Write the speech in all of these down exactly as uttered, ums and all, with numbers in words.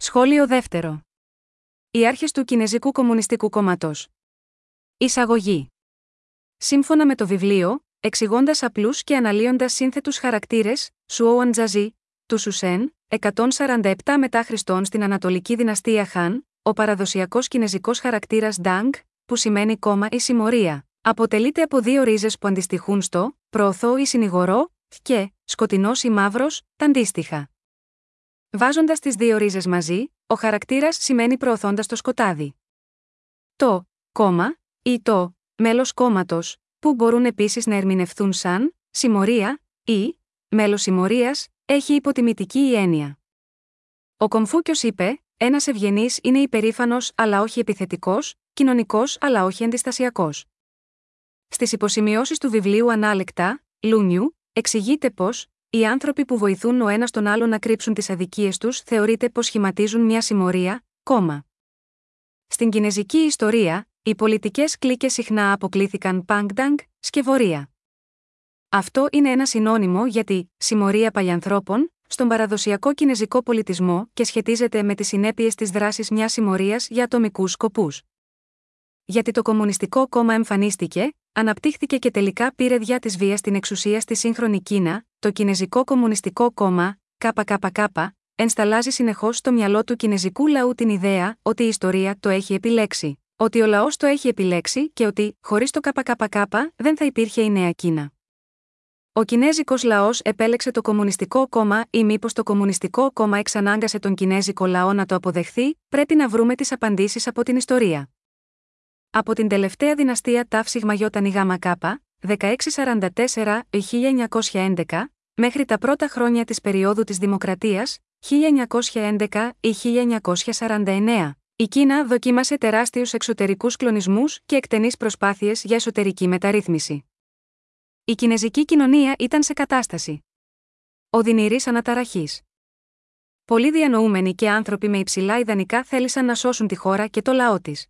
Σχόλιο δεύτερο. Οι άρχες του Κινεζικού Κομμουνιστικού Κόμματος. Εισαγωγή. Σύμφωνα με το βιβλίο, εξηγώντας απλούς και αναλύοντας σύνθετους χαρακτήρες, Σουόουαν Τζαζί, του Σουσέν, εκατόν σαράντα επτά μετά Χριστόν στην Ανατολική Δυναστεία Χαν, ο παραδοσιακός κινεζικός χαρακτήρας Ντάνγκ, που σημαίνει κόμμα ή συμμορία, αποτελείται από δύο ρίζες που αντιστοιχούν στο προωθώ ή συνηγορώ και σκοτεινός ή μαύρος, τα αντίστοιχα. Βάζοντας τις δύο ρίζες μαζί, ο χαρακτήρας σημαίνει προωθώντας το σκοτάδι. Το κόμμα ή το μέλος κόμματος, που μπορούν επίσης να ερμηνευθούν σαν συμμορία ή μέλος συμμορίας, έχει υποτιμητική έννοια. Ο Κομφούκιος είπε: ένας ευγενής είναι υπερήφανος αλλά όχι επιθετικός, κοινωνικός αλλά όχι αντιστασιακός. Στις υποσημειώσεις του βιβλίου Ανάλεκτα, Λούνιου, εξηγείται πως οι άνθρωποι που βοηθούν ο ένας τον άλλον να κρύψουν τις αδικίες τους θεωρείται πως σχηματίζουν μια συμμορία, κόμμα. Στην κινεζική ιστορία, οι πολιτικές κλίκες συχνά αποκλήθηκαν Πάνγκντανγκ, σκευωρία. Αυτό είναι ένα συνώνυμο για τη συμμορία παλιανθρώπων στον παραδοσιακό κινεζικό πολιτισμό και σχετίζεται με τις συνέπειες της δράσης μιας συμμορίας για ατομικούς σκοπούς. Γιατί το Κομμουνιστικό Κόμμα εμφανίστηκε, αναπτύχθηκε και τελικά πήρε διά της βίας την εξουσία στη σύγχρονη Κίνα, το Κινεζικό Κομμουνιστικό Κόμμα, ΚΚΚ, ενσταλλάζει συνεχώς στο μυαλό του κινεζικού λαού την ιδέα ότι η ιστορία το έχει επιλέξει, ότι ο λαός το έχει επιλέξει και ότι, χωρίς το ΚΚΚ, δεν θα υπήρχε η νέα Κίνα. Ο Κινέζικος λαός επέλεξε το Κομμουνιστικό Κόμμα ή μήπως το Κομμουνιστικό Κόμμα εξανάγκασε τον Κινέζικο λαό να το αποδεχθεί, πρέπει να βρούμε τις απαντήσεις από την ιστορία. Από την τελευταία δυναστεία ΤΑΦΣΙΓΜΑΙΓΚ, δεκαέξι σαράντα τέσσερα με χίλια εννιακόσια έντεκα, μέχρι τα πρώτα χρόνια της περίοδου της Δημοκρατίας, χίλια εννιακόσια έντεκα με χίλια εννιακόσια σαράντα εννέα, η Κίνα δοκίμασε τεράστιους εξωτερικούς κλονισμούς και εκτενείς προσπάθειες για εσωτερική μεταρρύθμιση. Η κινεζική κοινωνία ήταν σε κατάσταση οδυνηρής αναταραχής. Πολλοί διανοούμενοι και άνθρωποι με υψηλά ιδανικά θέλησαν να σώσουν τη χώρα και το λαό της.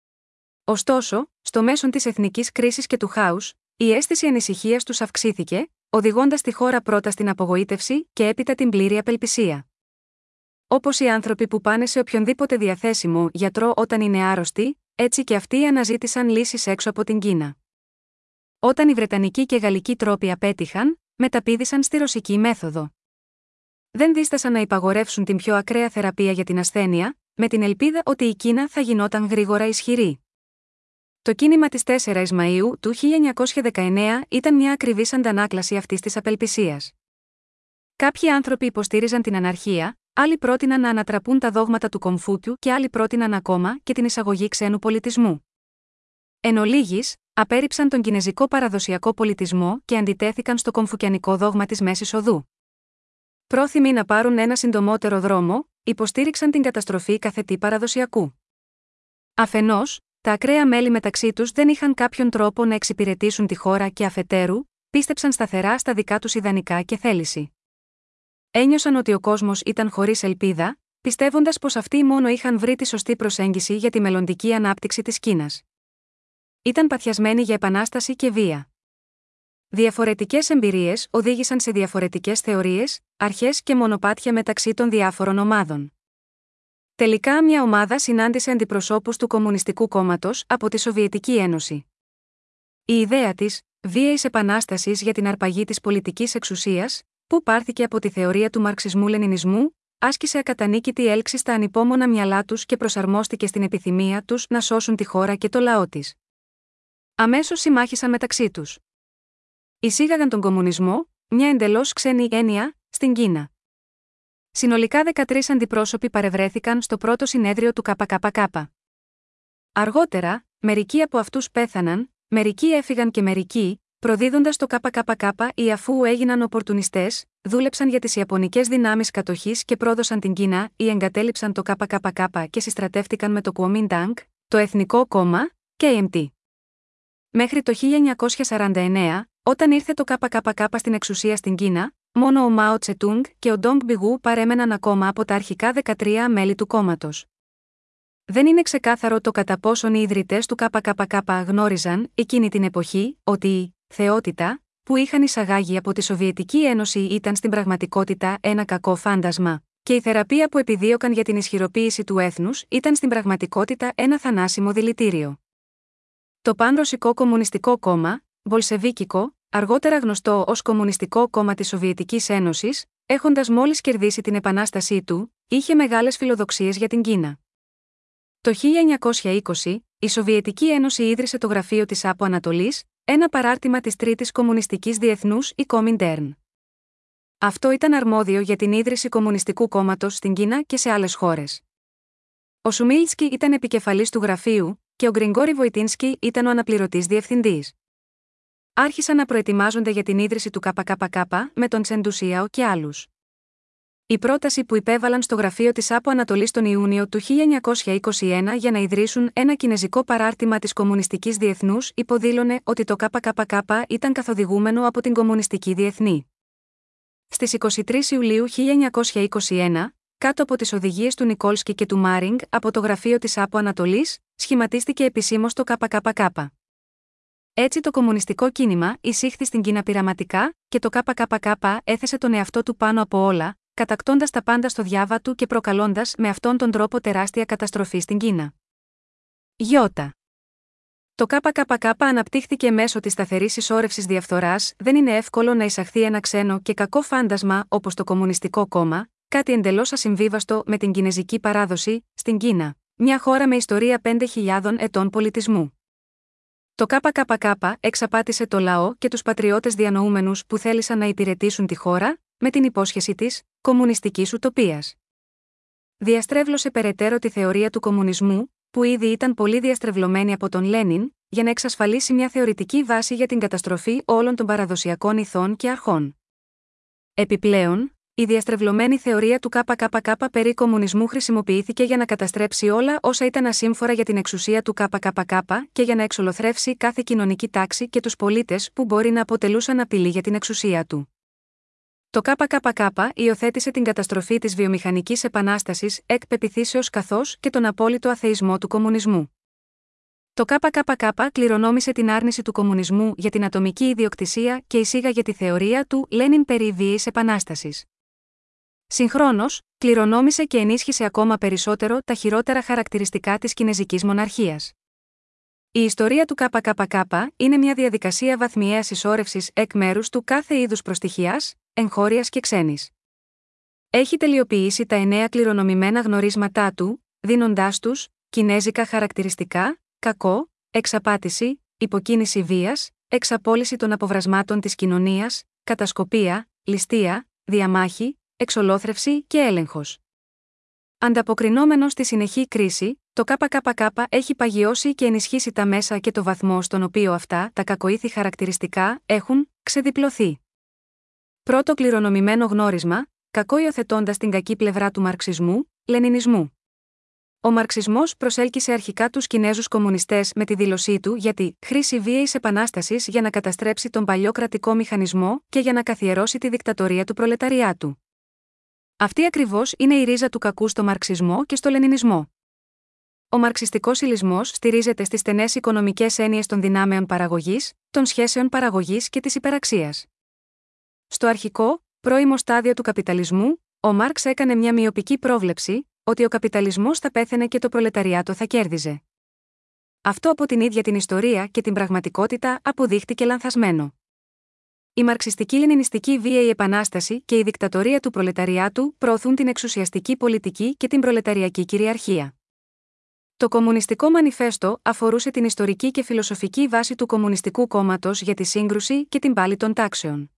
Ωστόσο, στο μέσον της εθνικής κρίσης και του χάους, η αίσθηση ανησυχίας τους αυξήθηκε, οδηγώντας τη χώρα πρώτα στην απογοήτευση και έπειτα την πλήρη απελπισία. Όπως οι άνθρωποι που πάνε σε οποιονδήποτε διαθέσιμο γιατρό όταν είναι άρρωστοι, έτσι και αυτοί αναζήτησαν λύσεις έξω από την Κίνα. Όταν οι βρετανικοί και γαλλικοί τρόποι απέτυχαν, μεταπήδησαν στη ρωσική μέθοδο. Δεν δίστασαν να υπαγορεύσουν την πιο ακραία θεραπεία για την ασθένεια, με την ελπίδα ότι η Κίνα θα γινόταν γρήγορα ισχυρή. Το κίνημα της τέσσερις Μαΐου του χίλια εννιακόσια δεκαεννέα ήταν μια ακριβής αντανάκλαση αυτής της απελπισίας. Κάποιοι άνθρωποι υποστήριζαν την αναρχία, άλλοι πρότειναν να ανατραπούν τα δόγματα του Κομφούκιου και άλλοι πρότειναν ακόμα και την εισαγωγή ξένου πολιτισμού. Εν ολίγης, απέρριψαν τον κινεζικό παραδοσιακό πολιτισμό και αντιτέθηκαν στο κομφουκιανικό δόγμα της Μέσης Οδού. Πρόθυμοι να πάρουν ένα συντομότερο δρόμο, υποστήριξαν την καταστροφή κάθε τι παραδοσιακού. Αφενός, τα ακραία μέλη μεταξύ τους δεν είχαν κάποιον τρόπο να εξυπηρετήσουν τη χώρα και αφετέρου, πίστεψαν σταθερά στα δικά τους ιδανικά και θέληση. Ένιωσαν ότι ο κόσμος ήταν χωρίς ελπίδα, πιστεύοντας πως αυτοί μόνο είχαν βρει τη σωστή προσέγγιση για τη μελλοντική ανάπτυξη της Κίνας. Ήταν παθιασμένοι για επανάσταση και βία. Διαφορετικές εμπειρίες οδήγησαν σε διαφορετικές θεωρίες, αρχές και μονοπάτια μεταξύ των διάφορων ομάδων. Τελικά μια ομάδα συνάντησε αντιπροσώπους του Κομμουνιστικού Κόμματος από τη Σοβιετική Ένωση. Η ιδέα της βίαιης επανάστασης για την αρπαγή της πολιτικής εξουσίας, που πάρθηκε από τη θεωρία του μαρξισμού-λενινισμού, άσκησε ακατανίκητη έλξη στα ανυπόμονα μυαλά τους και προσαρμόστηκε στην επιθυμία τους να σώσουν τη χώρα και το λαό της. Αμέσως συμμάχησαν μεταξύ τους. Εισήγαγαν τον κομμουνισμό, μια εντελώς ξένη έννοια, στην Κίνα. Συνολικά δεκατρείς αντιπρόσωποι παρευρέθηκαν στο πρώτο συνέδριο του ΚΚΚ. Αργότερα, μερικοί από αυτούς πέθαναν, μερικοί έφυγαν και μερικοί, προδίδοντας το ΚΚΚ ή αφού έγιναν οπορτουνιστές, δούλεψαν για τις Ιαπωνικές δυνάμεις κατοχής και πρόδωσαν την Κίνα ή εγκατέλειψαν το ΚΚΚ και συστρατεύτηκαν με το Κουομιντάνγκ, το Εθνικό Κόμμα, κέι εμ τι. Μέχρι το χίλια εννιακόσια σαράντα εννέα, όταν ήρθε το ΚΚΚ στην εξουσία στην Κίνα, μόνο ο Μάο Τσετούγκ και ο Ντόγκ Μπιγού παρέμεναν ακόμα από τα αρχικά δεκατρία μέλη του κόμματος. Δεν είναι ξεκάθαρο το κατά πόσον οι ιδρυτές του ΚΚΚ γνώριζαν, εκείνη την εποχή, ότι η θεότητα που είχαν εισαγάγει από τη Σοβιετική Ένωση ήταν στην πραγματικότητα ένα κακό φάντασμα, και η θεραπεία που επιδίωκαν για την ισχυροποίηση του έθνους ήταν στην πραγματικότητα ένα θανάσιμο δηλητήριο. Το Πανρωσικό Κομμουνιστικό Κόμμα, Μπολσεβίκικο, αργότερα γνωστό ως Κομμουνιστικό Κόμμα της Σοβιετικής Ένωσης, έχοντας μόλις κερδίσει την επανάστασή του, είχε μεγάλες φιλοδοξίες για την Κίνα. Το χίλια εννιακόσια είκοσι, η Σοβιετική Ένωση ίδρυσε το γραφείο της από Ανατολής, ένα παράρτημα της Τρίτης Κομμουνιστικής Διεθνούς ή Κομιντέρν. Αυτό ήταν αρμόδιο για την ίδρυση Κομμουνιστικού Κόμματος στην Κίνα και σε άλλες χώρες. Ο Σουμίλσκι ήταν επικεφαλής του γραφείου και ο Γκριγκόρι Βοητίνσκι ήταν ο αναπληρωτής διευθυντής. Άρχισαν να προετοιμάζονται για την ίδρυση του ΚΚΚ με τον Τσεντουσιάο και άλλους. Η πρόταση που υπέβαλαν στο γραφείο της από Ανατολής τον Ιούνιο του χίλια εννιακόσια είκοσι ένα για να ιδρύσουν ένα κινεζικό παράρτημα της Κομμουνιστικής Διεθνούς υποδήλωνε ότι το ΚΚΚ ήταν καθοδηγούμενο από την Κομμουνιστική Διεθνή. Στις είκοσι τρεις Ιουλίου χίλια εννιακόσια είκοσι ένα, κάτω από τις οδηγίες του Νικόλσκι και του Μάρινγκ από το γραφείο της από Ανατολής, σχηματίστηκε επισήμως το ΚΚΚ. Έτσι το κομμουνιστικό κίνημα εισήχθη στην Κίνα πειραματικά και το ΚΚΚ έθεσε τον εαυτό του πάνω από όλα, κατακτώντας τα πάντα στο διάβα του και προκαλώντας με αυτόν τον τρόπο τεράστια καταστροφή στην Κίνα. Ι. Το ΚΚΚ αναπτύχθηκε μέσω της σταθερής συσσόρευσης διαφθοράς. Δεν είναι εύκολο να εισαχθεί ένα ξένο και κακό φάντασμα όπως το Κομμουνιστικό Κόμμα, κάτι εντελώς ασυμβίβαστο με την κινεζική παράδοση, στην Κίνα, μια χώρα με ιστορία πέντε χιλιάδων ετών πολιτισμού. Το ΚΚΚ εξαπάτησε το λαό και τους πατριώτες διανοούμενους που θέλησαν να υπηρετήσουν τη χώρα, με την υπόσχεση της κομμουνιστικής ουτοπίας. Διαστρέβλωσε περαιτέρω τη θεωρία του κομμουνισμού, που ήδη ήταν πολύ διαστρεβλωμένη από τον Λένιν, για να εξασφαλίσει μια θεωρητική βάση για την καταστροφή όλων των παραδοσιακών ηθών και αρχών. Επιπλέον, η διαστρεβλωμένη θεωρία του ΚΚΚ περί κομμουνισμού χρησιμοποιήθηκε για να καταστρέψει όλα όσα ήταν ασύμφορα για την εξουσία του ΚΚΚ και για να εξολοθρεύσει κάθε κοινωνική τάξη και τους πολίτες που μπορεί να αποτελούσαν απειλή για την εξουσία του. Το ΚΚΚ υιοθέτησε την καταστροφή της βιομηχανικής επανάστασης εκ πεποιθήσεως καθώς και τον απόλυτο αθεισμό του κομμουνισμού. Το ΚΚΚ κληρονόμησε την άρνηση του κομμουνισμού για την ατομική ιδιοκτησία και εισήγαγε τη θεωρία του Λένιν περί βίαιης επανάστασης. Συγχρόνως, κληρονόμησε και ενίσχυσε ακόμα περισσότερο τα χειρότερα χαρακτηριστικά της Κινεζικής Μοναρχίας. Η ιστορία του ΚΚΚ είναι μια διαδικασία βαθμιαίας συσσόρευσης εκ μέρους του κάθε είδους προστιχιάς, εγχώριας και ξένης. Έχει τελειοποιήσει τα εννέα κληρονομημένα γνωρίσματά του, δίνοντάς τους κινέζικα χαρακτηριστικά, κακό, εξαπάτηση, υποκίνηση βίας, εξαπόλυση των αποβρασμάτων της κοινωνίας, κατασκοπία, ληστεία, διαμάχη, εξολόθρευση και έλεγχος. Ανταποκρινόμενο στη συνεχή κρίση, το ΚΚΚ έχει παγιώσει και ενισχύσει τα μέσα και το βαθμό στον οποίο αυτά τα κακοήθη χαρακτηριστικά έχουν ξεδιπλωθεί. Πρώτο κληρονομημένο γνώρισμα, κακό υιοθετώντας την κακή πλευρά του μαρξισμού, λενινισμού. Ο μαρξισμός προσέλκυσε αρχικά τους Κινέζους κομμουνιστές με τη δήλωσή του για τη χρήση βίαιης επανάστασης για να καταστρέψει τον παλιό κρατικό μηχανισμό και για να καθιερώσει τη δικτατορία του προλεταριάτου. Αυτή ακριβώς είναι η ρίζα του κακού στο μαρξισμό και στο λενινισμό. Ο μαρξιστικός υλισμός στηρίζεται στις στενές οικονομικές έννοιες των δυνάμεων παραγωγής, των σχέσεων παραγωγής και της υπεραξίας. Στο αρχικό, πρώιμο στάδιο του καπιταλισμού, ο Μάρξ έκανε μια μυοπική πρόβλεψη ότι ο καπιταλισμός θα πέθαινε και το προλεταριάτο θα κέρδιζε. Αυτό από την ίδια την ιστορία και την πραγματικότητα αποδείχτηκε λανθασμένο. Η μαρξιστική-λενινιστική βίαιη επανάσταση και η δικτατορία του προλεταριάτου προωθούν την εξουσιαστική πολιτική και την προλεταριακή κυριαρχία. Το Κομμουνιστικό Μανιφέστο αφορούσε την ιστορική και φιλοσοφική βάση του Κομμουνιστικού Κόμματος για τη σύγκρουση και την πάλη των τάξεων.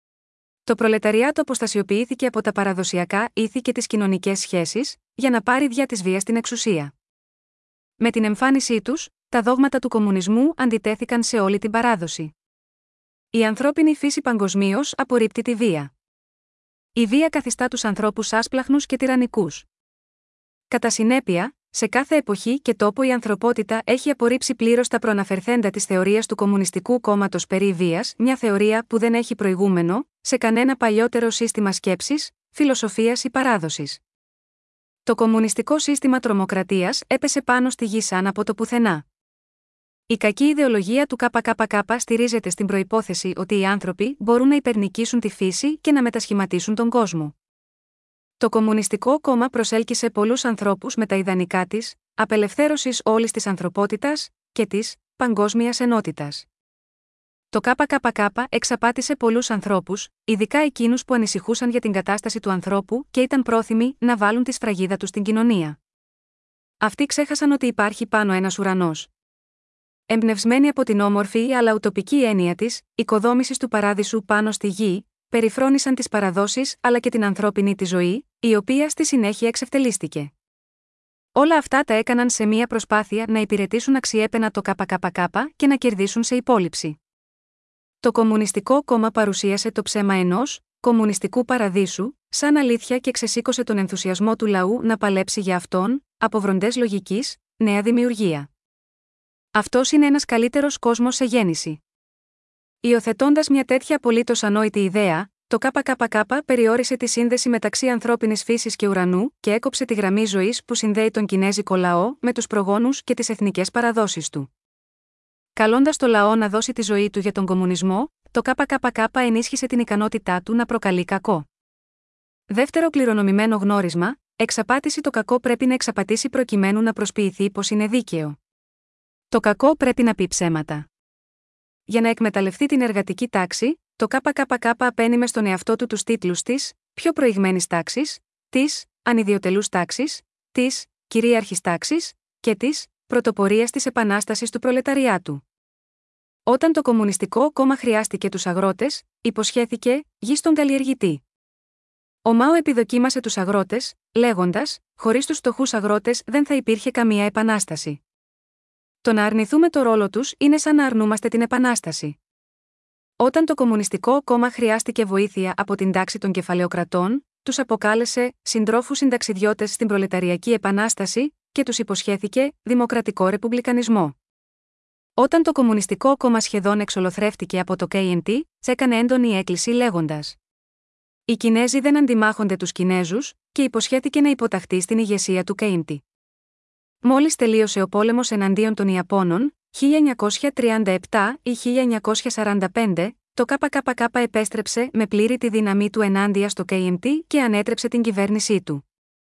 Το προλεταριάτο αποστασιοποιήθηκε από τα παραδοσιακά ήθη και τις κοινωνικές σχέσεις, για να πάρει δια της βίας την εξουσία. Με την εμφάνισή τους, τα δόγματα του κομμουνισμού αντιτέθηκαν σε όλη την παράδοση. Η ανθρώπινη φύση παγκοσμίως απορρίπτει τη βία. Η βία καθιστά τους ανθρώπους άσπλαχνους και τυραννικούς. Κατά συνέπεια, σε κάθε εποχή και τόπο η ανθρωπότητα έχει απορρίψει πλήρως τα προαναφερθέντα της θεωρίας του Κομμουνιστικού Κόμματος περί βίας, μια θεωρία που δεν έχει προηγούμενο σε κανένα παλιότερο σύστημα σκέψης, φιλοσοφίας ή παράδοσης. Το κομμουνιστικό σύστημα τρομοκρατίας έπεσε πάνω στη γη σαν από το πουθενά. Η κακή ιδεολογία του ΚΚΚ στηρίζεται στην προϋπόθεση ότι οι άνθρωποι μπορούν να υπερνικήσουν τη φύση και να μετασχηματίσουν τον κόσμο. Το Κομμουνιστικό Κόμμα προσέλκυσε πολλούς ανθρώπους με τα ιδανικά της απελευθέρωσης όλης της ανθρωπότητας και της παγκόσμιας ενότητας. Το ΚΚΚ εξαπάτησε πολλούς ανθρώπους, ειδικά εκείνους που ανησυχούσαν για την κατάσταση του ανθρώπου και ήταν πρόθυμοι να βάλουν τη σφραγίδα τους στην κοινωνία. Αυτοί ξέχασαν ότι υπάρχει πάνω ένας ουρανός. Εμπνευσμένοι από την όμορφη αλλά ουτοπική έννοια της οικοδόμησης του παράδεισου πάνω στη γη, περιφρόνησαν τις παραδόσεις αλλά και την ανθρώπινη τη ζωή, η οποία στη συνέχεια εξευτελίστηκε. Όλα αυτά τα έκαναν σε μία προσπάθεια να υπηρετήσουν αξιέπαινα το ΚΚΚ και να κερδίσουν σε υπόλοιψη. Το Κομμουνιστικό Κόμμα παρουσίασε το ψέμα ενός κομμουνιστικού παραδείσου, σαν αλήθεια και ξεσήκωσε τον ενθουσιασμό του λαού να παλέψει για αυτόν, από βροντές λογικής, νέα δημιουργία. Αυτός είναι ένας καλύτερος κόσμος σε γέννηση. Υιοθετώντας μια τέτοια απολύτως ανόητη ιδέα, το ΚΚΚ περιόρισε τη σύνδεση μεταξύ ανθρώπινης φύσης και ουρανού και έκοψε τη γραμμή ζωής που συνδέει τον κινέζικο λαό με τους προγόνους και τις εθνικές παραδόσεις του. Καλώντας το λαό να δώσει τη ζωή του για τον κομμουνισμό, το ΚΚΚ ενίσχυσε την ικανότητά του να προκαλεί κακό. Δεύτερο κληρονομημένο γνώρισμα, εξαπάτηση. Το κακό πρέπει να εξαπατήσει προκειμένου να προσποιηθεί πως είναι δίκαιο. Το κακό πρέπει να πει ψέματα. Για να εκμεταλλευτεί την εργατική τάξη, το ΚΚΚ απένιμε στον εαυτό του τους τίτλους της πιο προηγμένης τάξης, της ανιδιοτελούς τάξης, της κυρίαρχης τάξης και της πρωτοπορίας της επανάστασης του προλεταριάτου. Όταν το Κομμουνιστικό Κόμμα χρειάστηκε τους αγρότες, υποσχέθηκε γη στον καλλιεργητή. Ο Μάο επιδοκίμασε τους αγρότες, λέγοντας: χωρίς τους φτωχούς αγρότες δεν θα υπήρχε καμία επανάσταση. Το να αρνηθούμε το ρόλο τους είναι σαν να αρνούμαστε την επανάσταση. Όταν το Κομμουνιστικό Κόμμα χρειάστηκε βοήθεια από την τάξη των κεφαλαιοκρατών, τους αποκάλεσε συντρόφους συνταξιδιώτες στην προλεταριακή επανάσταση και τους υποσχέθηκε δημοκρατικό ρεπουμπλικανισμό. Όταν το Κομμουνιστικό Κόμμα σχεδόν εξολοθρεύτηκε από το κέι εν τι, έκανε έντονη έκκληση λέγοντας: οι Κινέζοι δεν αντιμάχονται τους Κινέζους, και υποσχέθηκε να υποταχθεί στην ηγεσία του κέι εν τι. Μόλις τελείωσε ο πόλεμος εναντίον των Ιαπώνων, χίλια εννιακόσια τριάντα επτά ή χίλια εννιακόσια σαράντα πέντε, το ΚΚΚ επέστρεψε με πλήρη τη δύναμή του ενάντια στο κέι εν τι και ανέτρεψε την κυβέρνησή του.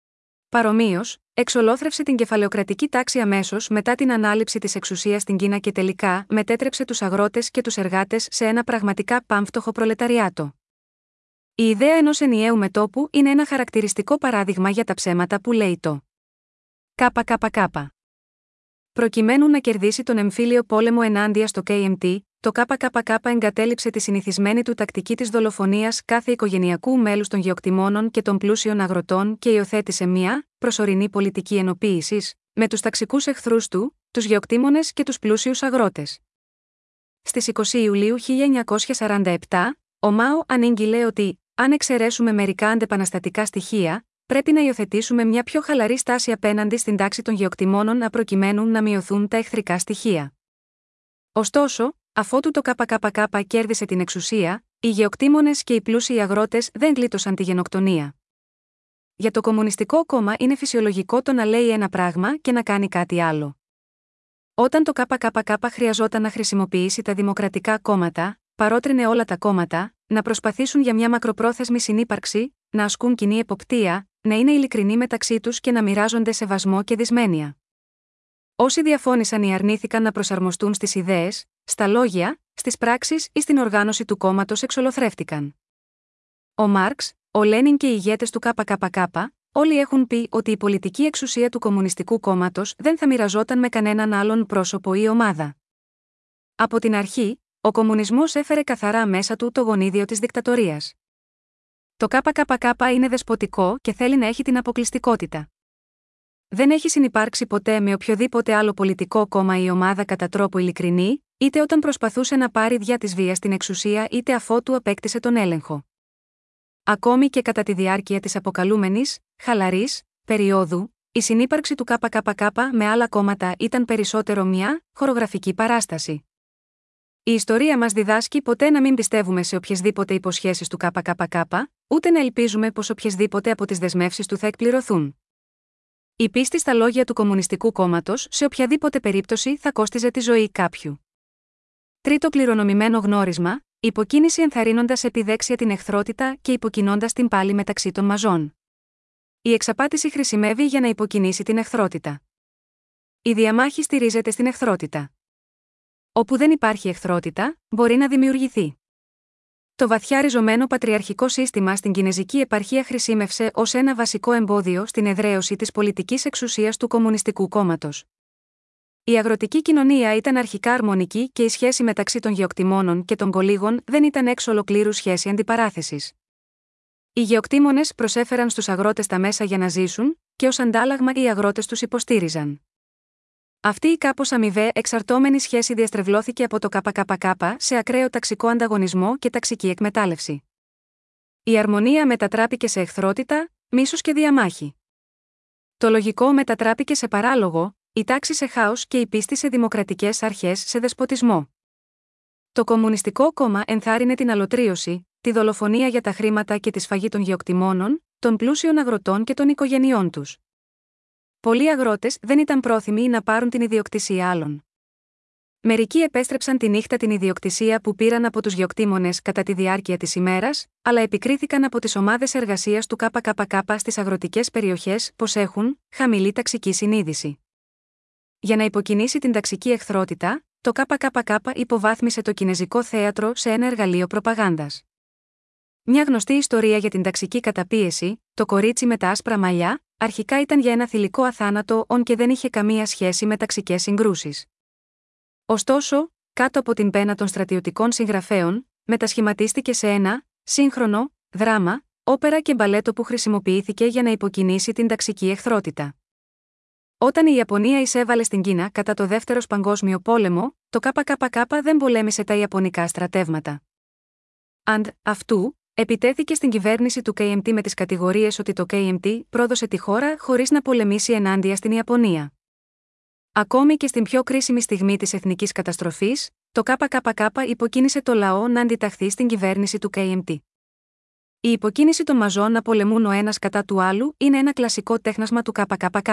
Παρομοίως, εξολόθρευσε την κεφαλαιοκρατική τάξη αμέσως μετά την ανάληψη της εξουσίας στην Κίνα και τελικά μετέτρεψε τους αγρότες και τους εργάτες σε ένα πραγματικά πάμφτωχο προλεταριάτο. Η ιδέα ενός ενιαίου μετώπου είναι ένα χαρακτηριστικό παράδειγμα για τα ψέματα που λέει το ΚΚΚ. Προκειμένου να κερδίσει τον εμφύλιο πόλεμο ενάντια στο κέι εν τι, το ΚΚΚ εγκατέλειψε τη συνηθισμένη του τακτική της δολοφονίας κάθε οικογενειακού μέλους των γεωκτημόνων και των πλούσιων αγροτών και υιοθέτησε μια προσωρινή πολιτική ενοποίησης με τους ταξικούς εχθρούς του, τους γεωκτήμονες και τους πλούσιους αγρότες. Στις είκοσι Ιουλίου χίλια εννιακόσια σαράντα επτά, ο Μάο ανήγγειλε ότι, αν εξαιρέσουμε μερικά αντεπαναστατικά στοιχεία, πρέπει να υιοθετήσουμε μια πιο χαλαρή στάση απέναντι στην τάξη των γεωκτημόνων προκειμένου να μειωθούν τα εχθρικά στοιχεία. Ωστόσο, αφότου το ΚΚΚ κέρδισε την εξουσία, οι γεωκτήμονες και οι πλούσιοι αγρότες δεν γλίτωσαν τη γενοκτονία. Για το Κομμουνιστικό Κόμμα είναι φυσιολογικό το να λέει ένα πράγμα και να κάνει κάτι άλλο. Όταν το ΚΚΚ χρειαζόταν να χρησιμοποιήσει τα δημοκρατικά κόμματα, παρότρινε όλα τα κόμματα να προσπαθήσουν για μια μακροπρόθεσμη συνύπαρξη, να ασκούν κοινή εποπτεία, να είναι ειλικρινοί μεταξύ τους και να μοιράζονται σεβασμό και δυσμένεια. Όσοι διαφώνησαν ή αρνήθηκαν να προσαρμοστούν στις ιδέες, στα λόγια, στις πράξεις ή στην οργάνωση του κόμματος εξολοθρεύτηκαν. Ο Μάρξ, ο Λένιν και οι ηγέτες του ΚΚΚ, όλοι έχουν πει ότι η πολιτική εξουσία του Κομμουνιστικού Κόμματος δεν θα μοιραζόταν με κανέναν άλλον πρόσωπο ή ομάδα. Από την αρχή, ο κομμουνισμός έφερε καθαρά μέσα του το γονίδιο της δικτατορίας. Το ΚΚΚ είναι δεσποτικό και θέλει να έχει την αποκλειστικότητα. Δεν έχει συνυπάρξει ποτέ με οποιοδήποτε άλλο πολιτικό κόμμα ή ομάδα κατά τρόπο ειλικρινή, είτε όταν προσπαθούσε να πάρει δια της βίας την εξουσία είτε αφότου απέκτησε τον έλεγχο. Ακόμη και κατά τη διάρκεια της αποκαλούμενης χαλαρής περίοδου, η συνύπαρξη του ΚΚΚ με άλλα κόμματα ήταν περισσότερο μια χορογραφική παράσταση. Η ιστορία μας διδάσκει ποτέ να μην πιστεύουμε σε οποιασδήποτε υποσχέσεις του ΚΚΚ, ούτε να ελπίζουμε πως οποιασδήποτε από τις δεσμεύσεις του θα εκπληρωθούν. Η πίστη στα λόγια του Κομμουνιστικού Κόμματος σε οποιαδήποτε περίπτωση θα κόστιζε τη ζωή κάποιου. Τρίτο κληρονομημένο γνώρισμα, υποκίνηση ενθαρρύνοντας επιδέξια την εχθρότητα και υποκινώντας την πάλι μεταξύ των μαζών. Η εξαπάτηση χρησιμεύει για να υποκινήσει την εχθρότητα. Η διαμάχη στηρίζεται στην εχθρότητα. Όπου δεν υπάρχει εχθρότητα, μπορεί να δημιουργηθεί. Το βαθιά ριζωμένο πατριαρχικό σύστημα στην Κινεζική επαρχία χρησιμεύσε ως ένα βασικό εμπόδιο στην εδραίωση της πολιτικής εξουσίας του Κομμουνιστικού Κόμματος. Η αγροτική κοινωνία ήταν αρχικά αρμονική και η σχέση μεταξύ των γεωκτημόνων και των κολύγων δεν ήταν εξ ολοκλήρου σχέση αντιπαράθεσης. Οι γεωκτήμονες προσέφεραν στους αγρότες τα μέσα για να ζήσουν, και ως αντάλλαγμα οι αγρότες τους υποστήριζαν. Αυτή η κάπως αμοιβαία εξαρτώμενη σχέση διαστρεβλώθηκε από το ΚΚΚ σε ακραίο ταξικό ανταγωνισμό και ταξική εκμετάλλευση. Η αρμονία μετατράπηκε σε εχθρότητα, μίσος και διαμάχη. Το λογικό μετατράπηκε σε παράλογο, η τάξη σε χάος και η πίστη σε δημοκρατικές αρχές σε δεσποτισμό. Το Κομμουνιστικό Κόμμα ενθάρρυνε την αλωτρίωση, τη δολοφονία για τα χρήματα και τη σφαγή των γεωκτημόνων, των πλούσιων αγροτών και των οικογενειών τους. Πολλοί αγρότες δεν ήταν πρόθυμοι να πάρουν την ιδιοκτησία άλλων. Μερικοί επέστρεψαν τη νύχτα την ιδιοκτησία που πήραν από τους γεωκτήμονες κατά τη διάρκεια της ημέρας, αλλά επικρίθηκαν από τις ομάδες εργασίας του ΚΚΚ στις αγροτικές περιοχές πως έχουν χαμηλή ταξική συνείδηση. Για να υποκινήσει την ταξική εχθρότητα, το ΚΚΚ υποβάθμισε το Κινεζικό θέατρο σε ένα εργαλείο προπαγάνδας. Μια γνωστή ιστορία για την ταξική καταπίεση, το κορίτσι με τα άσπρα μαλλιά, αρχικά ήταν για ένα θηλυκό αθάνατο ον και δεν είχε καμία σχέση με ταξικές συγκρούσεις. Ωστόσο, κάτω από την πένα των στρατιωτικών συγγραφέων, μετασχηματίστηκε σε ένα σύγχρονο δράμα, όπερα και μπαλέτο που χρησιμοποιήθηκε για να υποκινήσει την ταξική εχθρότητα. Όταν η Ιαπωνία εισέβαλε στην Κίνα κατά το Δεύτερο Παγκόσμιο Πόλεμο, το ΚΚΚ δεν πολέμησε τα ιαπωνικά στρατεύματα. Αντ' αυτού, επιτέθηκε στην κυβέρνηση του κέι εμ τι με τις κατηγορίες ότι το κέι εμ τι πρόδωσε τη χώρα χωρίς να πολεμήσει ενάντια στην Ιαπωνία. Ακόμη και στην πιο κρίσιμη στιγμή της εθνικής καταστροφής, το ΚΚΚ υποκίνησε το λαό να αντιταχθεί στην κυβέρνηση του κέι εμ τι. Η υποκίνηση των μαζών να πολεμούν ο ένας κατά του άλλου είναι ένα κλασικό τέχνασμα του ΚΚΚ.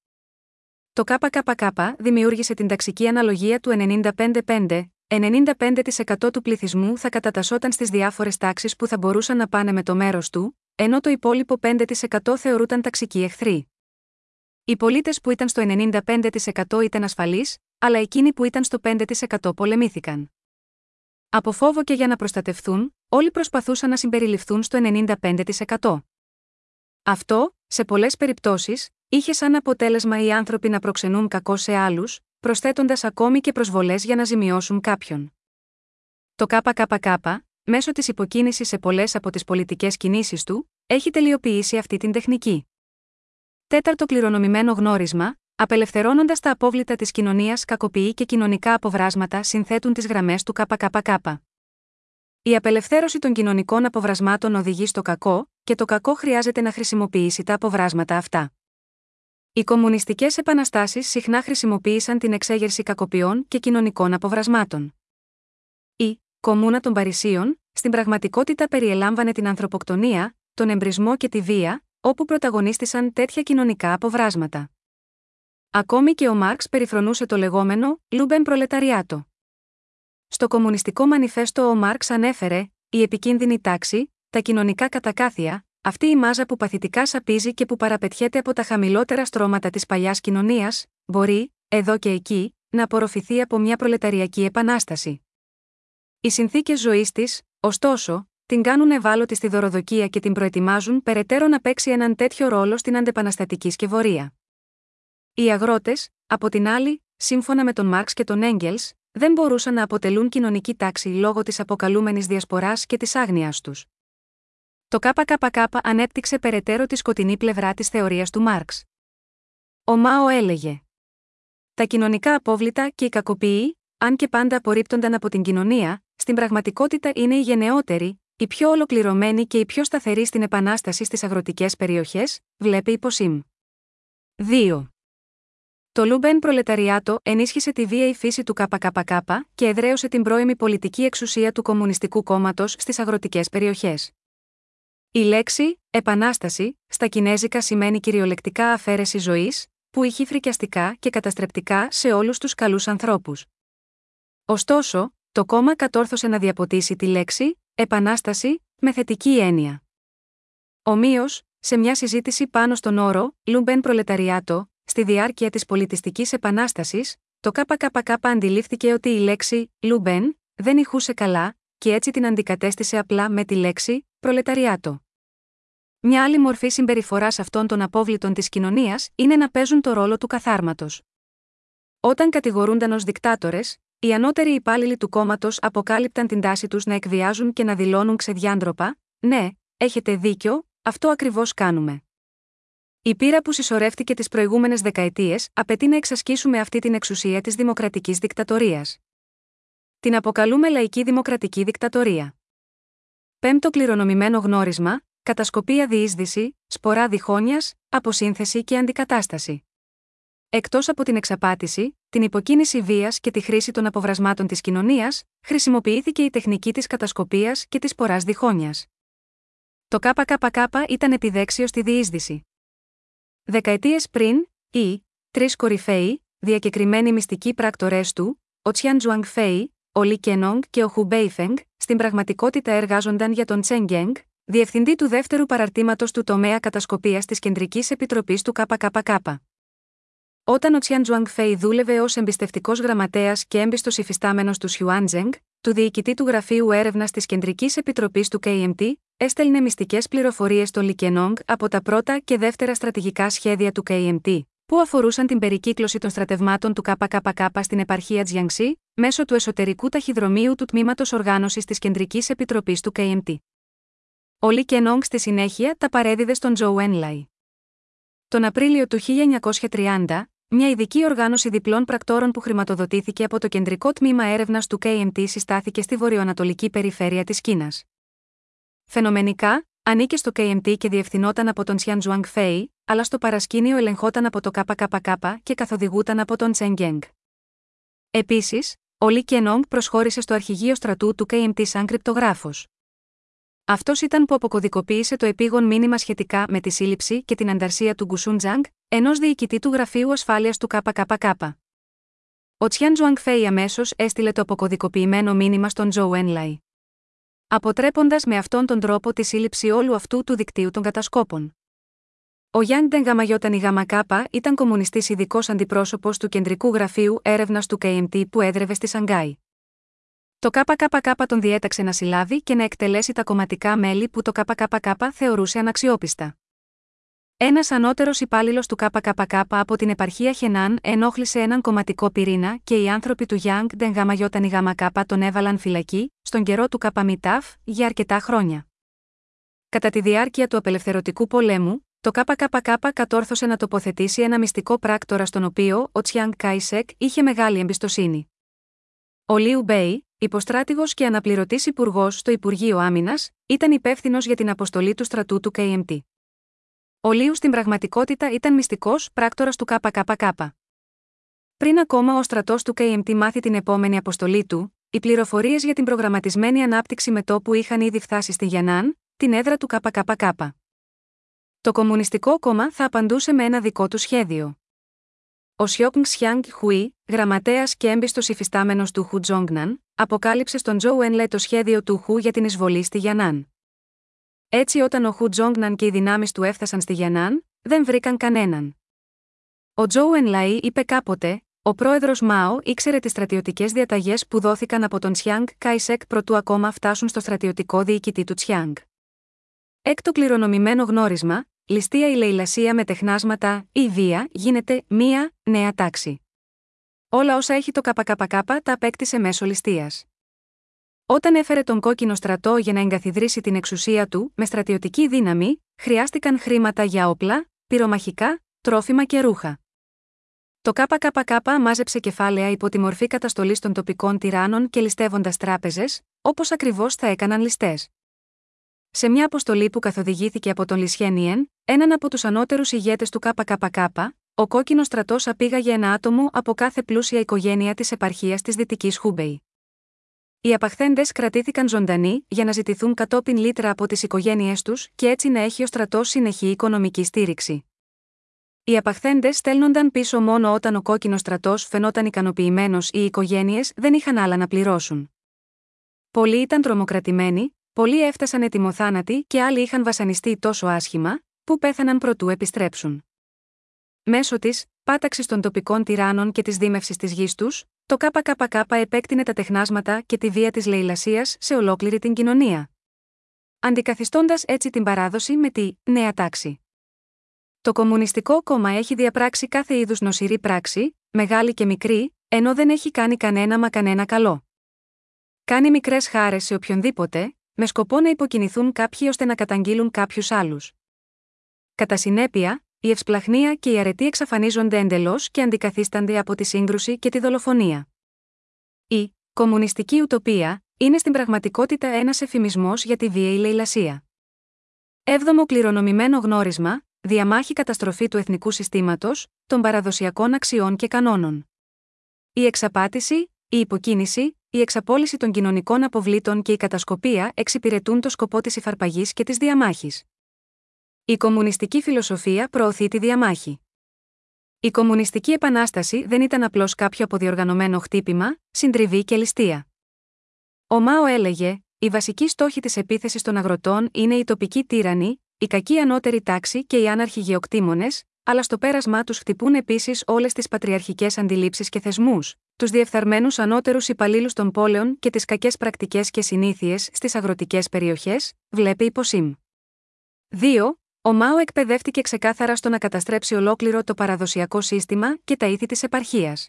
Το ΚΚΚ δημιούργησε την ταξική αναλογία του ενενήντα πέντε πέντε. ενενήντα πέντε τοις εκατό του πληθυσμού θα κατατασσόταν στις διάφορες τάξεις που θα μπορούσαν να πάνε με το μέρος του, ενώ το υπόλοιπο πέντε τοις εκατό θεωρούταν ταξικοί εχθροί. Οι πολίτες που ήταν στο ενενήντα πέντε τοις εκατό ήταν ασφαλείς, αλλά εκείνοι που ήταν στο πέντε τοις εκατό πολεμήθηκαν. Από φόβο και για να προστατευθούν, όλοι προσπαθούσαν να συμπεριληφθούν στο ενενήντα πέντε τοις εκατό. Αυτό, σε πολλές περιπτώσεις, είχε σαν αποτέλεσμα οι άνθρωποι να προξενούν κακό σε άλλους, προσθέτοντας ακόμη και προσβολές για να ζημιώσουν κάποιον. Το ΚΚΚ, μέσω της υποκίνησης σε πολλές από τις πολιτικές κινήσεις του, έχει τελειοποιήσει αυτή την τεχνική. Τέταρτο κληρονομημένο γνώρισμα, απελευθερώνοντας τα απόβλητα της κοινωνίας, κακοποιεί και κοινωνικά αποβράσματα συνθέτουν τις γραμμές του ΚΚΚ. Η απελευθέρωση των κοινωνικών αποβρασμάτων οδηγεί στο κακό, και το κακό χρειάζεται να χρησιμοποιήσει τα αποβράσματα αυτά. Οι κομμουνιστικές επαναστάσεις συχνά χρησιμοποίησαν την εξέγερση κακοποιών και κοινωνικών αποβρασμάτων. Η Κομμούνα των Παρισίων, στην πραγματικότητα περιελάμβανε την ανθρωποκτονία, τον εμπρισμό και τη βία, όπου πρωταγωνίστησαν τέτοια κοινωνικά αποβράσματα. Ακόμη και ο Μάρξ περιφρονούσε το λεγόμενο «Λούμπεν προλεταριάτο». Στο Κομμουνιστικό Μανιφέστο ο Μάρξ ανέφερε «Η επικίνδυνη τάξη, τα κοινωνικά κατακάθια, αυτή η μάζα που παθητικά σαπίζει και που παραπετιέται από τα χαμηλότερα στρώματα της παλιάς κοινωνίας, μπορεί, εδώ και εκεί, να απορροφηθεί από μια προλεταριακή επανάσταση». Οι συνθήκες ζωής της, ωστόσο, την κάνουν ευάλωτη στη δωροδοκία και την προετοιμάζουν περαιτέρω να παίξει έναν τέτοιο ρόλο στην αντεπαναστατική σκευωρία. Οι αγρότες, από την άλλη, σύμφωνα με τον Μάρξ και τον Έγγελς, δεν μπορούσαν να αποτελούν κοινωνική τάξη λόγω της αποκαλούμενης διασποράς και της άγνοιας τους. Το ΚΚΚ ανέπτυξε περαιτέρω τη σκοτεινή πλευρά της θεωρίας του Μάρξ. Ο Μάο έλεγε: «Τα κοινωνικά απόβλητα και οι κακοποιοί, αν και πάντα απορρίπτονταν από την κοινωνία, στην πραγματικότητα είναι οι γενναιότεροι, οι πιο ολοκληρωμένοι και οι πιο σταθεροί στην επανάσταση στις αγροτικές περιοχές», βλέπει υποσύμ. δύο. Το Λούμπεν προλεταριάτο ενίσχυσε τη βίαιη φύση του ΚΚΚ και εδραίωσε την πρώιμη πολιτική εξουσία του Κομμουνιστικού Κόμματος στις αγροτικές περιοχές. Η λέξη «επανάσταση» στα κινέζικα σημαίνει κυριολεκτικά αφαίρεση ζωής, που ηχεί φρικιαστικά και καταστρεπτικά σε όλους τους καλούς ανθρώπους. Ωστόσο, το κόμμα κατόρθωσε να διαποτίσει τη λέξη «επανάσταση» με θετική έννοια. Ομοίως, σε μια συζήτηση πάνω στον όρο «Λουμπέν προλεταριάτο», στη διάρκεια της πολιτιστικής επανάστασης, το ΚΚΚ αντιλήφθηκε ότι η λέξη «Λουμπέν» δεν ηχούσε καλά, και έτσι την αντικατέστησε απλά με τη λέξη «προλεταριάτο». Μια άλλη μορφή συμπεριφοράς αυτών των απόβλητων της κοινωνίας είναι να παίζουν το ρόλο του καθάρματος. Όταν κατηγορούνταν ως δικτάτορες, οι ανώτεροι υπάλληλοι του κόμματος αποκάλυπταν την τάση τους να εκβιάζουν και να δηλώνουν ξεδιάντροπα: «Ναι, έχετε δίκιο, αυτό ακριβώς κάνουμε». Η πείρα που συσσωρεύτηκε τις προηγούμενες δεκαετίες απαιτεί να εξασκήσουμε αυτή την εξουσία της δημοκρατικής δικτατορίας. Την αποκαλούμε λαϊκή δημοκρατική δικτατορία. Πέμπτο κληρονομημένο γνώρισμα: κατασκοπία διείσδυση, σπορά διχόνοιας, αποσύνθεση και αντικατάσταση. Εκτός από την εξαπάτηση, την υποκίνηση βίας και τη χρήση των αποβρασμάτων της κοινωνίας, χρησιμοποιήθηκε η τεχνική της κατασκοπίας και της σποράς διχόνοιας. Το ΚΚΚ ήταν επιδέξιο στη διείσδυση. Δεκαετίες πριν, οι τρεις κορυφαίοι, διακεκριμένοι μυστικοί πράκτορες του, ο Τσιάν Τζουανγκφέι, ο Λι Κενόγκ και ο Χου Μπέιφενγκ, στην πραγματικότητα εργάζονταν για τον Τσεν Γκένγκ, διευθυντή του δεύτερου παραρτήματος του τομέα κατασκοπίας της Κεντρικής Επιτροπής του ΚΚΚ. Όταν ο Τσιάν Τζουανγκφέι δούλευε ως εμπιστευτικός γραμματέας και έμπιστος υφιστάμενος του Σιουάντζενγκ, του διοικητή του Γραφείου Έρευνας της Κεντρικής Επιτροπής του κέι εμ τι, έστελνε μυστικές πληροφορίες στο Λι Κενόγκ από τα πρώτα και δεύτερα στρατηγικά σχέδια του κέι εμ τι, που αφορούσαν την περικύκλωση των στρατευμάτων του ΚΚΚ στην επαρχία Τζιανξί, μέσω του εσωτερικού ταχυδρομείου του Τμήματος Οργάνωσης της Κεντρικής Επιτροπής του κέι εμ τι. Ο Λι Κενόγκ στη συνέχεια τα παρέδιδε στον Τζοου Ενλάι. Τον Απρίλιο του χίλια εννιακόσια τριάντα, μια ειδική οργάνωση διπλών πρακτόρων που χρηματοδοτήθηκε από το Κεντρικό Τμήμα Έρευνας του κέι εμ τι συστάθηκε στη βορειοανατολική περιφέρεια της Κίνας. Φαινομενικά, ανήκε στο κέι εμ τι και διευθυνόταν από τον Τσιάν Τζουανγκφέι, αλλά στο παρασκήνιο ελεγχόταν από το ΚΚΚ και καθοδηγούταν από τον Τσεν Γκένγκ. Επίσης, ο Λι Κενόγκ προσχώρησε στο αρχηγείο στρατού του κέι εμ τι σαν κρυπτογράφος. Αυτός ήταν που αποκωδικοποίησε το επίγον μήνυμα σχετικά με τη σύλληψη και την ανταρσία του Γκουσούν Τζανγκ, ενός διοικητή του Γραφείου Ασφάλειας του ΚΚΚ. Ο Τσιάν Τζουανγκφέι αμέσως έστειλε το αποκωδικοποιημένο μήνυμα στον Τζοου Ενλάι, αποτρέποντας με αυτόν τον τρόπο τη σύλληψη όλου αυτού του δικτύου των κατασκόπων. Ο Γιάνγκ Ντενγαμαγιότανιγαμακάπα ήταν κομμουνιστής ειδικός αντιπρόσωπος του Κεντρικού Γραφείου Έρευνας του κέι εμ τι που έδρευε στη Σανγκάη. Το ΚΚΚ τον διέταξε να συλλάβει και να εκτελέσει τα κομματικά μέλη που το ΚΚΚ θεωρούσε αναξιόπιστα. Ένας ανώτερος υπάλληλος του ΚΚΚ από την επαρχία Χενάν ενόχλησε έναν κομματικό πυρήνα και οι άνθρωποι του Γιάνγκ Ντενγαμαγιότανιγαμακάπα τον έβαλαν φυλακή, στον καιρό του ΚΜΤΑΦ, για αρκετά χρόνια. Κατά τη διάρκεια του απελευθερωτικού πολέμου, το ΚΚΚ κατόρθωσε να τοποθετήσει ένα μυστικό πράκτορα στον οποίο ο Τσιάνγκ Κάισεκ είχε μεγάλη εμπιστοσύνη. Ο Λιου Μπέι, υποστράτηγος και αναπληρωτής υπουργός στο Υπουργείο Άμυνας, ήταν υπεύθυνος για την αποστολή του στρατού του κέι εμ τι. Ο Λιου στην πραγματικότητα ήταν μυστικός πράκτορας του ΚΚΚ. Πριν ακόμα ο στρατός του κέι εμ τι μάθει την επόμενη αποστολή του, οι πληροφορίες για την προγραμματισμένη ανάπτυξη μετώπου είχαν ήδη φτάσει στη Γιαννάν, την έδρα του ΚΚΚ. Το Κομμουνιστικό Κόμμα θα απαντούσε με ένα δικό του σχέδιο. Ο Σιόκνγκ Σιάνγκ Χουί, γραμματέας και έμπιστος υφιστάμενος του Χου Τζόγναν, αποκάλυψε στον Τζοου Ενλάι το σχέδιο του Χου για την εισβολή στη Γιαννάν. Έτσι, όταν ο Χου Τζόγναν και οι δυνάμεις του έφτασαν στη Γιαννάν, δεν βρήκαν κανέναν. Ο Τζοου Ενλάι είπε κάποτε: «Ο πρόεδρος Μάο ήξερε τις στρατιωτικές διαταγές που δόθηκαν από τον Τσιάνγκ Κάισεκ προτού ακόμα φτάσουν στο στρατιωτικό διοικητή του Τσιάνγκ». Έκτο κληρονομημένο γνώρισμα: ληστεία ή λαιλασία με τεχνάσματα ή βία γίνεται μία νέα τάξη. Όλα όσα έχει το ΚΚΚ τα απέκτησε μέσω ληστείας. Όταν έφερε τον κόκκινο στρατό για να εγκαθιδρύσει την εξουσία του με στρατιωτική δύναμη, χρειάστηκαν χρήματα για όπλα, πυρομαχικά, τρόφιμα και ρούχα. Το ΚΚΚ μάζεψε κεφάλαια υπό τη μορφή καταστολής των τοπικών τυράννων και ληστεύοντας τράπεζες, όπως ακριβώς θα έκαναν ληστές. Σε μια αποστολή που καθοδηγήθηκε από τον Λισιένιεν, έναν από τους ανώτερους ηγέτες του ΚΚΚ, ο κόκκινος στρατός απήγαγε ένα άτομο από κάθε πλούσια οικογένεια της επαρχίας της Δυτικής Χούμπεϊ. Οι απαχθέντες κρατήθηκαν ζωντανοί για να ζητηθούν κατόπιν λίτρα από τις οικογένειές τους και έτσι να έχει ο στρατός συνεχή οικονομική στήριξη. Οι απαχθέντες στέλνονταν πίσω μόνο όταν ο κόκκινος στρατός φαινόταν ικανοποιημένος ή οι οικογένειες δεν είχαν άλλα να πληρώσουν. Πολλοί ήταν τρομοκρατημένοι, πολλοί έφτασαν ετοιμοθάνατοι και άλλοι είχαν βασανιστεί τόσο άσχημα, που πέθαναν προτού επιστρέψουν. Μέσω της πάταξης των τοπικών τυράννων και της δίμευσης της γης τους, το ΚΚΚ επέκτηνε τα τεχνάσματα και τη βία της λαιλασίας σε ολόκληρη την κοινωνία, αντικαθιστώντας έτσι την παράδοση με τη νέα τάξη. Το Κομμουνιστικό Κόμμα έχει διαπράξει κάθε είδους νοσηρή πράξη, μεγάλη και μικρή, ενώ δεν έχει κάνει κανένα μα κανένα καλό. Κάνει μικρές χάρες σε οποιονδήποτε, με σκοπό να υποκινηθούν κάποιοι ώστε να καταγγείλουν κάποιους άλλους. Κατά συνέπεια, η ευσπλαχνία και η αρετή εξαφανίζονται εντελώς και αντικαθίστανται από τη σύγκρουση και τη δολοφονία. Η κομμουνιστική ουτοπία είναι στην πραγματικότητα ένας εφημισμός για τη βίαιη λαιλασία. Έβδομο κληρονομημένο γνώρισμα, διαμάχη καταστροφή του εθνικού συστήματος, των παραδοσιακών αξιών και κανόνων. Η εξαπάτηση, η υποκίνηση, η εξαπόλυση των κοινωνικών αποβλήτων και η κατασκοπία εξυπηρετούν το σκοπό της υφαρπαγής και της διαμάχης. Η κομμουνιστική φιλοσοφία προωθεί τη διαμάχη. Η κομμουνιστική επανάσταση δεν ήταν απλώς κάποιο αποδιοργανωμένο χτύπημα, συντριβή και ληστεία. Ο Μάο έλεγε: «Η βασική στόχη της επίθεσης των αγροτών είναι η τοπική τύραννη, η κακή ανώτερη τάξη και οι άναρχοι γεωκτήμονες, αλλά στο πέρασμά τους χτυπούν επίσης όλες τις πατριαρχικές αντιλήψεις και θεσμούς, τους διεφθαρμένους ανώτερους υπαλλήλους των πόλεων και τις κακές πρακτικές και συνήθειες στις αγροτικές περιοχές», βλέπει υποσύμ. δύο. Ο Μάο εκπαιδεύτηκε ξεκάθαρα στο να καταστρέψει ολόκληρο το παραδοσιακό σύστημα και τα ήθη της επαρχίας.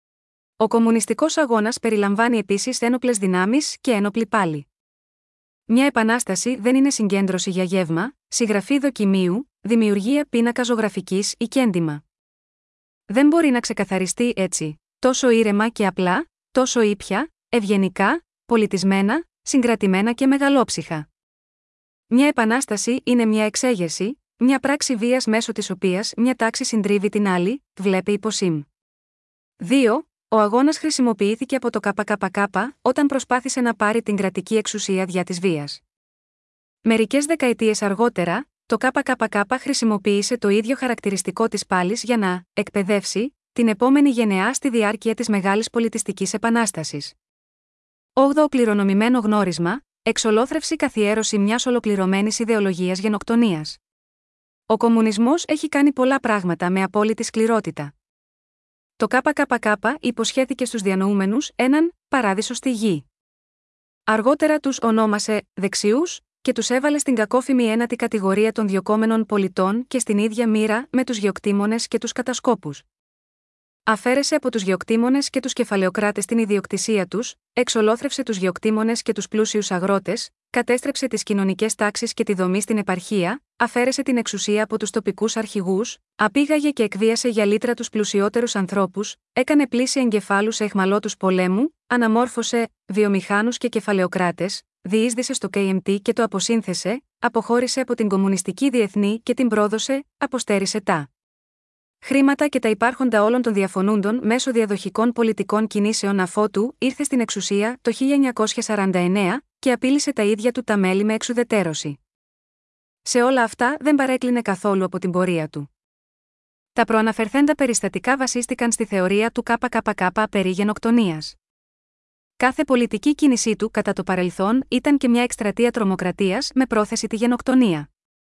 Ο κομμουνιστικός αγώνας περιλαμβάνει επίσης ένοπλες δυνάμεις και ένοπλη πάλη. Μια επανάσταση δεν είναι συγκέντρωση για γεύμα, συγγραφή δοκιμίου, δημιουργία πίνακα ζωγραφικής ή κέντημα. Δεν μπορεί να ξεκαθαριστεί έτσι, τόσο ήρεμα και απλά, τόσο ήπια, ευγενικά, πολιτισμένα, συγκρατημένα και μεγαλόψυχα. Μια επανάσταση είναι μια εξέγερση, μια πράξη βίας μέσω της οποίας μια τάξη συντρίβει την άλλη, βλέπει υποσύμ. δύο. Ο αγώνας χρησιμοποιήθηκε από το ΚΚΚ όταν προσπάθησε να πάρει την κρατική εξουσία δια της βίας. Μερικές δεκαετίες αργότερα, το ΚΚΚ χρησιμοποίησε το ίδιο χαρακτηριστικό της πάλης για να εκπαιδεύσει την επόμενη γενεά στη διάρκεια της Μεγάλης Πολιτιστικής Επανάστασης. όγδοο κληρονομημένο γνώρισμα, εξολόθρευση καθιέρωση μιας ολοκληρωμένης ιδεολογίας γενοκτονίας. Ο κομμουνισμός έχει κάνει πολλά πράγματα με απόλυτη σκληρότητα. Το ΚΚΚ υποσχέθηκε στους διανοούμενους έναν παράδεισο στη γη. Αργότερα τους ονόμασε δεξιούς και τους έβαλε στην κακόφημη ένατη κατηγορία των διωκόμενων πολιτών και στην ίδια μοίρα με τους γεωκτήμονες και τους κατασκόπους. Αφαίρεσε από τους γεωκτήμονες και τους κεφαλαιοκράτες την ιδιοκτησία τους, εξολόθρευσε τους γεωκτήμονες και τους πλούσιους αγρότες, κατέστρεψε τις κοινωνικές τάξεις και τη δομή στην επαρχία, αφαίρεσε την εξουσία από τους τοπικούς αρχηγούς, απήγαγε και εκβίασε για λίτρα τους πλουσιότερους ανθρώπους, έκανε πλήση εγκεφάλου σε αιχμαλώτους πολέμου, αναμόρφωσε βιομηχάνους και κεφαλαιοκράτες, διείσδησε στο κέι εμ τι και το αποσύνθεσε, αποχώρησε από την κομμουνιστική διεθνή και την πρόδωσε, αποστέρισε τα χρήματα και τα υπάρχοντα όλων των διαφωνούντων μέσω διαδοχικών πολιτικών κινήσεων αφότου ήρθε στην εξουσία το χίλια εννιακόσια σαράντα εννέα και απείλησε τα ίδια του τα μέλη με εξουδετέρωση. Σε όλα αυτά δεν παρέκλεινε καθόλου από την πορεία του. Τα προαναφερθέντα περιστατικά βασίστηκαν στη θεωρία του ΚΚΚ περί γενοκτονίας. Κάθε πολιτική κίνησή του κατά το παρελθόν ήταν και μια εκστρατεία τρομοκρατίας με πρόθεση τη γενοκτονία.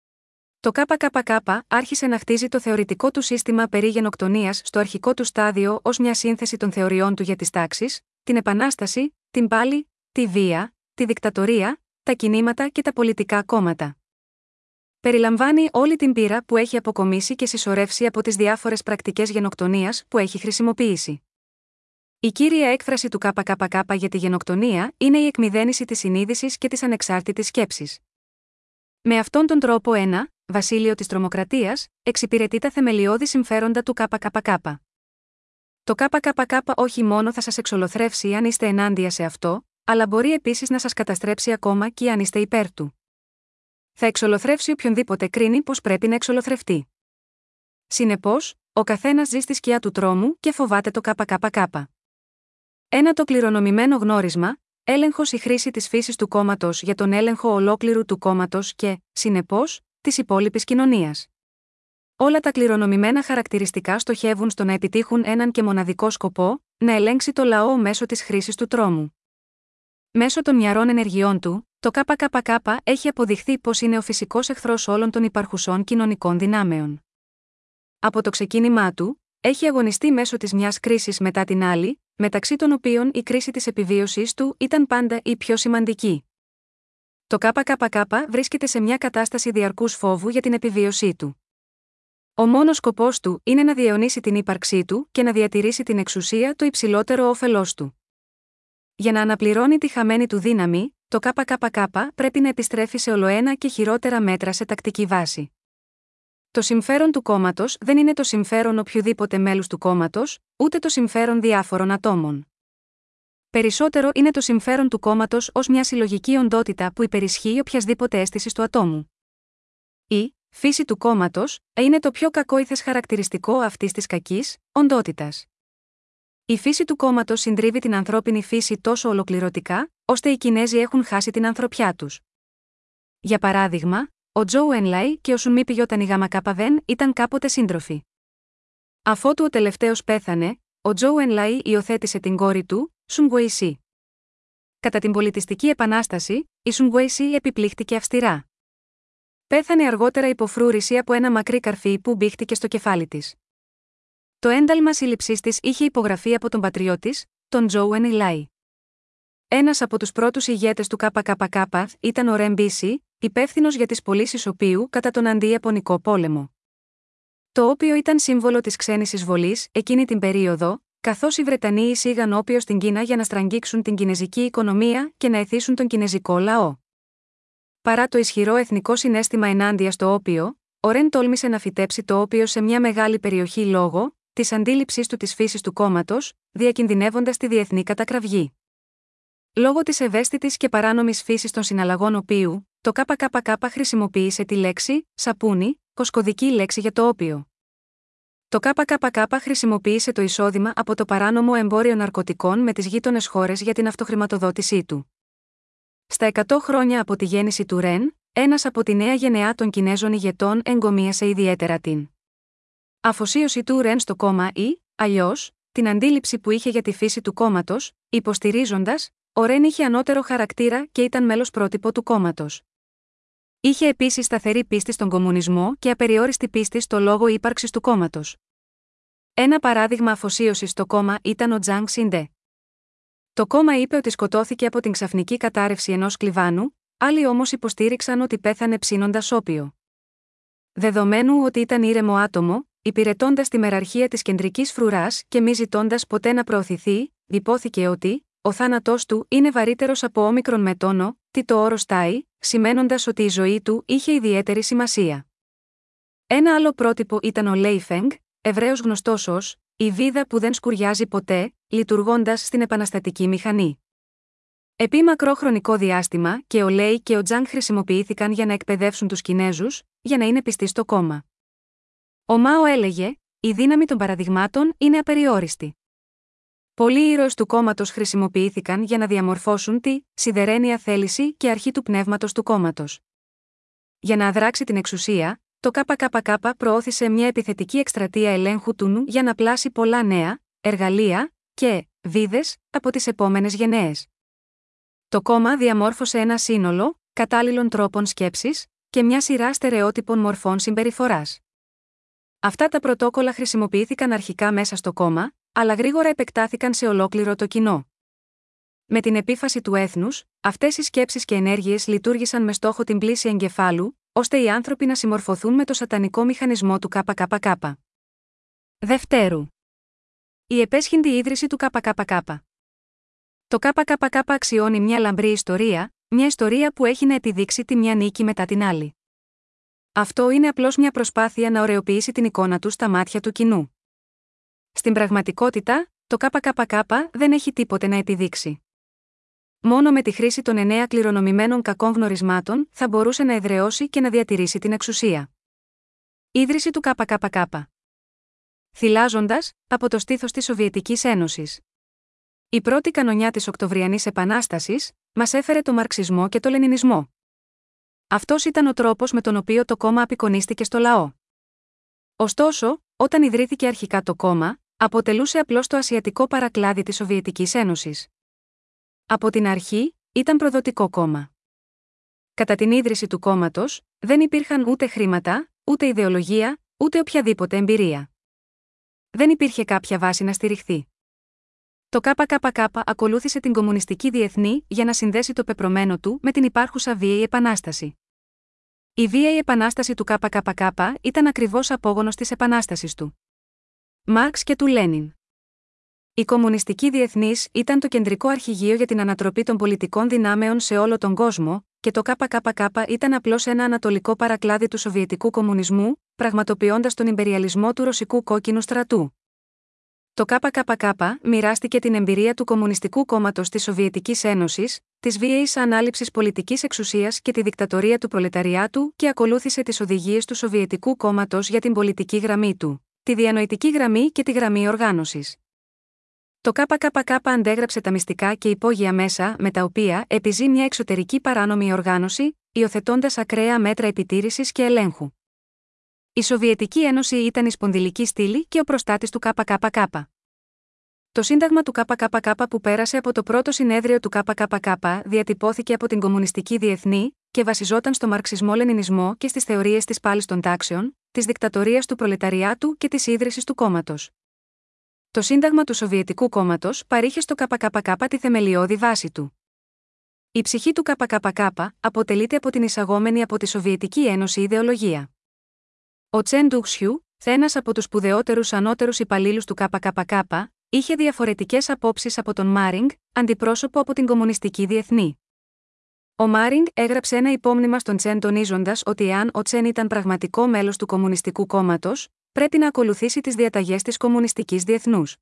Το ΚΚΚ άρχισε να χτίζει το θεωρητικό του σύστημα περί γενοκτονίας στο αρχικό του στάδιο ως μια σύνθεση των θεωριών του για τις τάξεις, την επανάσταση, την πάλη, τη βία, τη δικτατορία, τα κινήματα και τα πολιτικά κόμματα. Περιλαμβάνει όλη την πείρα που έχει αποκομίσει και συσσωρεύσει από τις διάφορες πρακτικές γενοκτονίας που έχει χρησιμοποιήσει. Η κύρια έκφραση του ΚΚΚ για τη γενοκτονία είναι η εκμηδένιση της συνείδησης και της ανεξάρτητης σκέψης. Με αυτόν τον τρόπο ένα βασίλειο της τρομοκρατίας εξυπηρετεί τα θεμελιώδη συμφέροντα του ΚΚΚ. Το ΚΚΚ όχι μόνο θα σας εξολοθρεύσει αν είστε ενάντια σε αυτό, αλλά μπορεί επίσης να σας καταστρέψει ακόμα και αν είστε υπέρ του. Θα εξολοθρεύσει οποιονδήποτε κρίνει πως πρέπει να εξολοθρευτεί. Συνεπώς, ο καθένας ζει στη σκιά του τρόμου και φοβάται το ΚΚΚ. Ένα το κληρονομημένο γνώρισμα, έλεγχος η χρήση της φύσης του κόμματος για τον έλεγχο ολόκληρου του κόμματος και, συνεπώς, της υπόλοιπης κοινωνίας. Όλα τα κληρονομημένα χαρακτηριστικά στοχεύουν στο να επιτύχουν έναν και μοναδικό σκοπό, να ελέγξει το λαό μέσω της χρήσης του τρόμου. Μέσω των μυαρών ενεργειών του, Το ΚΚΚ έχει αποδειχθεί πως είναι ο φυσικός εχθρός όλων των υπαρχουσών κοινωνικών δυνάμεων. Από το ξεκίνημά του, έχει αγωνιστεί μέσω της μιας κρίσης μετά την άλλη, μεταξύ των οποίων η κρίση της επιβίωσής του ήταν πάντα η πιο σημαντική. Το ΚΚΚ βρίσκεται σε μια κατάσταση διαρκούς φόβου για την επιβίωσή του. Ο μόνος σκοπός του είναι να διαιωνίσει την ύπαρξή του και να διατηρήσει την εξουσία το υψηλότερο όφελός του. Για να αναπληρώνει τη χαμένη του δύναμη, το ΚΚΚ πρέπει να επιστρέφει σε ολοένα και χειρότερα μέτρα σε τακτική βάση. Το συμφέρον του κόμματος δεν είναι το συμφέρον οποιοδήποτε μέλους του κόμματος, ούτε το συμφέρον διάφορων ατόμων. Περισσότερο είναι το συμφέρον του κόμματος ως μια συλλογική οντότητα που υπερισχύει οποιασδήποτε αίσθησης του ατόμου. Η φύση του κόμματος είναι το πιο κακόηθες χαρακτηριστικό αυτής της κακής οντότητας. Η φύση του κόμματος συντρίβει την ανθρώπινη φύση τόσο ολοκληρωτικά, ώστε οι Κινέζοι έχουν χάσει την ανθρωπιά τους. Για παράδειγμα, ο Τζόου Ενλάι και ο Σουνμί Πιγιότανιγαμακαπαβέν ήταν κάποτε σύντροφοι. Αφότου ο τελευταίος πέθανε, ο Τζόου Ενλάι υιοθέτησε την κόρη του, Σουν Γουέισι. Κατά την πολιτιστική επανάσταση, η Σουν Γουέισι επιπλήχθηκε αυστηρά. Πέθανε αργότερα υπό φρούρηση από ένα μακρύ καρφί που μπήχτηκε στο κεφάλι της. Το ένταλμα σύλληψής της είχε υπογραφεί από τον πατριό της, τον Τζόου Ενλάι. Ένας από τους πρώτους ηγέτες του ΚΚΚ ήταν ο Ρεν Μπίσι, υπεύθυνος για τις πωλήσεις οπίου κατά τον Αντιαπωνικό πόλεμο. Το όπιο ήταν σύμβολο της ξένης εισβολής εκείνη την περίοδο, καθώς οι Βρετανοί εισήγαν όπιο στην Κίνα για να στραγγίξουν την κινεζική οικονομία και να εθίσουν τον κινεζικό λαό. Παρά το ισχυρό εθνικό συναίσθημα ενάντια στο όπιο, ο Ρεν τόλμησε να φυτέψει το όπιο σε μια μεγάλη περιοχή λόγω της αντίληψής του της φύσης του κόμματος, διακινδυνεύοντας τη διεθνή κατακραυγή. Λόγω της ευαίσθητης και παράνομης φύσης των συναλλαγών οποίου, το ΚΚΚ χρησιμοποίησε τη λέξη «σαπούνι», κωσκωδική λέξη για το όπιο. Το ΚΚΚ χρησιμοποίησε το εισόδημα από το παράνομο εμπόριο ναρκωτικών με τις γείτονες χώρες για την αυτοχρηματοδότησή του. Στα εκατό χρόνια από τη γέννηση του Ρεν, ένας από τη νέα γενεά των Κινέζων ηγετών εγκομίασε ιδιαίτερα την αφοσίωση του Ρεν στο κόμμα ή, αλλιώς, την αντίληψη που είχε για τη φύση του κόμματος, υποστηρίζοντας, ο Ρεν είχε ανώτερο χαρακτήρα και ήταν μέλος πρότυπο του κόμματος. Είχε επίσης σταθερή πίστη στον κομμουνισμό και απεριόριστη πίστη στο λόγο ύπαρξης του κόμματος. Ένα παράδειγμα αφοσίωσης στο κόμμα ήταν ο Τζανγκ Σιντε. Το κόμμα είπε ότι σκοτώθηκε από την ξαφνική κατάρρευση ενός κλιβάνου, άλλοι όμως υποστήριξαν ότι πέθανε ψήνοντας όπιο. Δεδομένου ότι ήταν ήρεμο άτομο, υπηρετώντας τη μεραρχία της κεντρικής φρουράς και μη ζητώντας ποτέ να προωθηθεί, υπόθηκε ότι ο θάνατός του είναι βαρύτερος από όμικρον με τόνο, τι το όρος τάι, σημαίνοντας ότι η ζωή του είχε ιδιαίτερη σημασία. Ένα άλλο πρότυπο ήταν ο Λέι Φενγκ, Εβραίος γνωστός ως «η βίδα που δεν σκουριάζει ποτέ», λειτουργώντας στην επαναστατική μηχανή. Επί μακρό χρονικό διάστημα και ο Λέι και ο Τζανγκ χρησιμοποιήθηκαν για να εκπαιδεύσουν τους Κινέζους, για να είναι πιστοί στο κόμμα. Ο Μάο έλεγε: «Η δύναμη των παραδειγμάτων είναι απεριόριστη». Πολλοί ήρωες του κόμματος χρησιμοποιήθηκαν για να διαμορφώσουν τη σιδερένια θέληση και αρχή του πνεύματος του κόμματος. Για να αδράξει την εξουσία, το ΚΚΚ προώθησε μια επιθετική εκστρατεία ελέγχου του νου για να πλάσει πολλά νέα εργαλεία και βίδες από τις επόμενες γενναίες. Το κόμμα διαμόρφωσε ένα σύνολο κατάλληλων τρόπων σκέψης και μια σειρά στερεότυπων μορφών συμπεριφοράς. Αυτά τα πρωτόκολλα χρησιμοποιήθηκαν αρχικά μέσα στο κόμμα, αλλά γρήγορα επεκτάθηκαν σε ολόκληρο το κοινό. Με την επίφαση του έθνους, αυτές οι σκέψεις και ενέργειες λειτουργήσαν με στόχο την πλύση εγκεφάλου, ώστε οι άνθρωποι να συμμορφωθούν με το σατανικό μηχανισμό του ΚΚΚ. Δευτέρου. Η επέσχυντη ίδρυση του ΚΚΚ. Το ΚΚΚ αξιώνει μια λαμπρή ιστορία, μια ιστορία που έχει να επιδείξει τη μια νίκη μετά την άλλη. Αυτό είναι απλώς μια προσπάθεια να ωρεοποιήσει την εικόνα του στα μάτια του κοινού. Στην πραγματικότητα, το ΚΚΚ δεν έχει τίποτε να επιδείξει. Μόνο με τη χρήση των εννέα κληρονομημένων κακών γνωρισμάτων θα μπορούσε να εδραιώσει και να διατηρήσει την εξουσία. Ίδρυση του ΚΚΚ. Θυλάζοντας, από το στήθος της Σοβιετικής Ένωσης. Η πρώτη κανονιά της Οκτωβριανής Επανάστασης μας έφερε το μαρξισμό και το λενινισμό. Αυτός ήταν ο τρόπος με τον οποίο το κόμμα απεικονίστηκε στο λαό. Ωστόσο, όταν ιδρύθηκε αρχικά το κόμμα, αποτελούσε απλώς το ασιατικό παρακλάδι της Σοβιετικής Ένωσης. Από την αρχή, ήταν προδοτικό κόμμα. Κατά την ίδρυση του κόμματος, δεν υπήρχαν ούτε χρήματα, ούτε ιδεολογία, ούτε οποιαδήποτε εμπειρία. Δεν υπήρχε κάποια βάση να στηριχθεί. Το ΚΚΚ ακολούθησε την Κομμουνιστική Διεθνή για να συνδέσει το πεπρωμένο του με την υπάρχουσα βίαιη επανάσταση. Η βίαιη επανάσταση του ΚΚΚ ήταν ακριβώς απόγονος της επανάστασης του Μάρξ και του Λένιν. Η Κομμουνιστική Διεθνής ήταν το κεντρικό αρχηγείο για την ανατροπή των πολιτικών δυνάμεων σε όλο τον κόσμο, και το ΚΚΚ ήταν απλώς ένα ανατολικό παρακλάδι του Σοβιετικού κομμουνισμού, πραγματοποιώντας τον ιμπεριαλισμό του Ρωσικού Κόκκινου Στρατού. Το ΚΚΚ μοιράστηκε την εμπειρία του Κομμουνιστικού Κόμματος της Σοβιετικής Ένωσης, της βίαιης ανάληψης πολιτικής εξουσίας και τη δικτατορία του προλεταριάτου και ακολούθησε τις οδηγίες του Σοβιετικού Κόμματος για την πολιτική γραμμή του, τη διανοητική γραμμή και τη γραμμή οργάνωσης. Το ΚΚΚ αντέγραψε τα μυστικά και υπόγεια μέσα με τα οποία επιζεί μια εξωτερική παράνομη οργάνωση, υιοθετώντας ακραία μέτρα επιτήρησης και ελέγχου. Η Σοβιετική Ένωση ήταν η σπονδυλική στήλη και ο προστάτης του ΚΚΚ. Το Σύνταγμα του ΚΚΚ που πέρασε από το πρώτο συνέδριο του ΚΚΚ διατυπώθηκε από την Κομμουνιστική Διεθνή και βασιζόταν στο μαρξισμό-λενινισμό και στις θεωρίες της πάλης των τάξεων, της δικτατορίας του προλεταριάτου και της ίδρυσης του κόμματος. Το Σύνταγμα του Σοβιετικού Κόμματος παρήχε στο ΚΚΚ τη θεμελιώδη βάση του. Η ψυχή του ΚΚΚ αποτελείται από την εισαγόμενη από τη Σοβιετική Ένωση ιδεολογία. Ο Τσεν Ντουξιού, ένας από τους σπουδαιότερους ανώτερους υπαλλήλους του ΚΚΚ, είχε διαφορετικές απόψεις από τον Μάρινγκ, αντιπρόσωπο από την Κομμουνιστική Διεθνή. Ο Μάρινγκ έγραψε ένα υπόμνημα στον Τσεν τονίζοντας ότι εάν ο Τσεν ήταν πραγματικό μέλος του Κομμουνιστικού Κόμματος, πρέπει να ακολουθήσει τις διαταγές της Κομμουνιστικής Διεθνούς.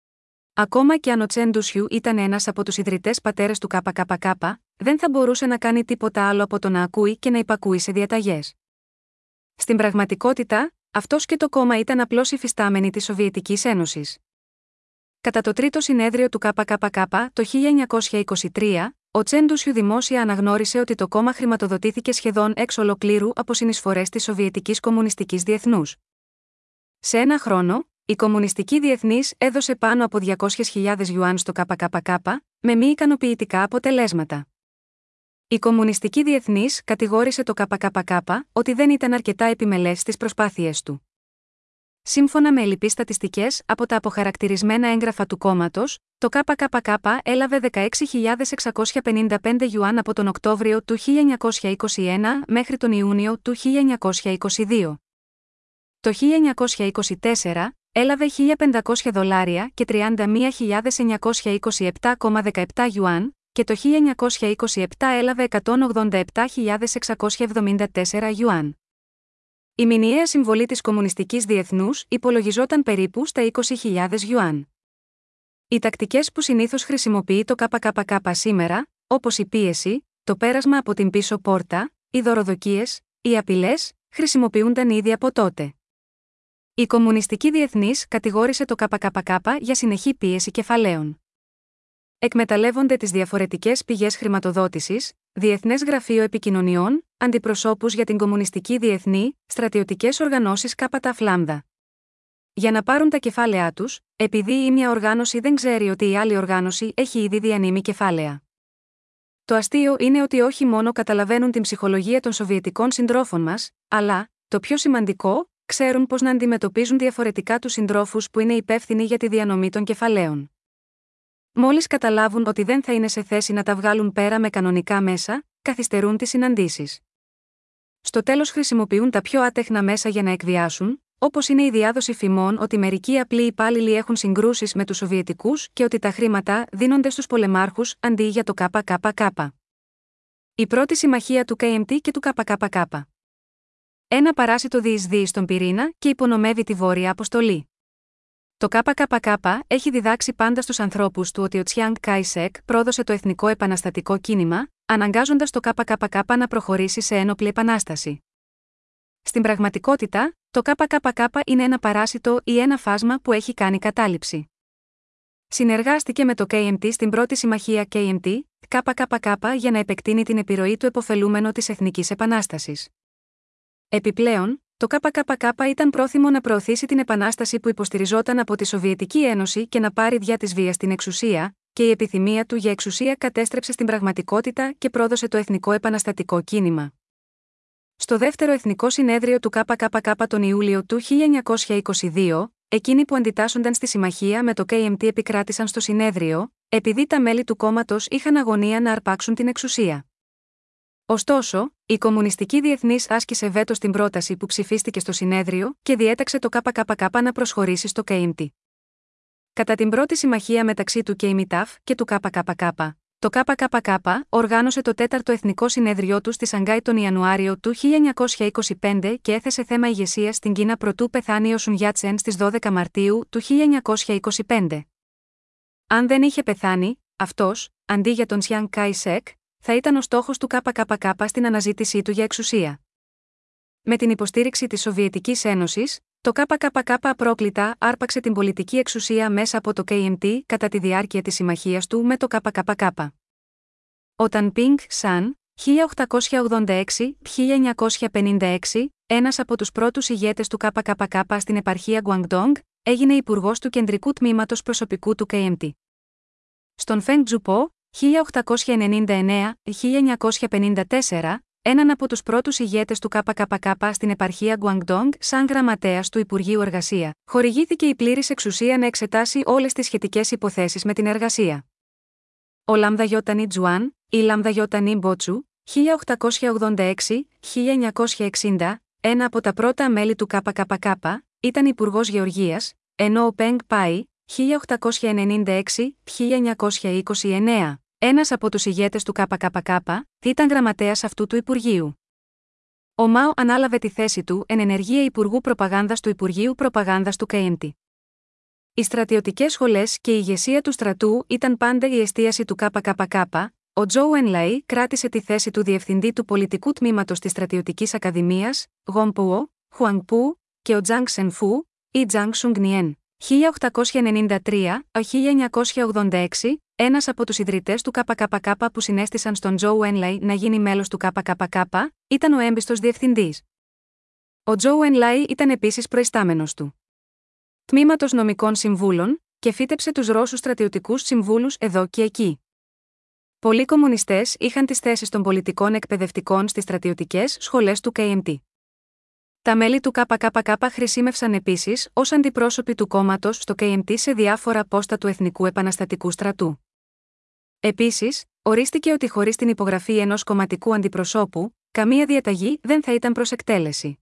Ακόμα και αν ο Τσεν Ντουξιού ήταν ένας από τους ιδρυτές πατέρες του ΚΚΚ, δεν θα μπορούσε να κάνει τίποτα άλλο από το να ακούει και να υπακούει σε διαταγές. Στην πραγματικότητα, αυτός και το κόμμα ήταν απλώς υφιστάμενοι της Σοβιετικής Ένωσης. Κατά το τρίτο συνέδριο του ΚΚΚ το χίλια εννιακόσια είκοσι τρία, ο Τσεν Ντουξιού δημόσια αναγνώρισε ότι το κόμμα χρηματοδοτήθηκε σχεδόν εξ ολοκλήρου από συνεισφορές της Σοβιετικής Κομμουνιστικής Διεθνούς. Σε ένα χρόνο, η Κομμουνιστική Διεθνής έδωσε πάνω από διακόσιες χιλιάδες ιουάν στο ΚΚΚ, με μη ικανοποιητικά αποτελέσματα. Η Κομμουνιστική Διεθνής κατηγόρησε το ΚΚΚ ότι δεν ήταν αρκετά επιμελές στις προσπάθειές του. Σύμφωνα με ελλειπείς στατιστικές από τα αποχαρακτηρισμένα έγγραφα του κόμματος, το ΚΚΚ έλαβε δεκαέξι χιλιάδες εξακόσια πενήντα πέντε ιουάν από τον Οκτώβριο του χίλια εννιακόσια είκοσι ένα μέχρι τον Ιούνιο του χίλια εννιακόσια είκοσι δύο. Το χίλια εννιακόσια είκοσι τέσσερα έλαβε χίλια πεντακόσια δολάρια και τριάντα μία χιλιάδες εννιακόσια είκοσι επτά κόμμα δεκαεπτά ιουάν, και το χίλια εννιακόσια είκοσι επτά έλαβε εκατόν ογδόντα επτά χιλιάδες εξακόσια εβδομήντα τέσσερα ιουάν. Η μηνιαία συμβολή της Κομμουνιστικής Διεθνούς υπολογιζόταν περίπου στα είκοσι χιλιάδες ιουάν. Οι τακτικές που συνήθως χρησιμοποιεί το ΚΚΚ σήμερα, όπως η πίεση, το πέρασμα από την πίσω πόρτα, οι δωροδοκίες, οι απειλές, χρησιμοποιούνταν ήδη από τότε. Η Κομμουνιστική Διεθνής κατηγόρησε το ΚΚΚ για συνεχή πίεση κεφαλαίων. Εκμεταλλεύονται τις διαφορετικές πηγές χρηματοδότησης, Διεθνές Γραφείο Επικοινωνιών, αντιπροσώπους για την Κομμουνιστική Διεθνή, στρατιωτικές οργανώσεις ΚΑΠΑΤΑ φλάμδα. Για να πάρουν τα κεφάλαιά τους, επειδή η μια οργάνωση δεν ξέρει ότι η άλλη οργάνωση έχει ήδη διανύμει κεφάλαια. Το αστείο είναι ότι όχι μόνο καταλαβαίνουν την ψυχολογία των Σοβιετικών συντρόφων μας, αλλά, το πιο σημαντικό, ξέρουν πώς να αντιμετωπίζουν διαφορετικά τους συντρόφους που είναι υπεύθυνοι για τη διανομή των κεφαλαίων. Μόλις καταλάβουν ότι δεν θα είναι σε θέση να τα βγάλουν πέρα με κανονικά μέσα, καθυστερούν τις συναντήσεις. Στο τέλος χρησιμοποιούν τα πιο άτεχνα μέσα για να εκβιάσουν, όπως είναι η διάδοση φημών ότι μερικοί απλοί υπάλληλοι έχουν συγκρούσεις με τους Σοβιετικούς και ότι τα χρήματα δίνονται στους πολεμάρχους αντί για το ΚΚΚ. Η πρώτη συμμαχία του κέι εμ τι και του ΚΚΚ. Ένα παράσιτο διεισδύει στον πυρήνα και υπονομεύει τη Βόρεια Αποστολή. Το ΚΚΚ έχει διδάξει πάντα στους ανθρώπους του ότι ο Τσιάνγκ Κάισεκ πρόδωσε το εθνικό επαναστατικό κίνημα, αναγκάζοντας το ΚΚΚ να προχωρήσει σε ένοπλη επανάσταση. Στην πραγματικότητα, το ΚΚΚ είναι ένα παράσιτο ή ένα φάσμα που έχει κάνει κατάληψη. Συνεργάστηκε με το κέι εμ τι στην πρώτη συμμαχία κέι εμ τι, ΚΚΚ για να επεκτείνει την επιρροή του επωφελούμενο της Εθνικής Επανάστασης. Επιπλέον, το ΚΚΚ ήταν πρόθυμο να προωθήσει την επανάσταση που υποστηριζόταν από τη Σοβιετική Ένωση και να πάρει δια της βίας την εξουσία, και η επιθυμία του για εξουσία κατέστρεψε στην πραγματικότητα και πρόδωσε το εθνικό επαναστατικό κίνημα. Στο δεύτερο Εθνικό Συνέδριο του ΚΚΚ τον Ιούλιο του χίλια εννιακόσια είκοσι δύο, εκείνοι που αντιτάσσονταν στη συμμαχία με το κέι εμ τι επικράτησαν στο συνέδριο, επειδή τα μέλη του κόμματος είχαν αγωνία να αρπάξουν την εξουσία. Ωστόσο, η Κομμουνιστική Διεθνής άσκησε βέτο στην πρόταση που ψηφίστηκε στο συνέδριο και διέταξε το ΚΚΚ να προσχωρήσει στο κέι εμ τι. Κατά την πρώτη συμμαχία μεταξύ του κέι εμ τι και του ΚΚΚ, το ΚΚΚ οργάνωσε το τέταρτο Εθνικό Συνέδριό του στη Σανγκάη τον Ιανουάριο του χίλια εννιακόσια είκοσι πέντε και έθεσε θέμα ηγεσίας στην Κίνα προτού πεθάνει ο Σουν Γιάτσεν στις δώδεκα Μαρτίου του χίλια εννιακόσια είκοσι πέντε. Αν δεν είχε πεθάνει, αυτός, αντί για τον Τσιάνγκ Κάι Σεκ, θα ήταν ο στόχος του ΚΚΚ στην αναζήτησή του για εξουσία. Με την υποστήριξη της Σοβιετικής Ένωσης, το ΚΚΚ απρόκλητα άρπαξε την πολιτική εξουσία μέσα από το κέι εμ τι κατά τη διάρκεια της συμμαχίας του με το ΚΚΚ. Όταν Πινγκ Σαν, χίλια οκτακόσια ογδόντα έξι με χίλια εννιακόσια πενήντα έξι, ένας από τους πρώτους ηγέτες του ΚΚΚ στην επαρχία Γκουαντόγκ, έγινε υπουργός του κεντρικού τμήματος προσωπικού του κέι εμ τι. Στον Φενγκ Τζουπό, χίλια οκτακόσια ενενήντα εννέα με χίλια εννιακόσια πενήντα τέσσερα, έναν από τους πρώτους ηγέτες του ΚΚΚ στην επαρχία Γκουαντόγκ σαν γραμματέας του Υπουργείου Εργασία, χορηγήθηκε η πλήρης εξουσία να εξετάσει όλες τις σχετικές υποθέσεις με την εργασία. Ο Λαμδαγιώτανι Τζουάν, ή Λαμδαγιώτανι Μπότσου, χίλια οκτακόσια ογδόντα έξι με χίλια εννιακόσια εξήντα, ένα από τα πρώτα μέλη του ΚΚΚ, ήταν υπουργός Γεωργίας, ενώ ο Πενγκ Πάι, χίλια οκτακόσια ενενήντα έξι με χίλια εννιακόσια είκοσι εννέα, ένας από τους ηγέτες του ΚΚΚ, ήταν γραμματέας αυτού του Υπουργείου. Ο Μάο ανάλαβε τη θέση του εν ενεργεία Υπουργού Προπαγάνδας του Υπουργείου Προπαγάνδας του κέι εμ τι. Οι στρατιωτικές σχολές και η ηγεσία του στρατού ήταν πάντα η εστίαση του ΚΚΚ. Ο Τζόου Ενλαΐ κράτησε τη θέση του διευθυντή του πολιτικού τμήματος της Στρατιωτικής Ακαδημίας, Γομπουο, Χουανγκπού, και ο Τζανγκ Σενφού, ή Τζανγκ Σουγνιέν, χίλια οκτακόσια ενενήντα τρία με χίλια εννιακόσια ογδόντα έξι, ένας από τους ιδρυτές του ΚΚΚ που συνέστησαν στον Τζόου Ενλαΐ να γίνει μέλος του ΚΚΚ, ήταν ο έμπιστος διευθυντής. Ο Τζόου Ενλαΐ ήταν επίσης προϊστάμενος του Τμήματος Νομικών Συμβούλων και φύτεψε τους Ρώσους στρατιωτικούς συμβούλους εδώ και εκεί. Πολλοί κομμουνιστές είχαν τις θέσεις των πολιτικών εκπαιδευτικών στις στρατιωτικές σχολές του κέι εμ τι. Τα μέλη του ΚΚΚ χρησιμεύσαν επίσης ως αντιπρόσωποι του κόμματος στο κέι εμ τι σε διάφορα πόστα του Εθνικού Επαναστατικού Στρατού. Επίσης, ορίστηκε ότι χωρίς την υπογραφή ενός κομματικού αντιπροσώπου, καμία διαταγή δεν θα ήταν προς εκτέλεση.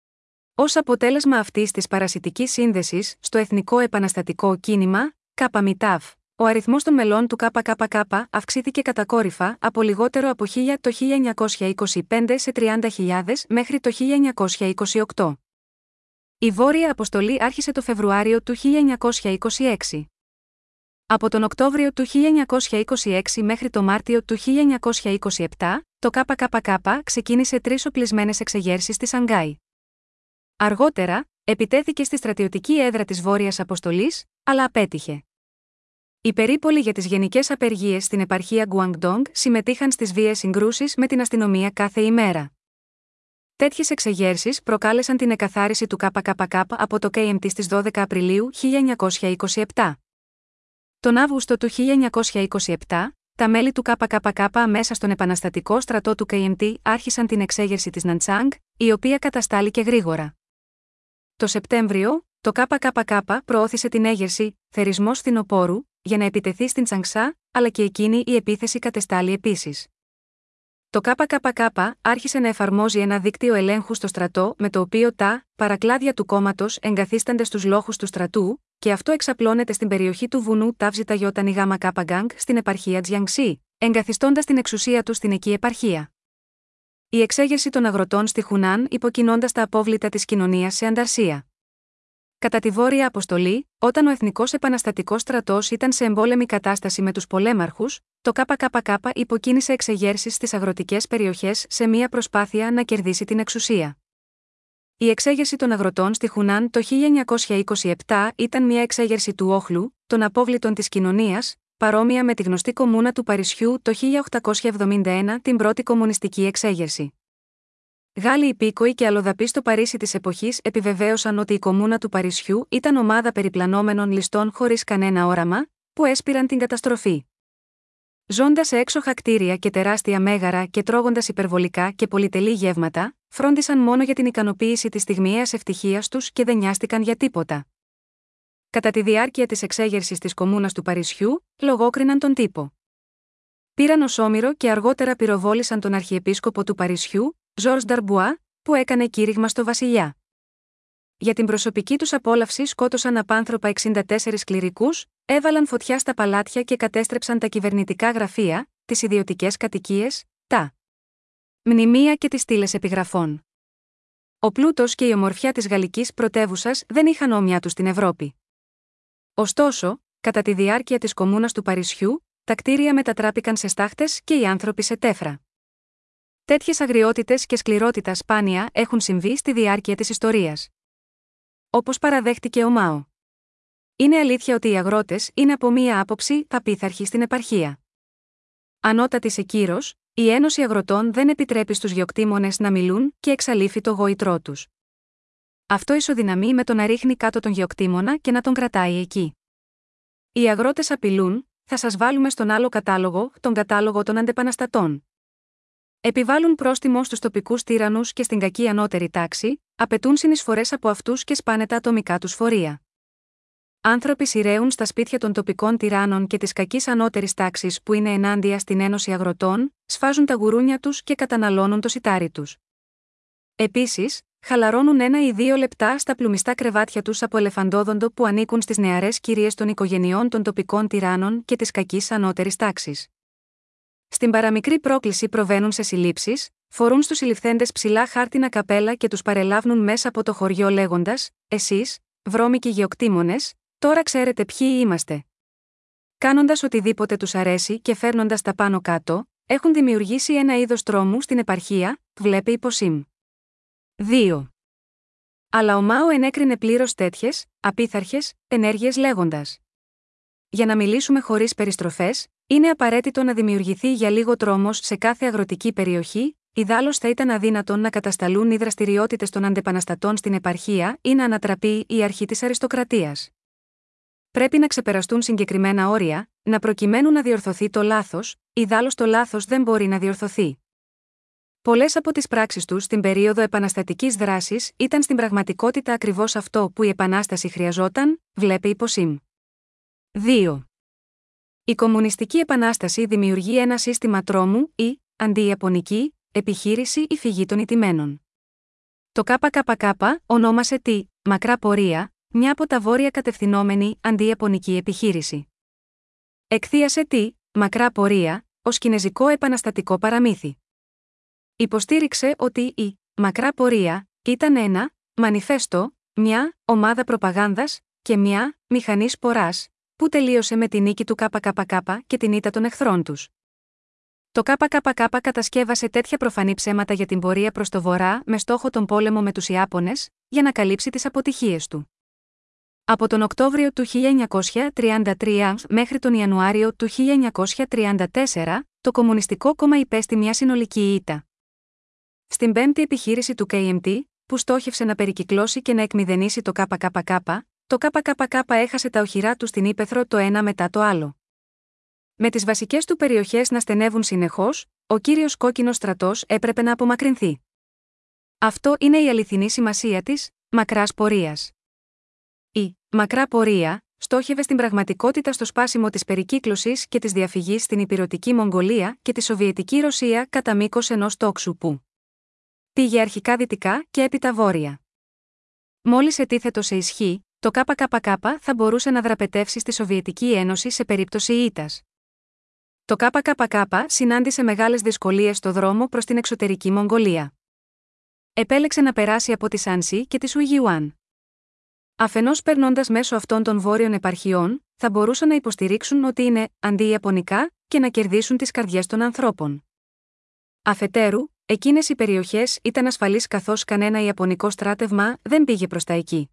Ως αποτέλεσμα αυτής της παρασιτικής σύνδεσης στο Εθνικό Επαναστατικό Κίνημα, ΚΜΤΑΦ, ο αριθμός των μελών του ΚΚΚ αυξήθηκε κατακόρυφα από λιγότερο από χίλια το χίλια εννιακόσια είκοσι πέντε σε τριάντα χιλιάδες μέχρι το χίλια εννιακόσια είκοσι οκτώ. Η Βόρεια Αποστολή άρχισε το Φεβρουάριο του χίλια εννιακόσια είκοσι έξι. Από τον Οκτώβριο του χίλια εννιακόσια είκοσι έξι μέχρι το Μάρτιο του χίλια εννιακόσια είκοσι επτά, το ΚΚΚ ξεκίνησε τρεις οπλισμένες εξεγέρσεις στη Σανγκάη. Αργότερα, επιτέθηκε στη στρατιωτική έδρα της Βόρειας Αποστολής, αλλά απέτυχε. Οι περίπολοι για τις γενικές απεργίες στην επαρχία Γκουαντόγκ συμμετείχαν στις βίαιες συγκρούσεις με την αστυνομία κάθε ημέρα. Τέτοιες εξεγέρσεις προκάλεσαν την εκαθάριση του ΚΚΚ από το κέι εμ τι στις δώδεκα Απριλίου χίλια εννιακόσια είκοσι επτά. Τον Αύγουστο του χίλια εννιακόσια είκοσι επτά, τα μέλη του ΚΚΚ μέσα στον επαναστατικό στρατό του κέι εμ τι άρχισαν την εξέγερση της Ναντσάνγκ, η οποία καταστάληκε γρήγορα. Το Σεπτέμβριο, το ΚΚΚ προώθησε την έγερση «Θερισμός φθινοπόρου» για να επιτεθεί στην Τσανγκσά, αλλά και εκείνη η επίθεση κατεστάλλει επίσης. Το ΚΚΚ άρχισε να εφαρμόζει ένα δίκτυο ελέγχου στο στρατό με το οποίο τα παρακλάδια του κόμματος εγκαθίστανται στους λόχους του στρατού, και αυτό εξαπλώνεται στην περιοχή του βουνού Ταυζιταγιώτανι Γάμα Κάπαγκάνγκ στην επαρχία Τζιανγκσί, εγκαθιστώντας την εξουσία του στην εκεί επαρχία. Η εξέγερση των αγροτών στη Χουνάν υποκινώντας τα απόβλητα της κοινωνίας σε ανταρσία. Κατά τη Βόρεια Αποστολή, όταν ο Εθνικός Επαναστατικός Στρατός ήταν σε εμπόλεμη κατάσταση με τους πολέμαρχους, το ΚΚΚ υποκίνησε εξεγέρσεις στις αγροτικές περιοχές σε μια προσπάθεια να κερδίσει την εξουσία. Η εξέγερση των αγροτών στη Χουνάν το χίλια εννιακόσια είκοσι επτά ήταν μια εξέγερση του όχλου, των απόβλητων της κοινωνίας, παρόμοια με τη γνωστή κομμούνα του Παρισιού το χίλια οκτακόσια εβδομήντα ένα, την πρώτη κομμουνιστική εξέγερση. Γάλλοι υπήκοοι και αλλοδαποί στο Παρίσι της εποχής επιβεβαίωσαν ότι η κομμούνα του Παρισιού ήταν ομάδα περιπλανόμενων ληστών χωρίς κανένα όραμα, που έσπηραν την καταστροφή. Ζώντας σε έξοχα κτίρια και τεράστια μέγαρα και τρώγοντας υπερβολικά και πολυτελή γεύματα, φρόντισαν μόνο για την ικανοποίηση της στιγμιαίας ευτυχίας τους και δεν νοιάστηκαν για τίποτα. Κατά τη διάρκεια της εξέγερσης της κομμούνας του Παρισιού, λογόκριναν τον τύπο. Πήραν ως όμηρο και αργότερα πυροβόλησαν τον αρχιεπίσκοπο του Παρισιού, Ζορζ Νταρμπουά, που έκανε κήρυγμα στο βασιλιά. Για την προσωπική τους απόλαυση σκότωσαν απάνθρωπα εξήντα τέσσερις κληρικούς, έβαλαν φωτιά στα παλάτια και κατέστρεψαν τα κυβερνητικά γραφεία, τις ιδιωτικές κατοικίες, τα μνημεία και τις στήλες επιγραφών. Ο πλούτος και η ομορφιά της γαλλικής πρωτεύουσας δεν είχαν όμοια τους στην Ευρώπη. Ωστόσο, κατά τη διάρκεια της κομμούνας του Παρισιού, τα κτίρια μετατράπηκαν σε στάχτες και οι άνθρωποι σε τέφρα. Τέτοιες αγριότητες και σκληρότητα σπάνια έχουν συμβεί στη διάρκεια της ιστορίας. Όπως παραδέχτηκε ο Μάο. Είναι αλήθεια ότι οι αγρότες είναι από μία άποψη απίθαρχοι στην επαρχία. Ανώτατη σε κύρος, η Ένωση Αγροτών δεν επιτρέπει στους γεωκτήμονες να μιλούν και εξαλείφει το γοητρό τους. Αυτό ισοδυναμεί με το να ρίχνει κάτω τον γεωκτήμονα και να τον κρατάει εκεί. Οι αγρότες απειλούν, θα σας βάλουμε στον άλλο κατάλογο, τον κατάλογο των αντεπαναστατών. Επιβάλλουν πρόστιμο στους τοπικούς τύραννους και στην κακή ανώτερη τάξη, απαιτούν συνεισφορές από αυτούς και σπάνε τα ατομικά τους φορεία. Άνθρωποι σειραίουν στα σπίτια των τοπικών τυράννων και της κακής ανώτερης τάξης που είναι ενάντια στην Ένωση Αγροτών, σφάζουν τα γουρούνια τους και καταναλώνουν το σιτάρι τους. Επίσης, χαλαρώνουν ένα ή δύο λεπτά στα πλουμιστά κρεβάτια τους από ελεφαντόδοντο που ανήκουν στις νεαρές κυρίες των οικογενειών των τοπικών τυράννων και της κακής ανώτερης τάξης. Στην παραμικρή πρόκληση προβαίνουν σε συλλήψεις, φορούν στους συλληφθέντες ψηλά χάρτινα καπέλα και τους παρελάβουν μέσα από το χωριό λέγοντας: «Εσείς, βρώμικοι γεωκτήμονες, τώρα ξέρετε ποιοι είμαστε». Κάνοντας οτιδήποτε τους αρέσει και φέρνοντας τα πάνω κάτω, έχουν δημιουργήσει ένα είδος τρόμου στην επαρχία, βλέπε υποσύμ. δύο. Αλλά ο Μάο ενέκρινε πλήρως τέτοιες, απίθαρχες, ενέργειες λέγοντας: «Για να μιλήσουμε χωρίς περιστροφές, είναι απαραίτητο να δημιουργηθεί για λίγο τρόμος σε κάθε αγροτική περιοχή, ιδάλλως θα ήταν αδύνατον να κατασταλούν οι δραστηριότητες των αντεπαναστατών στην επαρχία ή να ανατραπεί η αρχή της αριστοκρατίας. Πρέπει να ξεπεραστούν συγκεκριμένα όρια, να προκειμένου να διορθωθεί το λάθος, ιδάλλως το λάθος δεν μπορεί να διορθωθεί». Πολλές από τις πράξεις τους στην περίοδο επαναστατικής δράσης ήταν στην πραγματικότητα ακριβώς αυτό που η Επανάσταση χρειαζόταν, βλέπε υποσύμ. δύο. Η Κομμουνιστική Επανάσταση δημιουργεί ένα σύστημα τρόμου ή, αντιιαπωνική, επιχείρηση ή φυγή των ηττημένων. Το ΚΚΚ ονόμασε τη «μακρά πορεία», μια από τα βόρεια κατευθυνόμενη αντιιαπωνική επιχείρηση. Εκθίασε τη «μακρά πορεία» ως κινεζικό επαναστατικό παραμύθι. Υποστήριξε ότι η «μακρά πορεία» ήταν ένα μανιφέστο, μια ομάδα προπαγάνδας και μια μηχανή σποράς, που τελείωσε με τη νίκη του ΚΚΚ και την ήττα των εχθρών τους. Το ΚΚΚ κατασκεύασε τέτοια προφανή ψέματα για την πορεία προς το βορρά με στόχο τον πόλεμο με τους Ιάπωνες, για να καλύψει τις αποτυχίες του. Από τον Οκτώβριο του χίλια εννιακόσια τριάντα τρία μέχρι τον Ιανουάριο του χίλια εννιακόσια τριάντα τέσσερα, το Κομμουνιστικό Κόμμα υπέστη μια συνολική ήττα. Στην πέμπτη επιχείρηση του κέι εμ τι, που στόχευσε να περικυκλώσει και να εκμηδενήσει το ΚΚΚ, το ΚΚΚ έχασε τα οχυρά του στην ύπαιθρο το ένα μετά το άλλο. Με τις βασικές του περιοχές να στενεύουν συνεχώς, ο κύριος κόκκινος στρατός έπρεπε να απομακρυνθεί. Αυτό είναι η αληθινή σημασία της μακράς πορείας. Η μακρά πορεία στόχευε στην πραγματικότητα στο σπάσιμο της περικύκλωσης και της διαφυγής στην Ηπειρωτική Μογγολία και τη Σοβιετική Ρωσία κατά μήκος ενός τόξου που πήγε αρχικά δυτικά και έπειτα βόρεια. Μόλις ετίθετο σε ισχύ, το ΚΚΚ θα μπορούσε να δραπετεύσει στη Σοβιετική Ένωση σε περίπτωση ήττας. Το ΚΚΚ συνάντησε μεγάλες δυσκολίες στο δρόμο προς την εξωτερική Μογγολία. Επέλεξε να περάσει από τη Σάνση και τη Σουιγιουάν. Αφενός περνώντας μέσω αυτών των βόρειων επαρχιών, θα μπορούσαν να υποστηρίξουν ότι είναι αντιιαπωνικά και να κερδίσουν τις καρδιές των ανθρώπων. Αφετέρου, εκείνες οι περιοχές ήταν ασφαλείς καθώς κανένα ιαπωνικό στράτευμα δεν πήγε προς τα εκεί.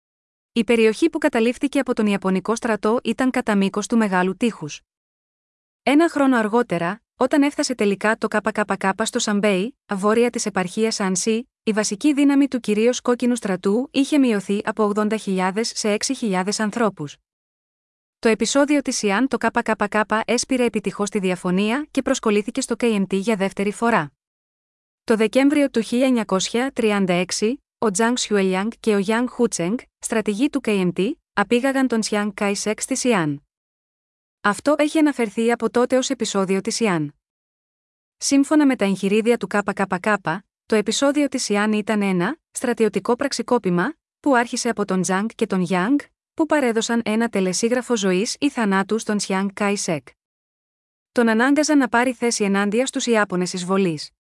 Η περιοχή που καταλήφθηκε από τον Ιαπωνικό στρατό ήταν κατά μήκος του Μεγάλου Τείχους. Ένα χρόνο αργότερα, όταν έφτασε τελικά το ΚΚΚ στο Σαμπέι, βόρεια της επαρχίας Ανσί, η βασική δύναμη του κυρίως κόκκινου στρατού είχε μειωθεί από ογδόντα χιλιάδες σε έξι χιλιάδες ανθρώπους. Το επεισόδιο της Ιαν το ΚΚΚ έσπηρε επιτυχώς τη διαφωνία και προσκολήθηκε στο κέι εμ τι για δεύτερη φορά. Το Δεκέμβριο του χίλια εννιακόσια τριάντα έξι, ο Τζανγκ Σιουελιάνγκ και ο Γιάνγκ Χούτσενγκ, στρατηγοί του κέι εμ τι, απήγαγαν τον Τσιάνγκ Κάι-σεκ στη Σιάν. Αυτό έχει αναφερθεί από τότε ως επεισόδιο της Ιαν. Σύμφωνα με τα εγχειρίδια του ΚΚΚ, το επεισόδιο της Ιαν ήταν ένα στρατιωτικό πραξικόπημα που άρχισε από τον Τζανγκ και τον Γιάνγκ, που παρέδωσαν ένα τελεσίγραφο ζωής ή θανάτου στον Τσιάνγκ Κάι-σεκ. Τον ανάγκαζαν να πάρει θέση ενάντια στους Ιάπωνες εισβολείς.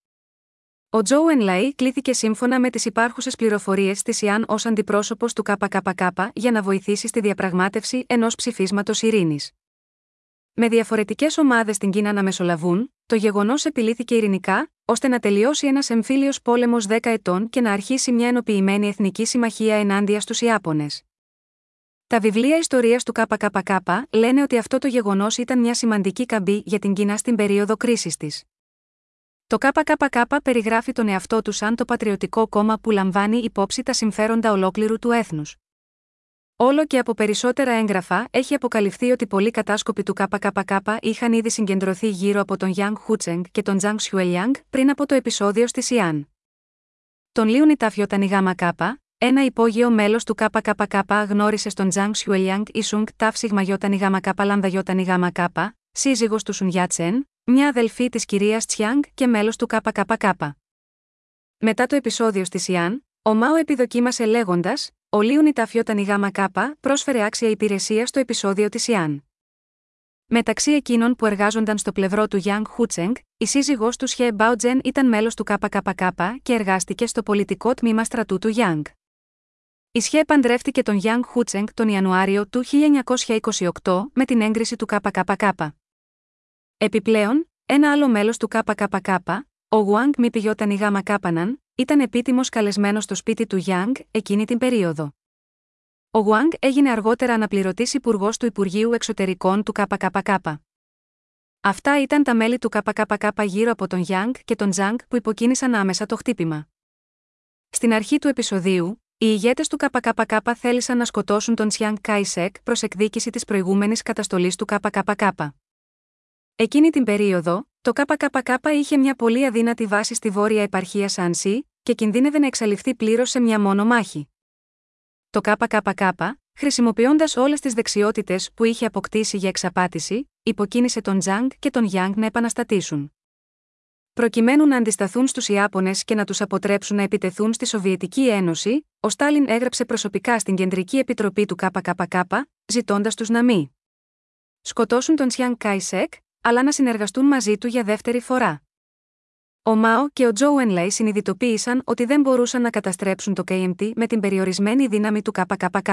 Ο Τζόου Ενλαϊ κλήθηκε σύμφωνα με τις υπάρχουσες πληροφορίες της Ιαν ως αντιπρόσωπος του ΚΚΚ για να βοηθήσει στη διαπραγμάτευση ενός ψηφίσματος ειρήνης. Με διαφορετικές ομάδες στην Κίνα να μεσολαβούν, το γεγονός επιλύθηκε ειρηνικά, ώστε να τελειώσει ένας εμφύλιος πόλεμος δέκα ετών και να αρχίσει μια ενοποιημένη εθνική συμμαχία ενάντια στους Ιάπωνες. Τα βιβλία ιστορίας του ΚΚΚ λένε ότι αυτό το γεγονός ήταν μια σημαντική καμπή για την Κίνα στην περίοδο κρίσης της. Το ΚΚΚ περιγράφει τον εαυτό του σαν το πατριωτικό κόμμα που λαμβάνει υπόψη τα συμφέροντα ολόκληρου του έθνους. Όλο και από περισσότερα έγγραφα έχει αποκαλυφθεί ότι πολλοί κατάσκοποι του ΚΚΚ είχαν ήδη συγκεντρωθεί γύρω από τον Γιάνγκ Χούτσενγκ και τον Τζανγκ Σιουελιάνγκ πριν από το επεισόδιο στη Σιάν. Τον Λίουνι Ταφιότανιγάμα, ένα υπόγειο μέλος του ΚΚΚ, γνώρισε στον Τζανγκ Σιουελιάνγκ Ισουνγκ Ταυσιγμαγιότανιγάμα Λανδαγιότανιγάμα, σύζυγος του Σουν Γιάτσεν, μια αδελφή της κυρίας Τσιάνγκ και μέλος του ΚΚΚ. Μετά το επεισόδιο στη Σιάν, ο Μάο επιδοκίμασε λέγοντας: «Ο Λίουνι Ταφιότανιγάμα πρόσφερε άξια υπηρεσία στο επεισόδιο της Ιαν». Μεταξύ εκείνων που εργάζονταν στο πλευρό του Γιάνγκ Χούτσενγκ, η σύζυγός του Σχε Μπάουτζεν ήταν μέλος του ΚΚΚ και εργάστηκε στο πολιτικό τμήμα στρατού του Γιάνγκ. Η Σχε παντρεύτηκε τον Γιάνγκ Χούτσενγκ τον Ιανουάριο του χίλια εννιακόσια είκοσι οκτώ με την έγκριση του ΚΚΚ. Επιπλέον, ένα άλλο μέλος του ΚΚΚ, ο Γουάνγκ Μιπιγιότανιγάμα Κάπαναν, ήταν επίτιμος καλεσμένος στο σπίτι του Γιάνγκ εκείνη την περίοδο. Ο Γουάνγκ έγινε αργότερα αναπληρωτής υπουργός του Υπουργείου Εξωτερικών του ΚΚΚ. Αυτά ήταν τα μέλη του ΚΚΚ γύρω από τον Γιάνγκ και τον Τζανγκ που υποκίνησαν άμεσα το χτύπημα. Στην αρχή του επεισοδίου, οι ηγέτες του ΚΚΚ θέλησαν να σκοτώσουν τον Τσιάνγκ Κάι-σεκ προς εκδίκηση της προηγούμενης καταστολής του ΚΚΚ. Εκείνη την περίοδο, το ΚΚΚ είχε μια πολύ αδύνατη βάση στη βόρεια επαρχία Σανσί και κινδύνευε να εξαλειφθεί πλήρως σε μια μόνο μάχη. Το ΚΚΚ, χρησιμοποιώντας όλες τις δεξιότητες που είχε αποκτήσει για εξαπάτηση, υποκίνησε τον Τζανγκ και τον Γιάνγκ να επαναστατήσουν. Προκειμένου να αντισταθούν στους Ιάπωνες και να τους αποτρέψουν να επιτεθούν στη Σοβιετική Ένωση, ο Στάλιν έγραψε προσωπικά στην Κεντρική Επιτροπή του ΚΚΚ, ζητώντας τους να μην σκοτώσουν τον Τσιάνγκ Κάι-σεκ, αλλά να συνεργαστούν μαζί του για δεύτερη φορά. Ο Μάο και ο Τζόου Ενλαϊ συνειδητοποίησαν ότι δεν μπορούσαν να καταστρέψουν το κέι εμ τι με την περιορισμένη δύναμη του ΚΚΚ.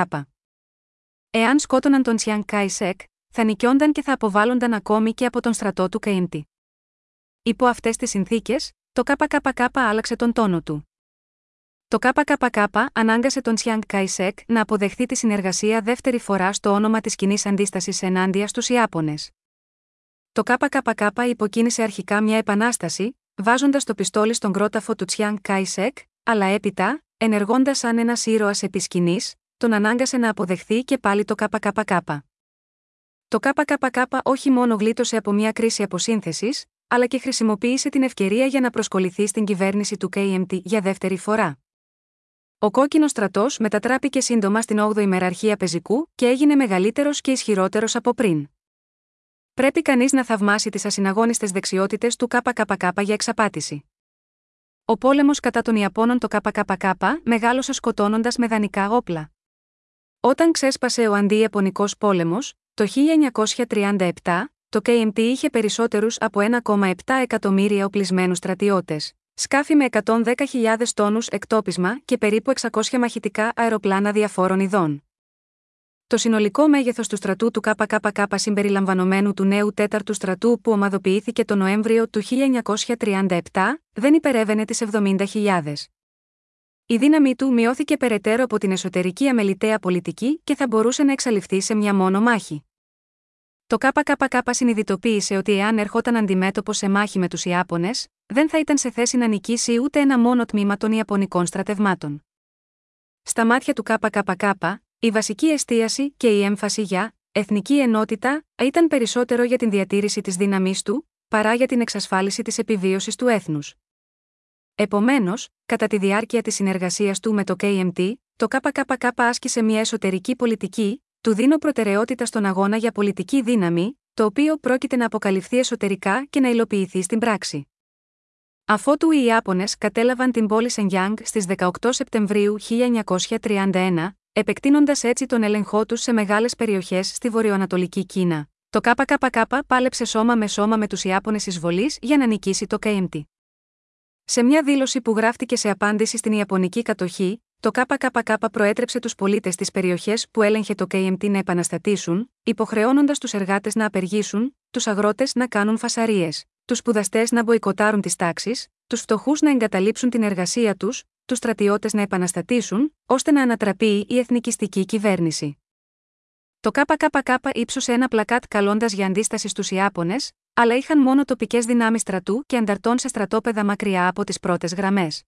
Εάν σκότωναν τον Τσιάνγκ Κάι-σεκ, θα νικιόνταν και θα αποβάλλονταν ακόμη και από τον στρατό του κέι εμ τι. Υπό αυτές τις συνθήκες, το ΚΚΚ άλλαξε τον τόνο του. Το ΚΚΚ ανάγκασε τον Τσιάνγκ Κάι-σεκ να αποδεχθεί τη συνεργασία δεύτερη φορά στο όνομα της κοινής αντίστασης ενάντια στους Ιάπωνες. Το ΚΚΚ υποκίνησε αρχικά μια επανάσταση, βάζοντας το πιστόλι στον κρόταφο του Τσιάνγκ Κάι-σεκ, αλλά έπειτα, ενεργώντας σαν ένας ήρωας επί σκηνής, τον ανάγκασε να αποδεχθεί και πάλι το ΚΚΚ. Το ΚΚΚ όχι μόνο γλίτωσε από μια κρίση αποσύνθεσης, αλλά και χρησιμοποίησε την ευκαιρία για να προσκοληθεί στην κυβέρνηση του κέι εμ τι για δεύτερη φορά. Ο κόκκινος στρατός μετατράπηκε σύντομα στην όγδοη μεραρχία πεζικού και έγινε μεγαλύτερος και ισχυρότερος από πριν. Πρέπει κανείς να θαυμάσει τις ασυναγώνιστες δεξιότητες του ΚΚΚ για εξαπάτηση. Ο πόλεμος κατά των Ιαπώνων το ΚΚΚ μεγάλωσε σκοτώνοντας με δανεικά όπλα. Όταν ξέσπασε ο αντιιαπωνικός πόλεμος, το χίλια εννιακόσια τριάντα επτά, το κέι εμ τι είχε περισσότερους από ένα κόμμα επτά εκατομμύρια οπλισμένους στρατιώτες, σκάφη με εκατόν δέκα χιλιάδες τόνους εκτόπισμα και περίπου εξακόσια μαχητικά αεροπλάνα διαφόρων ειδών. Το συνολικό μέγεθος του στρατού του ΚΚΚ συμπεριλαμβανομένου του νέου τέταρτου στρατού που ομαδοποιήθηκε τον Νοέμβριο του χίλια εννιακόσια τριάντα επτά δεν υπερεύαινε τις εβδομήντα χιλιάδες. Η δύναμή του μειώθηκε περαιτέρω από την εσωτερική αμεληταία πολιτική και θα μπορούσε να εξαλειφθεί σε μια μόνο μάχη. Το ΚΚΚ συνειδητοποίησε ότι εάν ερχόταν αντιμέτωπος σε μάχη με τους Ιάπωνες, δεν θα ήταν σε θέση να νικήσει ούτε ένα μόνο τμήμα των Ιαπωνικών στρατευμάτων. Στα μάτια του ΚΚΚ, η βασική εστίαση και η έμφαση για εθνική ενότητα ήταν περισσότερο για την διατήρηση της δύναμής του, παρά για την εξασφάλιση της επιβίωσης του έθνους. Επομένως, κατά τη διάρκεια της συνεργασίας του με το κέι εμ τι, το ΚΚΚ άσκησε μια εσωτερική πολιτική, του δίνω προτεραιότητα στον αγώνα για πολιτική δύναμη, το οποίο πρόκειται να αποκαλυφθεί εσωτερικά και να υλοποιηθεί στην πράξη. Αφότου οι Ιάπωνες κατέλαβαν την πόλη Σενγιάνγκ στις δεκαοκτώ Σεπτεμβρίου χίλια εννιακόσια τριάντα ένα, επεκτείνοντας έτσι τον έλεγχό τους σε μεγάλες περιοχές στη βορειοανατολική Κίνα, το ΚΚΚ πάλεψε σώμα με σώμα με τους Ιάπωνες εισβολής για να νικήσει το κέι εμ τι. Σε μια δήλωση που γράφτηκε σε απάντηση στην Ιαπωνική κατοχή, το ΚΚΚ προέτρεψε τους πολίτες της περιοχές που έλεγχε το κέι εμ τι να επαναστατήσουν, υποχρεώνοντας τους εργάτες να απεργήσουν, τους αγρότες να κάνουν φασαρίες, τους σπουδαστές να μποϊκοτάρουν τις τάξεις, τους φτωχούς να εγκαταλείψουν την εργασία τους, τους στρατιώτες να επαναστατήσουν, ώστε να ανατραπεί η εθνικιστική κυβέρνηση. Το ΚΚΚ ύψωσε ένα πλακάτ καλώντας για αντίσταση στους Ιάπωνες, αλλά είχαν μόνο τοπικές δυνάμεις στρατού και ανταρτών σε στρατόπεδα μακριά από τις πρώτες γραμμές.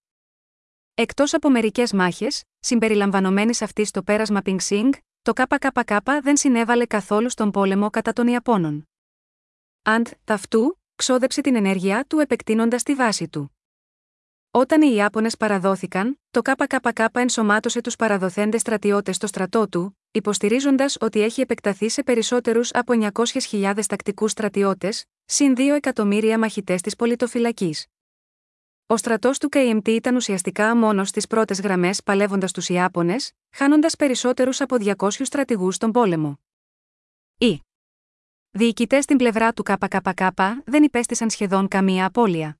Εκτός από μερικές μάχες, συμπεριλαμβανομένης αυτής στο πέρασμα Πινγκσίνγκ, το ΚΚΚ δεν συνέβαλε καθόλου στον πόλεμο κατά των Ιαπώνων. Αντ ταυτού, ξόδεψε την ενέργειά του επεκτείνοντας τη βάση του. Όταν οι Ιάπωνες παραδόθηκαν, το ΚΚΚ ενσωμάτωσε τους παραδοθέντες στρατιώτες στο στρατό του, υποστηρίζοντας ότι έχει επεκταθεί σε περισσότερους από εννιακόσιες χιλιάδες τακτικούς στρατιώτες, συν δύο εκατομμύρια μαχητές της πολιτοφυλακής. Ο στρατός του κέι εμ τι ήταν ουσιαστικά μόνος στις πρώτες γραμμές παλεύοντας τους Ιάπωνες, χάνοντας περισσότερους από διακόσιους στρατηγούς στον πόλεμο. Οι διοικητές στην πλευρά του ΚΚΚ δεν υπέστησαν σχεδόν καμία απώλεια.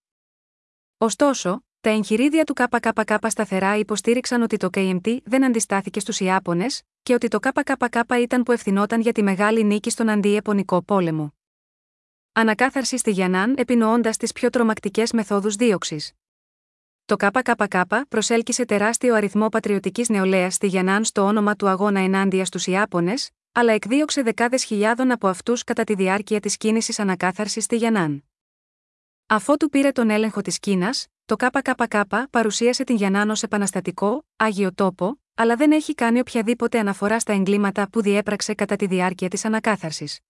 Ωστόσο, τα εγχειρίδια του ΚΚΚ σταθερά υποστήριξαν ότι το κέι εμ τι δεν αντιστάθηκε στους Ιάπωνες και ότι το ΚΚΚ ήταν που ευθυνόταν για τη μεγάλη νίκη στον αντιιαπωνικό πόλεμο. Ανακάθαρση στη Γιαννάν επινοώντας τις πιο τρομακτικές μεθόδους δίωξης. Το ΚΚΚ προσέλκυσε τεράστιο αριθμό πατριωτικής νεολαίας στη Γιαννάν στο όνομα του αγώνα ενάντια στους Ιάπωνες, αλλά εκδίωξε δεκάδες χιλιάδων από αυτούς κατά τη διάρκεια της κίνησης ανακάθαρσης στη Γιαννάν. Αφότου πήρε τον έλεγχο της Κίνας, το ΚΚΚ παρουσίασε την Γιαννάν ως επαναστατικό, άγιο τόπο, αλλά δεν έχει κάνει οποιαδήποτε αναφορά στα εγκλήματα που διέπραξε κατά τη διάρκεια της ανακάθαρσης.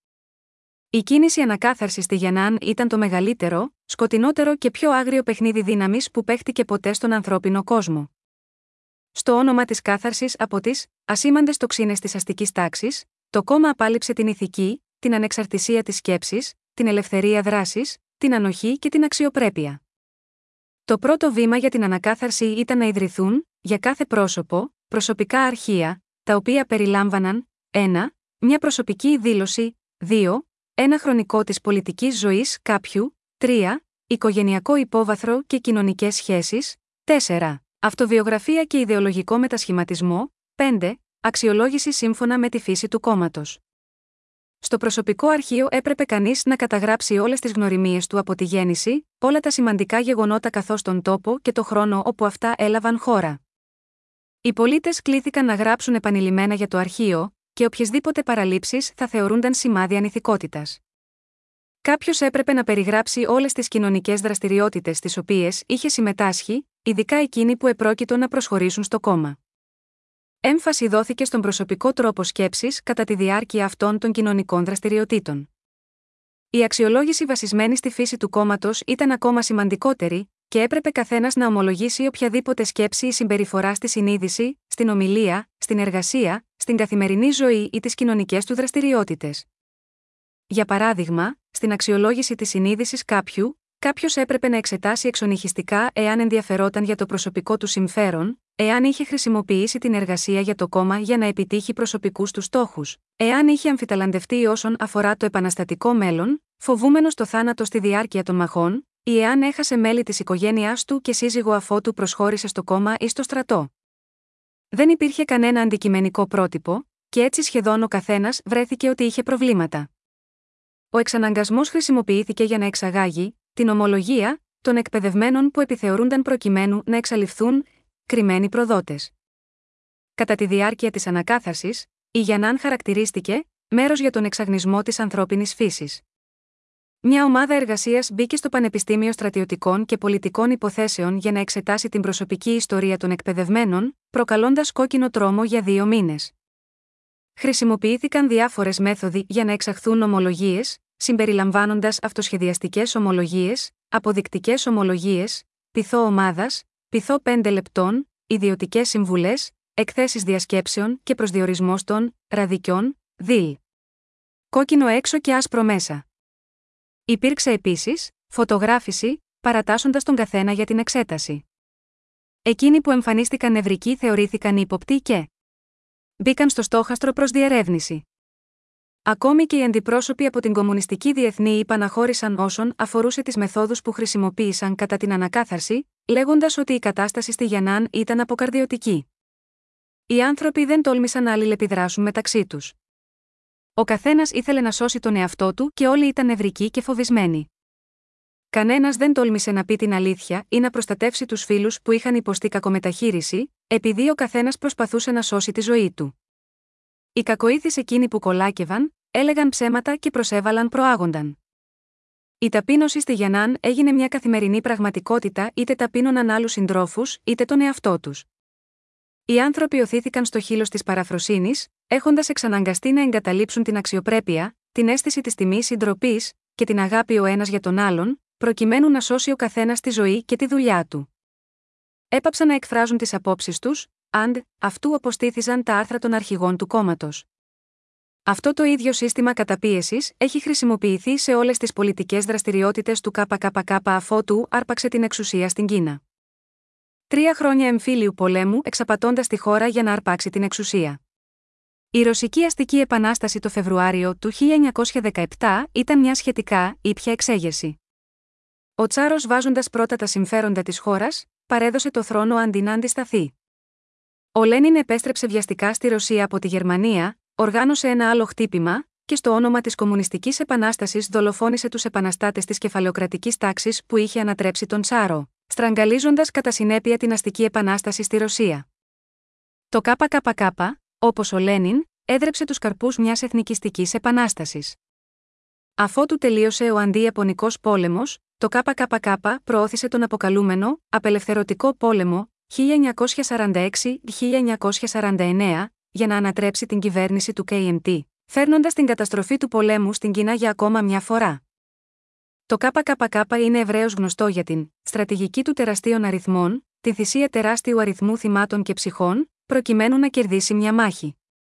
Η κίνηση ανακάθαρσης στη Γιαννάν ήταν το μεγαλύτερο, σκοτεινότερο και πιο άγριο παιχνίδι δύναμης που παίχτηκε ποτέ στον ανθρώπινο κόσμο. Στο όνομα της κάθαρσης από τις ασήμαντες τοξίνες της αστικής τάξης, το κόμμα απάλειψε την ηθική, την ανεξαρτησία της σκέψης, την ελευθερία δράσης, την ανοχή και την αξιοπρέπεια. Το πρώτο βήμα για την ανακάθαρση ήταν να ιδρυθούν, για κάθε πρόσωπο, προσωπικά αρχεία, τα οποία περιλάμβαναν ένα. Μια προσωπική δήλωση, δύο. Ένα χρονικό της πολιτικής ζωής κάποιου, τρία. Οικογενειακό υπόβαθρο και κοινωνικές σχέσεις, τέσσερα. Αυτοβιογραφία και ιδεολογικό μετασχηματισμό, πέντε. Αξιολόγηση σύμφωνα με τη φύση του κόμματος. Στο προσωπικό αρχείο έπρεπε κανείς να καταγράψει όλες τις γνωριμίες του από τη γέννηση, όλα τα σημαντικά γεγονότα καθώς τον τόπο και το χρόνο όπου αυτά έλαβαν χώρα. Οι πολίτες κλήθηκαν να γράψουν επανειλημμένα για το αρχείο, και οποιασδήποτε παραλήψεις θα θεωρούνταν σημάδι ανηθικότητας. Κάποιος έπρεπε να περιγράψει όλες τις κοινωνικές δραστηριότητες στις οποίες είχε συμμετάσχει, ειδικά εκείνοι που επρόκειτο να προσχωρήσουν στο κόμμα. Έμφαση δόθηκε στον προσωπικό τρόπο σκέψης κατά τη διάρκεια αυτών των κοινωνικών δραστηριοτήτων. Η αξιολόγηση βασισμένη στη φύση του κόμματος ήταν ακόμα σημαντικότερη, και έπρεπε καθένας να ομολογήσει οποιαδήποτε σκέψη ή συμπεριφορά στη συνείδηση, στην ομιλία, στην εργασία, στην καθημερινή ζωή ή τις κοινωνικές του δραστηριότητες. Για παράδειγμα, στην αξιολόγηση της συνείδησης κάποιου, κάποιος έπρεπε να εξετάσει εξονυχιστικά εάν ενδιαφερόταν για το προσωπικό του συμφέρον, εάν είχε χρησιμοποιήσει την εργασία για το κόμμα για να επιτύχει προσωπικούς του στόχους, εάν είχε αμφιταλαντευτεί όσον αφορά το επαναστατικό μέλλον, φοβούμενος το θάνατο στη διάρκεια των μαχών, ή εάν έχασε μέλη της οικογένειάς του και σύζυγο αφότου προσχώρησε στο κόμμα ή στο στρατό. Δεν υπήρχε κανένα αντικειμενικό πρότυπο, και έτσι σχεδόν ο καθένας βρέθηκε ότι είχε προβλήματα. Ο εξαναγκασμός χρησιμοποιήθηκε για να εξαγάγει την ομολογία των εκπαιδευμένων που επιθεωρούνταν προκειμένου να εξαλειφθούν κρυμμένοι προδότες. Κατά τη διάρκεια της ανακάθαρσης, η Γιαννάν χαρακτηρίστηκε μέρος για τον εξαγνισμό της ανθρώπινης φύσης. Μια ομάδα εργασίας μπήκε στο Πανεπιστήμιο Στρατιωτικών και Πολιτικών Υποθέσεων για να εξετάσει την προσωπική ιστορία των εκπαιδευμένων, προκαλώντας κόκκινο τρόμο για δύο μήνες. Χρησιμοποιήθηκαν διάφορες μέθοδοι για να εξαχθούν ομολογίες, συμπεριλαμβάνοντας αυτοσχεδιαστικές ομολογίες, αποδεικτικές ομολογίες, πειθό ομάδας, πειθό πέντε λεπτών, ιδιωτικές συμβουλές, εκθέσεις διασκέψεων και προσδιορισμός των ραδικιών, δειλ. Κόκκινο έξω και άσπρο μέσα. Υπήρξε επίσης φωτογράφηση, παρατάσσοντας τον καθένα για την εξέταση. Εκείνοι που εμφανίστηκαν νευρικοί θεωρήθηκαν ύποπτοι και μπήκαν στο στόχαστρο προς διερεύνηση. Ακόμη και οι αντιπρόσωποι από την Κομμουνιστική Διεθνή υπαναχώρησαν όσον αφορούσε τις μεθόδους που χρησιμοποίησαν κατά την ανακάθαρση, λέγοντας ότι η κατάσταση στη Γιαννάν ήταν αποκαρδιωτική. Οι άνθρωποι δεν τόλμησαν να αλληλεπιδράσουν μεταξύ τους. Ο καθένας ήθελε να σώσει τον εαυτό του και όλοι ήταν νευρικοί και φοβισμένοι. Κανένας δεν τόλμησε να πει την αλήθεια ή να προστατεύσει τους φίλους που είχαν υποστεί κακομεταχείριση, επειδή ο καθένας προσπαθούσε να σώσει τη ζωή του. Οι κακοήθεις εκείνοι που κολάκευαν, έλεγαν ψέματα και προσέβαλαν προάγονταν. Η ταπείνωση στη Γιαννάν έγινε μια καθημερινή πραγματικότητα, είτε ταπείνωναν άλλους συντρόφους, είτε τον εαυτό τους. Οι άνθρωποι οθήθηκαν στο χείλος της παραφροσύνης, έχοντας εξαναγκαστεί να εγκαταλείψουν την αξιοπρέπεια, την αίσθηση της τιμής ή ντροπής και την αγάπη ο ένας για τον άλλον, προκειμένου να σώσει ο καθένας τη ζωή και τη δουλειά του. Έπαψαν να εκφράζουν τις απόψεις τους, αντ, αυτού αποστήθησαν τα άρθρα των αρχηγών του κόμματος. Αυτό το ίδιο σύστημα καταπίεσης έχει χρησιμοποιηθεί σε όλες τις πολιτικές δραστηριότητες του ΚΚΚ αφότου άρπαξε την εξουσία στην Κίνα. Τρία χρόνια εμφύλιου πολέμου εξαπατώντας τη χώρα για να αρπάξει την εξουσία. Η Ρωσική Αστική Επανάσταση το Φεβρουάριο του χίλια εννιακόσια δεκαεπτά ήταν μια σχετικά ήπια εξέγερση. Ο Τσάρος, βάζοντας πρώτα τα συμφέροντα της χώρας, παρέδωσε το θρόνο αντί να αντισταθεί. Ο Λένιν επέστρεψε βιαστικά στη Ρωσία από τη Γερμανία, οργάνωσε ένα άλλο χτύπημα και στο όνομα της Κομμουνιστικής Επανάστασης δολοφόνησε τους επαναστάτες της κεφαλαιοκρατικής τάξης που είχε ανατρέψει τον Τσάρο, στραγγαλίζοντας κατά συνέπεια την αστική επανάσταση στη Ρωσία. Το ΚΚΚ, όπως ο Λένιν, έδρεψε τους καρπούς μιας εθνικιστικής επανάστασης. Αφότου τελείωσε ο αντιιαπωνικός πόλεμος, το ΚΚΚ προώθησε τον αποκαλούμενο «Απελευθερωτικό πόλεμο» χίλια εννιακόσια σαράντα έξι με χίλια εννιακόσια σαράντα εννέα για να ανατρέψει την κυβέρνηση του κέι εμ τι, φέρνοντας την καταστροφή του πολέμου στην Κίνα για ακόμα μια φορά. Το ΚΚΚ είναι ευρέως γνωστό για την στρατηγική του τεραστίων αριθμών, την θυσία τεράστιου αριθμού θυμάτων και ψυχών, προκειμένου να κερδίσει μια μάχη.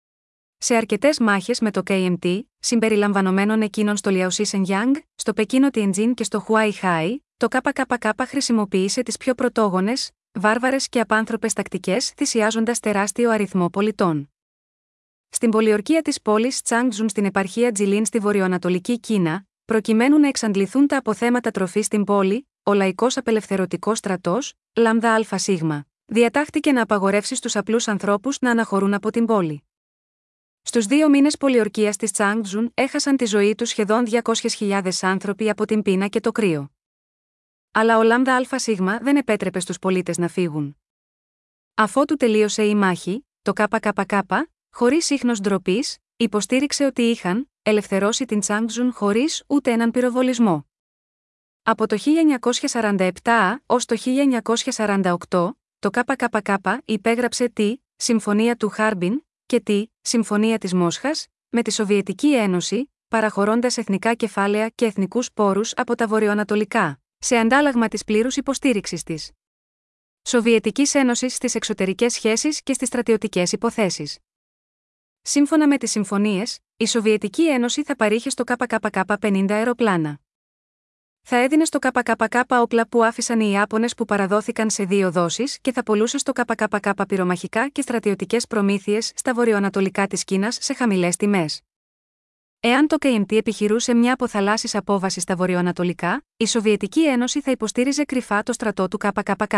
Σε αρκετές μάχες με το κέι εμ τι, συμπεριλαμβανομένων εκείνων στο Λιαοσί-Σενγιάνγκ, στο Πεκίνο Τιεντζίν και στο Χουάι-Χάι, το ΚΚΚ χρησιμοποίησε τις πιο πρωτόγονες, βάρβαρες και απάνθρωπες τακτικές, θυσιάζοντας τεράστιο αριθμό πολιτών. Στην πολιορκία της πόλης Τσάνγκζουν στην επαρχία Τζιλίν στη βορειοανατολική Κίνα, προκειμένου να εξαντληθούν τα αποθέματα τροφής στην πόλη, ο Λαϊκός Απελευθερωτικός Στρατός, Λάμδα ΑΣ, διατάχθηκε να απαγορεύσει στους απλούς ανθρώπους να αναχωρούν από την πόλη. Στους δύο μήνες πολιορκίας της Τσάνγκζουν έχασαν τη ζωή τους σχεδόν διακόσιες χιλιάδες άνθρωποι από την πείνα και το κρύο. Αλλά ο Λάμδα ΑΣ δεν επέτρεπε στους πολίτες να φύγουν. Αφότου τελείωσε η μάχη, το ΚΚΚ, χωρίς ίχνος ντροπής, υποστήριξε ότι είχαν ελευθερώσει την Τσάνγκζουν χωρίς ούτε έναν πυροβολισμό. Από το χίλια εννιακόσια σαράντα επτά ως το χίλια εννιακόσια σαράντα οκτώ, το ΚΚΚ υπέγραψε τη Συμφωνία του Χάρμπιν και τη Συμφωνία της Μόσχας με τη Σοβιετική Ένωση, παραχωρώντας εθνικά κεφάλαια και εθνικούς πόρους από τα βορειοανατολικά, σε αντάλλαγμα της πλήρους υποστήριξης της Σοβιετικής Ένωσης στις εξωτερικές σχέσεις και στις στρατιωτικές υποθέσεις. Σύμφωνα με τις συμφωνίες, η Σοβιετική Ένωση θα παρήχε στο ΚΚΚ πενήντα αεροπλάνα. Θα έδινε στο ΚΚΚ όπλα που άφησαν οι Ιάπωνες που παραδόθηκαν σε δύο δόσεις και θα πουλούσε στο ΚΚΚ πυρομαχικά και στρατιωτικές προμήθειες στα βορειοανατολικά της Κίνας σε χαμηλές τιμές. Εάν το κέι εμ τι επιχειρούσε μια αποθαλάσσης απόβαση στα βορειοανατολικά, η Σοβιετική Ένωση θα υποστήριζε κρυφά το στρατό του ΚΚΚ.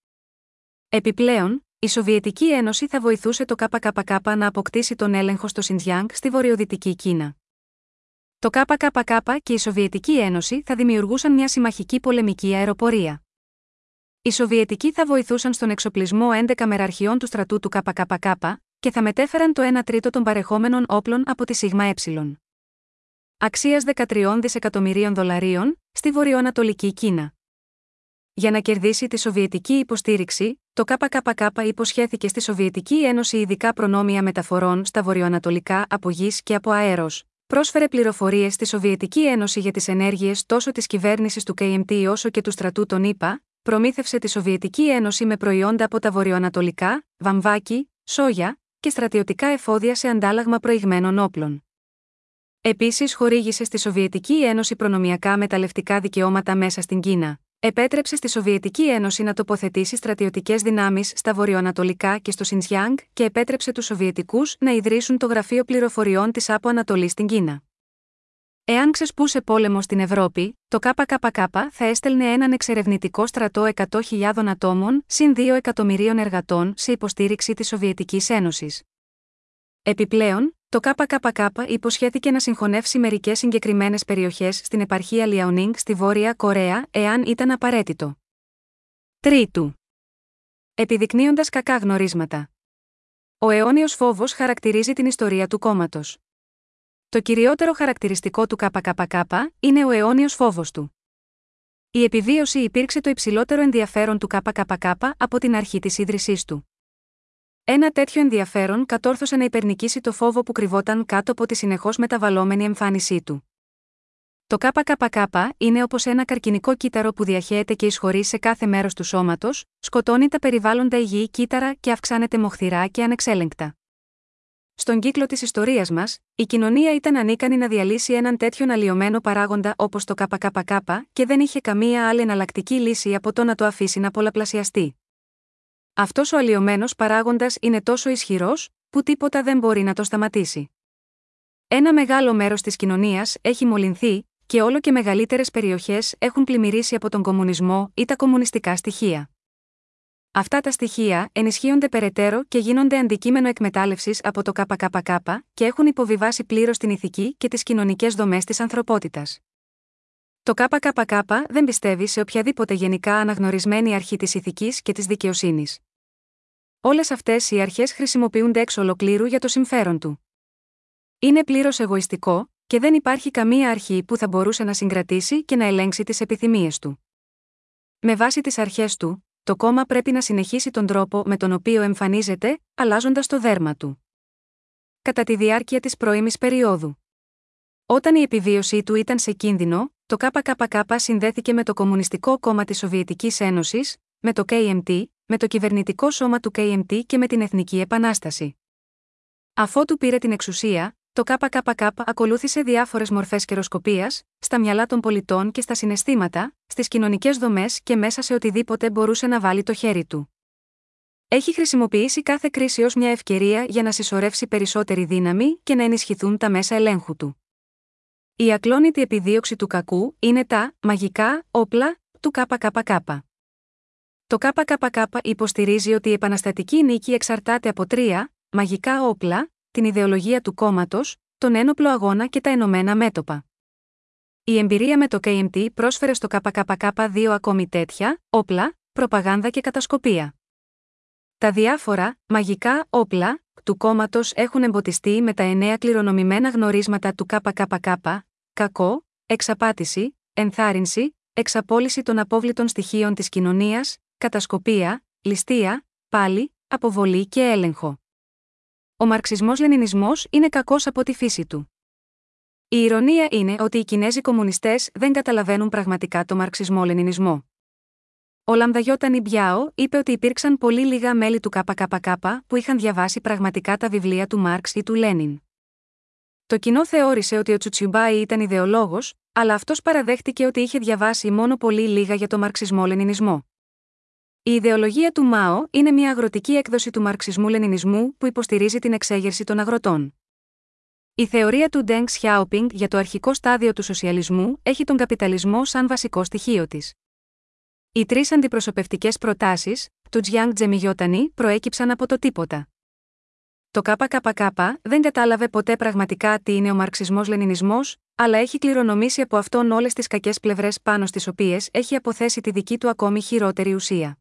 Επιπλέον, η Σοβιετική Ένωση θα βοηθούσε το ΚΚΚ να αποκτήσει τον έλεγχο στο Σιντζιάνγκ στη βορειοδυτική Κίνα. Το ΚΚΚ και η Σοβιετική Ένωση θα δημιουργούσαν μια συμμαχική πολεμική αεροπορία. Οι Σοβιετικοί θα βοηθούσαν στον εξοπλισμό έντεκα μεραρχιών του στρατού του ΚΚΚ και θα μετέφεραν το ένα τρίτο των παρεχόμενων όπλων από τη ΣΥΓΜΑΕ. Αξίας δεκατρία δισεκατομμυρίων δολαρίων, στη βορειοανατολική Κίνα. Για να κερδίσει τη σοβιετική υποστήριξη, Το ΚΚΚ υποσχέθηκε στη Σοβιετική Ένωση ειδικά προνόμια μεταφορών στα βορειοανατολικά από γης και από αέρος. Πρόσφερε πληροφορίες στη Σοβιετική Ένωση για τις ενέργειες τόσο της κυβέρνησης του κέι εμ τι όσο και του στρατού των ΗΠΑ, προμήθευσε τη Σοβιετική Ένωση με προϊόντα από τα βορειοανατολικά, βαμβάκι, σόγια και στρατιωτικά εφόδια σε αντάλλαγμα προηγμένων όπλων. Επίσης, χορήγησε στη Σοβιετική Ένωση προνομιακά μεταλλευτικά δικαιώματα μέσα στην Κίνα. Επέτρεψε στη Σοβιετική Ένωση να τοποθετήσει στρατιωτικές δυνάμεις στα βορειοανατολικά και στο Σιντσιάνγκ και επέτρεψε τους Σοβιετικούς να ιδρύσουν το Γραφείο Πληροφοριών της από Ανατολή στην Κίνα. Εάν ξεσπούσε πόλεμο στην Ευρώπη, το ΚΚΚ θα έστελνε έναν εξερευνητικό στρατό εκατό χιλιάδων ατόμων συν δύο εκατομμυρίων εργατών σε υποστήριξη της Σοβιετικής Ένωσης. Επιπλέον, το ΚΚΚ υποσχέθηκε να συγχωνεύσει μερικές συγκεκριμένες περιοχές στην επαρχία Λιαονίνγκ στη Βόρεια Κορέα, εάν ήταν απαραίτητο. Τρίτου. Επιδεικνύοντας κακά γνωρίσματα. Ο αιώνιος φόβος χαρακτηρίζει την ιστορία του κόμματος. Το κυριότερο χαρακτηριστικό του ΚΚΚ είναι ο αιώνιος φόβος του. Η επιβίωση υπήρξε το υψηλότερο ενδιαφέρον του ΚΚΚ από την αρχή της ίδρυσής του. Ένα τέτοιο ενδιαφέρον κατόρθωσε να υπερνικήσει το φόβο που κρυβόταν κάτω από τη συνεχώς μεταβαλλόμενη εμφάνισή του. Το ΚΚΚ είναι όπως ένα καρκινικό κύτταρο που διαχέεται και εισχωρεί σε κάθε μέρος του σώματος, σκοτώνει τα περιβάλλοντα υγιή κύτταρα και αυξάνεται μοχθηρά και ανεξέλεγκτα. Στον κύκλο της ιστορίας μας, η κοινωνία ήταν ανίκανη να διαλύσει έναν τέτοιον αλλοιωμένο παράγοντα όπως το ΚΚΚ και δεν είχε καμία άλλη εναλλακτική λύση από το να το αφήσει να πολλαπλασιαστεί. Αυτός ο αλλοιωμένος παράγοντας είναι τόσο ισχυρός, που τίποτα δεν μπορεί να το σταματήσει. Ένα μεγάλο μέρος της κοινωνίας έχει μολυνθεί, και όλο και μεγαλύτερες περιοχές έχουν πλημμυρίσει από τον κομμουνισμό ή τα κομμουνιστικά στοιχεία. Αυτά τα στοιχεία ενισχύονται περαιτέρω και γίνονται αντικείμενο εκμετάλλευσης από το ΚΚΚ και έχουν υποβιβάσει πλήρως την ηθική και τις κοινωνικές δομές της ανθρωπότητας. Το ΚΚΚ δεν πιστεύει σε οποιαδήποτε γενικά αναγνωρισμένη αρχή της ηθικής και της δικαιοσύνης. Όλες αυτές οι αρχές χρησιμοποιούνται εξ ολοκλήρου για το συμφέρον του. Είναι πλήρως εγωιστικό, και δεν υπάρχει καμία αρχή που θα μπορούσε να συγκρατήσει και να ελέγξει τις επιθυμίες του. Με βάση τις αρχές του, το κόμμα πρέπει να συνεχίσει τον τρόπο με τον οποίο εμφανίζεται, αλλάζοντας το δέρμα του. Κατά τη διάρκεια της πρώιμης περίοδου. Όταν η επιβίωσή του ήταν σε κίνδυνο, το ΚΚΚ συνδέθηκε με το Κομμουνιστικό Κόμμα της Σοβιετικής Ένωσης, με το κέι εμ τι, με το κυβερνητικό σώμα του κέι εμ τι και με την Εθνική Επανάσταση. Αφότου πήρε την εξουσία, το ΚΚΚ ακολούθησε διάφορες μορφές καιροσκοπίας, στα μυαλά των πολιτών και στα συναισθήματα, στις κοινωνικές δομές και μέσα σε οτιδήποτε μπορούσε να βάλει το χέρι του. Έχει χρησιμοποιήσει κάθε κρίση ως μια ευκαιρία για να συσσωρεύσει περισσότερη δύναμη και να ενισχυθούν τα μέσα ελέγχου του. Η ακλόνητη επιδίωξη του κακού είναι τα μαγικά όπλα του ΚΚΚ. Το ΚΚΚ υποστηρίζει ότι η επαναστατική νίκη εξαρτάται από τρία μαγικά όπλα, την ιδεολογία του κόμματος, τον ένοπλο αγώνα και τα ενωμένα μέτωπα. Η εμπειρία με το κέι εμ τι πρόσφερε στο ΚΚΚ δύο ακόμη τέτοια όπλα, προπαγάνδα και κατασκοπία. Τα διάφορα μαγικά όπλα του κόμματος έχουν εμποτιστεί με τα εννέα κληρονομημένα γνωρίσματα του ΚΚΚ: κακό, εξαπάτηση, ενθάρρυνση, εξαπόλυση των απόβλητων στοιχείων της κοινωνίας, κατασκοπία, ληστεία, πάλι, αποβολή και έλεγχο. Ο μαρξισμός-λενινισμός είναι κακός από τη φύση του. Η ηρωνία είναι ότι οι Κινέζοι κομμουνιστές δεν καταλαβαίνουν πραγματικά το μαρξισμό-λενινισμό. Ο Λαμδαγιώτα Μπιάο είπε ότι υπήρξαν πολύ λίγα μέλη του ΚΚΚ που είχαν διαβάσει πραγματικά τα βιβλία του Μάρξ ή του Λένιν. Το κοινό θεώρησε ότι ο Τσουτσιουμπάι ήταν ιδεολόγος, αλλά αυτός παραδέχτηκε ότι είχε διαβάσει μόνο πολύ λίγα για το μαρξισμό-λενινισμό. Η ιδεολογία του Μάο είναι μια αγροτική έκδοση του μαρξισμού-λενινισμού που υποστηρίζει την εξέγερση των αγροτών. Η θεωρία του Ντενγκ Σιάοπινγκ για το αρχικό στάδιο του σοσιαλισμού έχει τον καπιταλισμό σαν βασικό στοιχείο της. Οι τρεις αντιπροσωπευτικές προτάσεις του Τζιάνγκ Τζεμιγιώτανι προέκυψαν από το τίποτα. Το ΚΚΚ δεν κατάλαβε ποτέ πραγματικά τι είναι ο μαρξισμός-λενινισμός, αλλά έχει κληρονομήσει από αυτόν όλες τις κακές πλευρές πάνω στις οποίες έχει αποθέσει τη δική του ακόμη χειρότερη ουσία.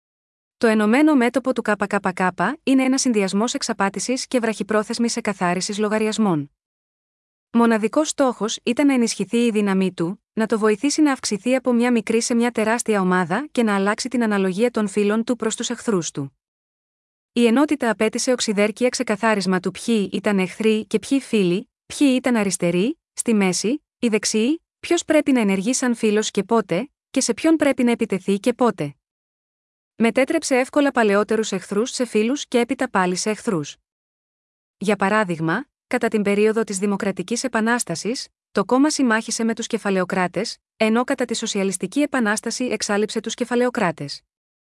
Το ενωμένο μέτωπο του ΚΚΚ είναι ένας συνδυασμός εξαπάτησης και βραχυπρόθεσμης εκαθάρισης λογαριασμών. Μοναδικός στόχος ήταν να ενισχυθεί η δύναμή του, να το βοηθήσει να αυξηθεί από μια μικρή σε μια τεράστια ομάδα και να αλλάξει την αναλογία των φύλων του προς τους εχθρούς του. Η ενότητα απέτησε οξυδέρκεια ξεκαθάρισμα του ποιοι ήταν εχθροί και ποιοι φίλοι, ποιοι ήταν αριστεροί, στη μέση, οι δεξιοί, ποιος πρέπει να ενεργεί σαν φίλος και πότε, και σε ποιον πρέπει να επιτεθεί και πότε. Μετέτρεψε εύκολα παλαιότερους εχθρούς σε φίλους και έπειτα πάλι σε εχθρούς. Για παράδειγμα, κατά την περίοδο της Δημοκρατικής Επανάστασης, το κόμμα συμμάχισε με τους κεφαλαιοκράτες, ενώ κατά τη Σοσιαλιστική Επανάσταση εξάλειψε τους κεφαλαιοκράτες.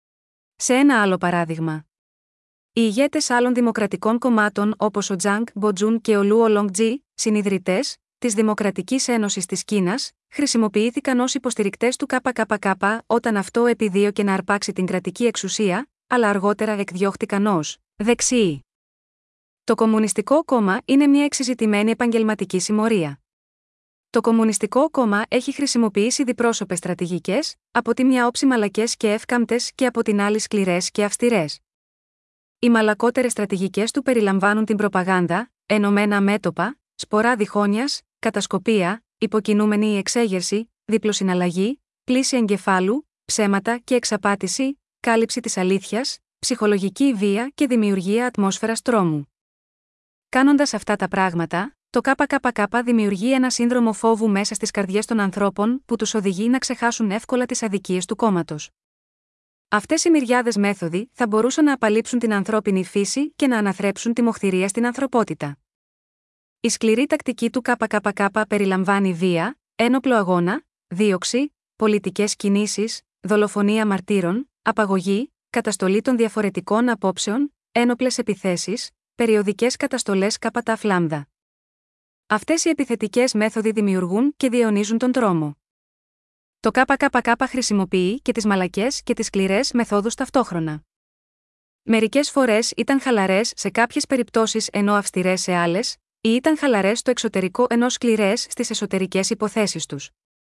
Σε ένα άλλο παράδειγμα. Οι ηγέτες άλλων δημοκρατικών κομμάτων όπως ο Τζανγκ Μποτζούν και ο Λούο Λόγκτζι, συνιδρυτές της Δημοκρατικής Ένωσης της Κίνας, χρησιμοποιήθηκαν ως υποστηρικτές του ΚΚΚ όταν αυτό επιδίωκε να αρπάξει την κρατική εξουσία, αλλά αργότερα εκδιώχτηκαν ως δεξιοί. Το Κομμουνιστικό Κόμμα είναι μια εξειζητημένη επαγγελματική συμμορία. Το Κομμουνιστικό Κόμμα έχει χρησιμοποιήσει διπρόσωπες στρατηγικές, από τη μια όψη μαλακές και εύκαμπτες και από την άλλη σκληρές και αυστηρές. Οι μαλακότερες στρατηγικές του περιλαμβάνουν την προπαγάνδα, ενωμένα μέτωπα, σπορά διχόνοιας, κατασκοπία, υποκινούμενη εξέγερση, διπλοσυναλλαγή, πλήση εγκεφάλου, ψέματα και εξαπάτηση, κάλυψη της αλήθειας, ψυχολογική βία και δημιουργία ατμόσφαιρας τρόμου. Κάνοντας αυτά τα πράγματα, το ΚΚΚ δημιουργεί ένα σύνδρομο φόβου μέσα στις καρδιές των ανθρώπων που τους οδηγεί να ξεχάσουν εύκολα τις αδικίες του κόμματος. Αυτές οι μυριάδες μέθοδοι θα μπορούσαν να απαλείψουν την ανθρώπινη φύση και να αναθρέψουν τη μοχθηρία στην ανθρωπότητα. Η σκληρή τακτική του ΚΚΚ περιλαμβάνει βία, ένοπλο αγώνα, δίωξη, πολιτικές κινήσεις, δολοφονία μαρτύρων, απαγωγή, καταστολή των διαφορετικών απόψεων, ένοπλες επιθέσεις, περιοδικές καταστολές κατά φλάμδα. Αυτές οι επιθετικές μέθοδοι δημιουργούν και διαιωνίζουν τον τρόμο. Το ΚΚΚ χρησιμοποιεί και τις μαλακές και τις σκληρές μεθόδους ταυτόχρονα. Μερικές φορές ήταν χαλαρές σε κάποιες περιπτώσεις ενώ αυστηρές σε άλλες, ή ήταν χαλαρές στο εξωτερικό ενώ σκληρές στις εσωτερικές υποθέσεις τους.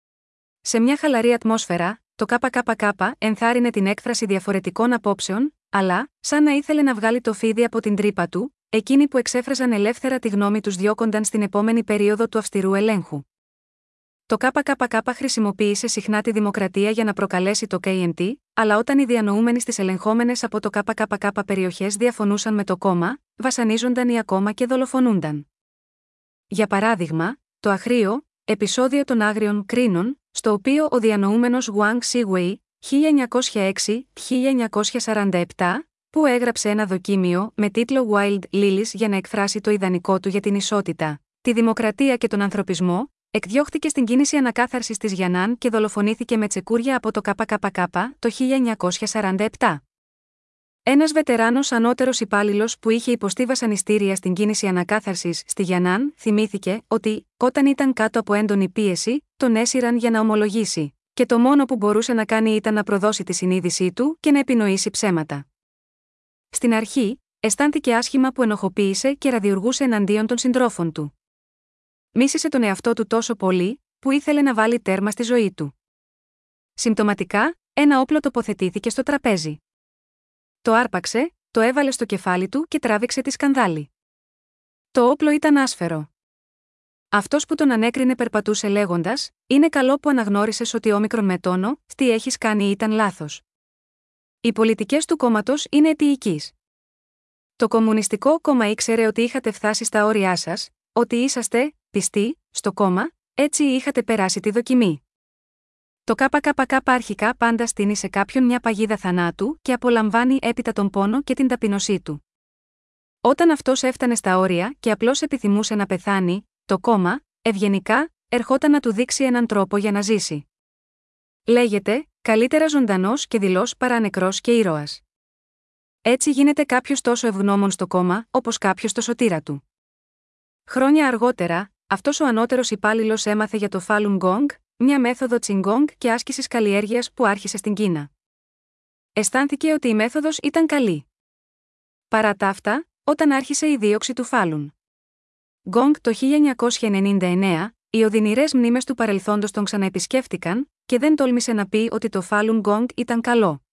Σε μια χαλαρή ατμόσφαιρα, το ΚΚΚ ενθάρρυνε την έκφραση διαφορετικών απόψεων, αλλά, σαν να ήθελε να βγάλει το φίδι από την τρύπα του, εκείνοι που εξέφραζαν ελεύθερα τη γνώμη τους διώκονταν στην επόμενη περίοδο του αυστηρού ελέγχου. Το ΚΚΚ χρησιμοποίησε συχνά τη δημοκρατία για να προκαλέσει το κέι εν τι, αλλά όταν οι διανοούμενοι στις ελεγχόμενες από το ΚΚΚ περιοχές διαφωνούσαν με το κόμμα, βασανίζονταν ή ακόμα και δολοφονούνταν. Για παράδειγμα, το Αχρείο, επεισόδιο των Άγριων Κρίνων, στο οποίο ο διανοούμενος Wang Shiwei, χίλια εννιακόσια έξι με χίλια εννιακόσια σαράντα επτά, που έγραψε ένα δοκίμιο με τίτλο Wild Lilies για να εκφράσει το ιδανικό του για την ισότητα, τη δημοκρατία και τον ανθρωπισμό, εκδιώχθηκε στην κίνηση ανακάθαρσης της Γιαννάν και δολοφονήθηκε με τσεκούρια από το ΚΚΚ το χίλια εννιακόσια σαράντα επτά. Ένας βετεράνος ανώτερος υπάλληλος που είχε υποστεί βασανιστήρια στην κίνηση ανακάθαρσης στη Γιαννάν θυμήθηκε ότι, όταν ήταν κάτω από έντονη πίεση, τον έσυραν για να ομολογήσει, και το μόνο που μπορούσε να κάνει ήταν να προδώσει τη συνείδησή του και να επινοήσει ψέματα. Στην αρχή, αισθάνθηκε άσχημα που ενοχοποίησε και ραδιουργούσε εναντίον των συντρόφων του. Μίσησε τον εαυτό του τόσο πολύ, που ήθελε να βάλει τέρμα στη ζωή του. Συμπτωματικά, ένα όπλο τοποθετήθηκε στο τραπέζι. Το άρπαξε, το έβαλε στο κεφάλι του και τράβηξε τη σκανδάλη. Το όπλο ήταν άσφαιρο. Αυτός που τον ανέκρινε περπατούσε λέγοντας: «Είναι καλό που αναγνώρισες ότι όμικρον με τόνο, τι έχεις κάνει ήταν λάθος». Οι πολιτικές του κόμματος είναι αιτιικής. Το Κομμουνιστικό Κόμμα ήξερε ότι είχατε φτάσει στα όρια σας, ότι είσαστε πιστοί στο κόμμα, έτσι είχατε περάσει τη δοκιμή. Το ΚΚΚ αρχικά πάντα στείνει σε κάποιον μια παγίδα θανάτου και απολαμβάνει έπειτα τον πόνο και την ταπεινωσή του. Όταν αυτός έφτανε στα όρια και απλώς επιθυμούσε να πεθάνει, το κόμμα, ευγενικά, ερχόταν να του δείξει έναν τρόπο για να ζήσει. Λέγεται, καλύτερα ζωντανός και δειλός παρά νεκρός και ήρωας. Έτσι γίνεται κάποιος τόσο ευγνώμων στο κόμμα, όπως κάποιος στο σωτήρα του. Χρόνια αργότερα, αυτός ο ανώτερος υπάλληλος έμαθε για το Falun Gong, μια μέθοδο Qigong και άσκησης καλλιέργειας που άρχισε στην Κίνα. Αισθάνθηκε ότι η μέθοδος ήταν καλή. Παρά τα αυτά, όταν άρχισε η δίωξη του Falun Gong το χίλια εννιακόσια ενενήντα εννέα, οι οδυνηρές μνήμες του παρελθόντος τον ξαναεπισκέφτηκαν και δεν τόλμησε να πει ότι το Falun Gong ήταν καλό.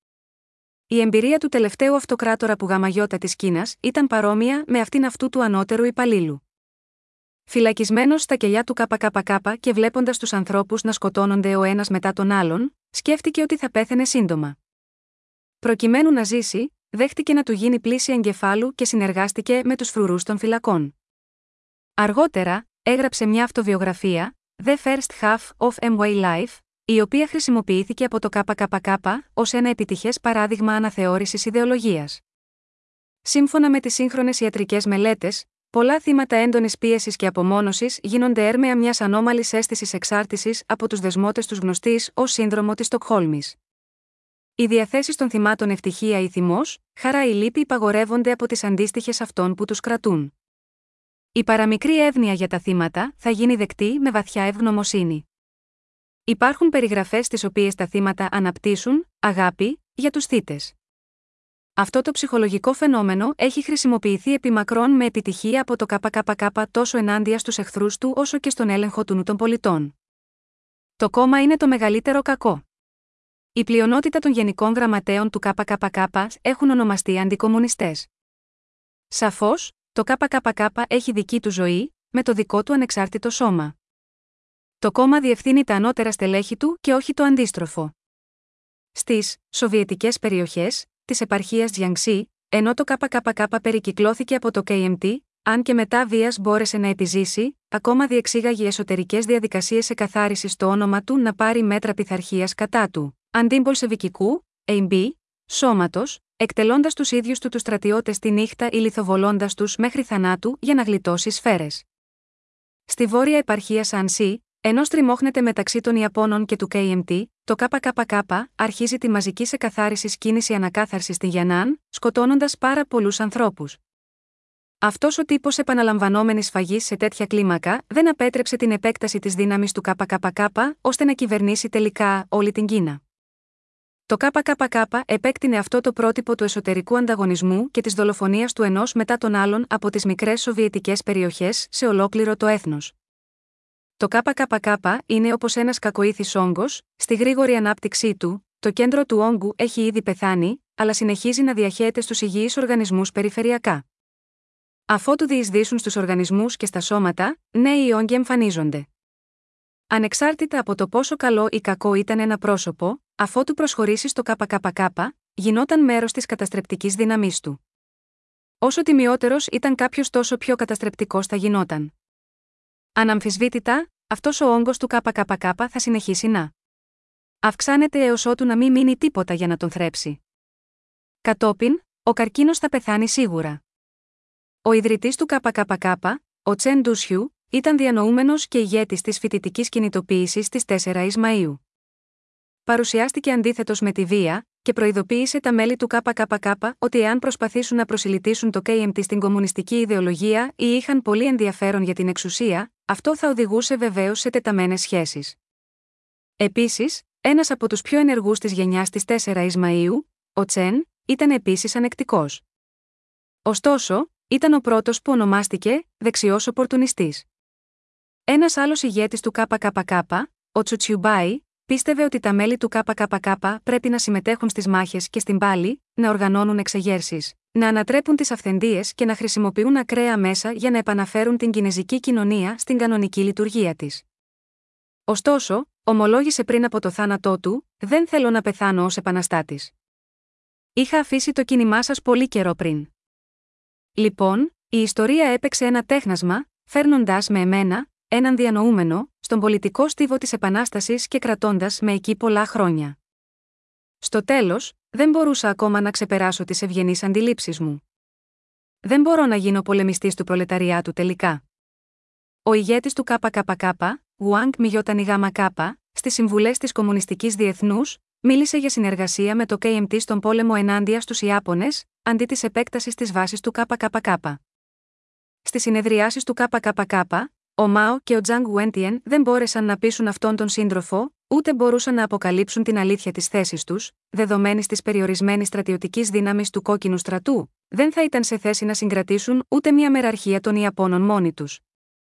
Η εμπειρία του τελευταίου αυτοκράτορα που γαμαγιώτα της Κίνας ήταν παρόμοια με αυτήν αυτού του ανώτερου υπαλλήλου. Φυλακισμένος στα κελιά του ΚΚΚ και βλέποντας τους ανθρώπους να σκοτώνονται ο ένας μετά τον άλλον, σκέφτηκε ότι θα πέθαινε σύντομα. Προκειμένου να ζήσει, δέχτηκε να του γίνει πλήση εγκεφάλου και συνεργάστηκε με τους φρουρούς των φυλακών. Αργότερα, έγραψε μια αυτοβιογραφία, The First Half of εμ γουέι Life, η οποία χρησιμοποιήθηκε από το ΚΚΚ ως ένα επιτυχές παράδειγμα αναθεώρησης ιδεολογίας. Σύμφωνα με τις σύγχρονες ιατρικές μελέτες, πολλά θύματα έντονης πίεσης και απομόνωσης γίνονται έρμεα μιας ανώμαλης αίσθησης εξάρτησης από τους δεσμότες τους γνωστής ως σύνδρομο της Στοκχόλμης. Οι διαθέσεις των θυμάτων ευτυχία ή θυμός, χαρά ή λύπη υπαγορεύονται από τις αντίστοιχες αυτών που τους κρατούν. Η παραμικρή εύνοια για τα θύματα θα γίνει δεκτή με βαθιά ευγνωμοσύνη. Υπάρχουν περιγραφές στις οποίες τα θύματα αναπτύσσουν αγάπη για τους θύτες. Αυτό το ψυχολογικό φαινόμενο έχει χρησιμοποιηθεί επί μακρόν με επιτυχία από το ΚΚΚ τόσο ενάντια στους εχθρούς του όσο και στον έλεγχο του νου των πολιτών. Το κόμμα είναι το μεγαλύτερο κακό. Η πλειονότητα των γενικών γραμματέων του ΚΚΚ έχουν ονομαστεί αντικομμουνιστές. Σαφώς, το ΚΚΚ έχει δική του ζωή, με το δικό του ανεξάρτητο σώμα. Το κόμμα διευθύνει τα ανώτερα στελέχη του και όχι το αντίστροφο. Στις σοβιετικές περιοχές της επαρχίας Τζιανγκσί, ενώ το ΚΚΚ περικυκλώθηκε από το κέι εμ τι, αν και μετά βίας μπόρεσε να επιζήσει, ακόμα διεξήγαγε εσωτερικές διαδικασίες εκαθάρισης στο όνομα του να πάρει μέτρα πειθαρχίας κατά του αντιμπολσεβικικού, έι μπι, σώματος, εκτελώντας τους ίδιους του τους στρατιώτες τη νύχτα ή λιθοβολώντας τους μέχρι θανάτου για να γλιτώσει σφαίρες. Στη βόρεια επαρχία Σανσί, ενώ στριμώχνεται μεταξύ των Ιαπώνων και του κέι εμ τι, το ΚΚΚ αρχίζει τη μαζική εκαθάρισης κίνηση ανακάθαρσης στην Γιανάν, σκοτώνοντας πάρα πολλούς ανθρώπους. Αυτός ο τύπος επαναλαμβανόμενης σφαγής σε τέτοια κλίμακα δεν απέτρεψε την επέκταση της δύναμης του ΚΚΚ ώστε να κυβερνήσει τελικά όλη την Κίνα. Το ΚΚΚ επέκτηνε αυτό το πρότυπο του εσωτερικού ανταγωνισμού και της δολοφονίας του ενός μετά τον άλλον από τις μικρές σοβιετικές περιοχές σε ολόκληρο το έθνος. Το ΚΚΚ είναι όπως ένας κακοήθης όγκος, στη γρήγορη ανάπτυξή του, το κέντρο του όγκου έχει ήδη πεθάνει, αλλά συνεχίζει να διαχέεται στους υγιείς οργανισμούς περιφερειακά. Αφότου διεισδύσουν στους οργανισμούς και στα σώματα, νέοι όγκοι εμφανίζονται. Ανεξάρτητα από το πόσο καλό ή κακό ήταν ένα πρόσωπο, αφότου προσχωρήσει στο ΚΚΚ, γινόταν μέρος της καταστρεπτικής δύναμής του. Όσο τιμιότερος ήταν κάποιος, τόσο πιο καταστρεπτικός θα γινόταν. Αναμφισβήτητα, αυτός ο όγκος του ΚΚΚ θα συνεχίσει να αυξάνεται έως ότου να μην μείνει τίποτα για να τον θρέψει. Κατόπιν, ο καρκίνος θα πεθάνει σίγουρα. Ο ιδρυτής του ΚΚΚ, ο Τσεν Ντούσιου, ήταν διανοούμενος και ηγέτης της φοιτητικής κινητοποίησης της τέσσερις Μαΐου. Παρουσιάστηκε αντίθετος με τη βία και προειδοποίησε τα μέλη του ΚΚΚ ότι εάν προσπαθήσουν να προσιλητήσουν το κέι εμ τι στην κομμουνιστική ιδεολογία ή είχαν πολύ ενδιαφέρον για την εξουσία, αυτό θα οδηγούσε βεβαίως σε τεταμένες σχέσεις. Επίσης, ένας από τους πιο ενεργούς της γενιάς της τέσσερις Μαΐου, ο Τσεν, ήταν επίσης ανεκτικός. Ωστόσο, ήταν ο πρώτος που ονομάστηκε «δεξιός οπορτουνιστής». Ένας άλλος ηγέτης του ΚΚΚ, ο Τσουτσιουμπάι, πίστευε ότι τα μέλη του ΚΚΚ πρέπει να συμμετέχουν στις μάχες και στην πάλη, να οργανώνουν εξεγέρσεις, να ανατρέπουν τις αυθεντίες και να χρησιμοποιούν ακραία μέσα για να επαναφέρουν την κινεζική κοινωνία στην κανονική λειτουργία της. Ωστόσο, ομολόγησε πριν από το θάνατό του: «Δεν θέλω να πεθάνω ως επαναστάτης. Είχα αφήσει το κίνημά σας πολύ καιρό πριν». Λοιπόν, η ιστορία έπαιξε ένα τέχνασμα, φέρνοντας με εμένα, έναν διανοούμενο, στον πολιτικό στίβο της Επανάστασης και κρατώντας με εκεί πολλά χρόνια. Στο τέλος, δεν μπορούσα ακόμα να ξεπεράσω τις ευγενείς αντιλήψεις μου. Δεν μπορώ να γίνω πολεμιστής του προλεταριάτου τελικά. Ο ηγέτης του ΚΚΚ, Γουάνγκ Μιγιότανι Κάπα, στις συμβουλές της Κομμουνιστικής Διεθνούς, μίλησε για συνεργασία με το κέι εμ τι στον πόλεμο ενάντια στους Ιάπωνες, αντί της επέκτασης της βάσης του ΚΚΚ. Στις συνεδριάσεις του ΚΚΚ, ο Μάο και ο Τζανγκ Γουέντιεν δεν μπόρεσαν να πείσουν αυτόν τον σύντροφο, ούτε μπορούσαν να αποκαλύψουν την αλήθεια της θέσης τους, δεδομένης της περιορισμένης στρατιωτικής δύναμης του κόκκινου στρατού, δεν θα ήταν σε θέση να συγκρατήσουν ούτε μια μεραρχία των Ιαπώνων μόνοι τους.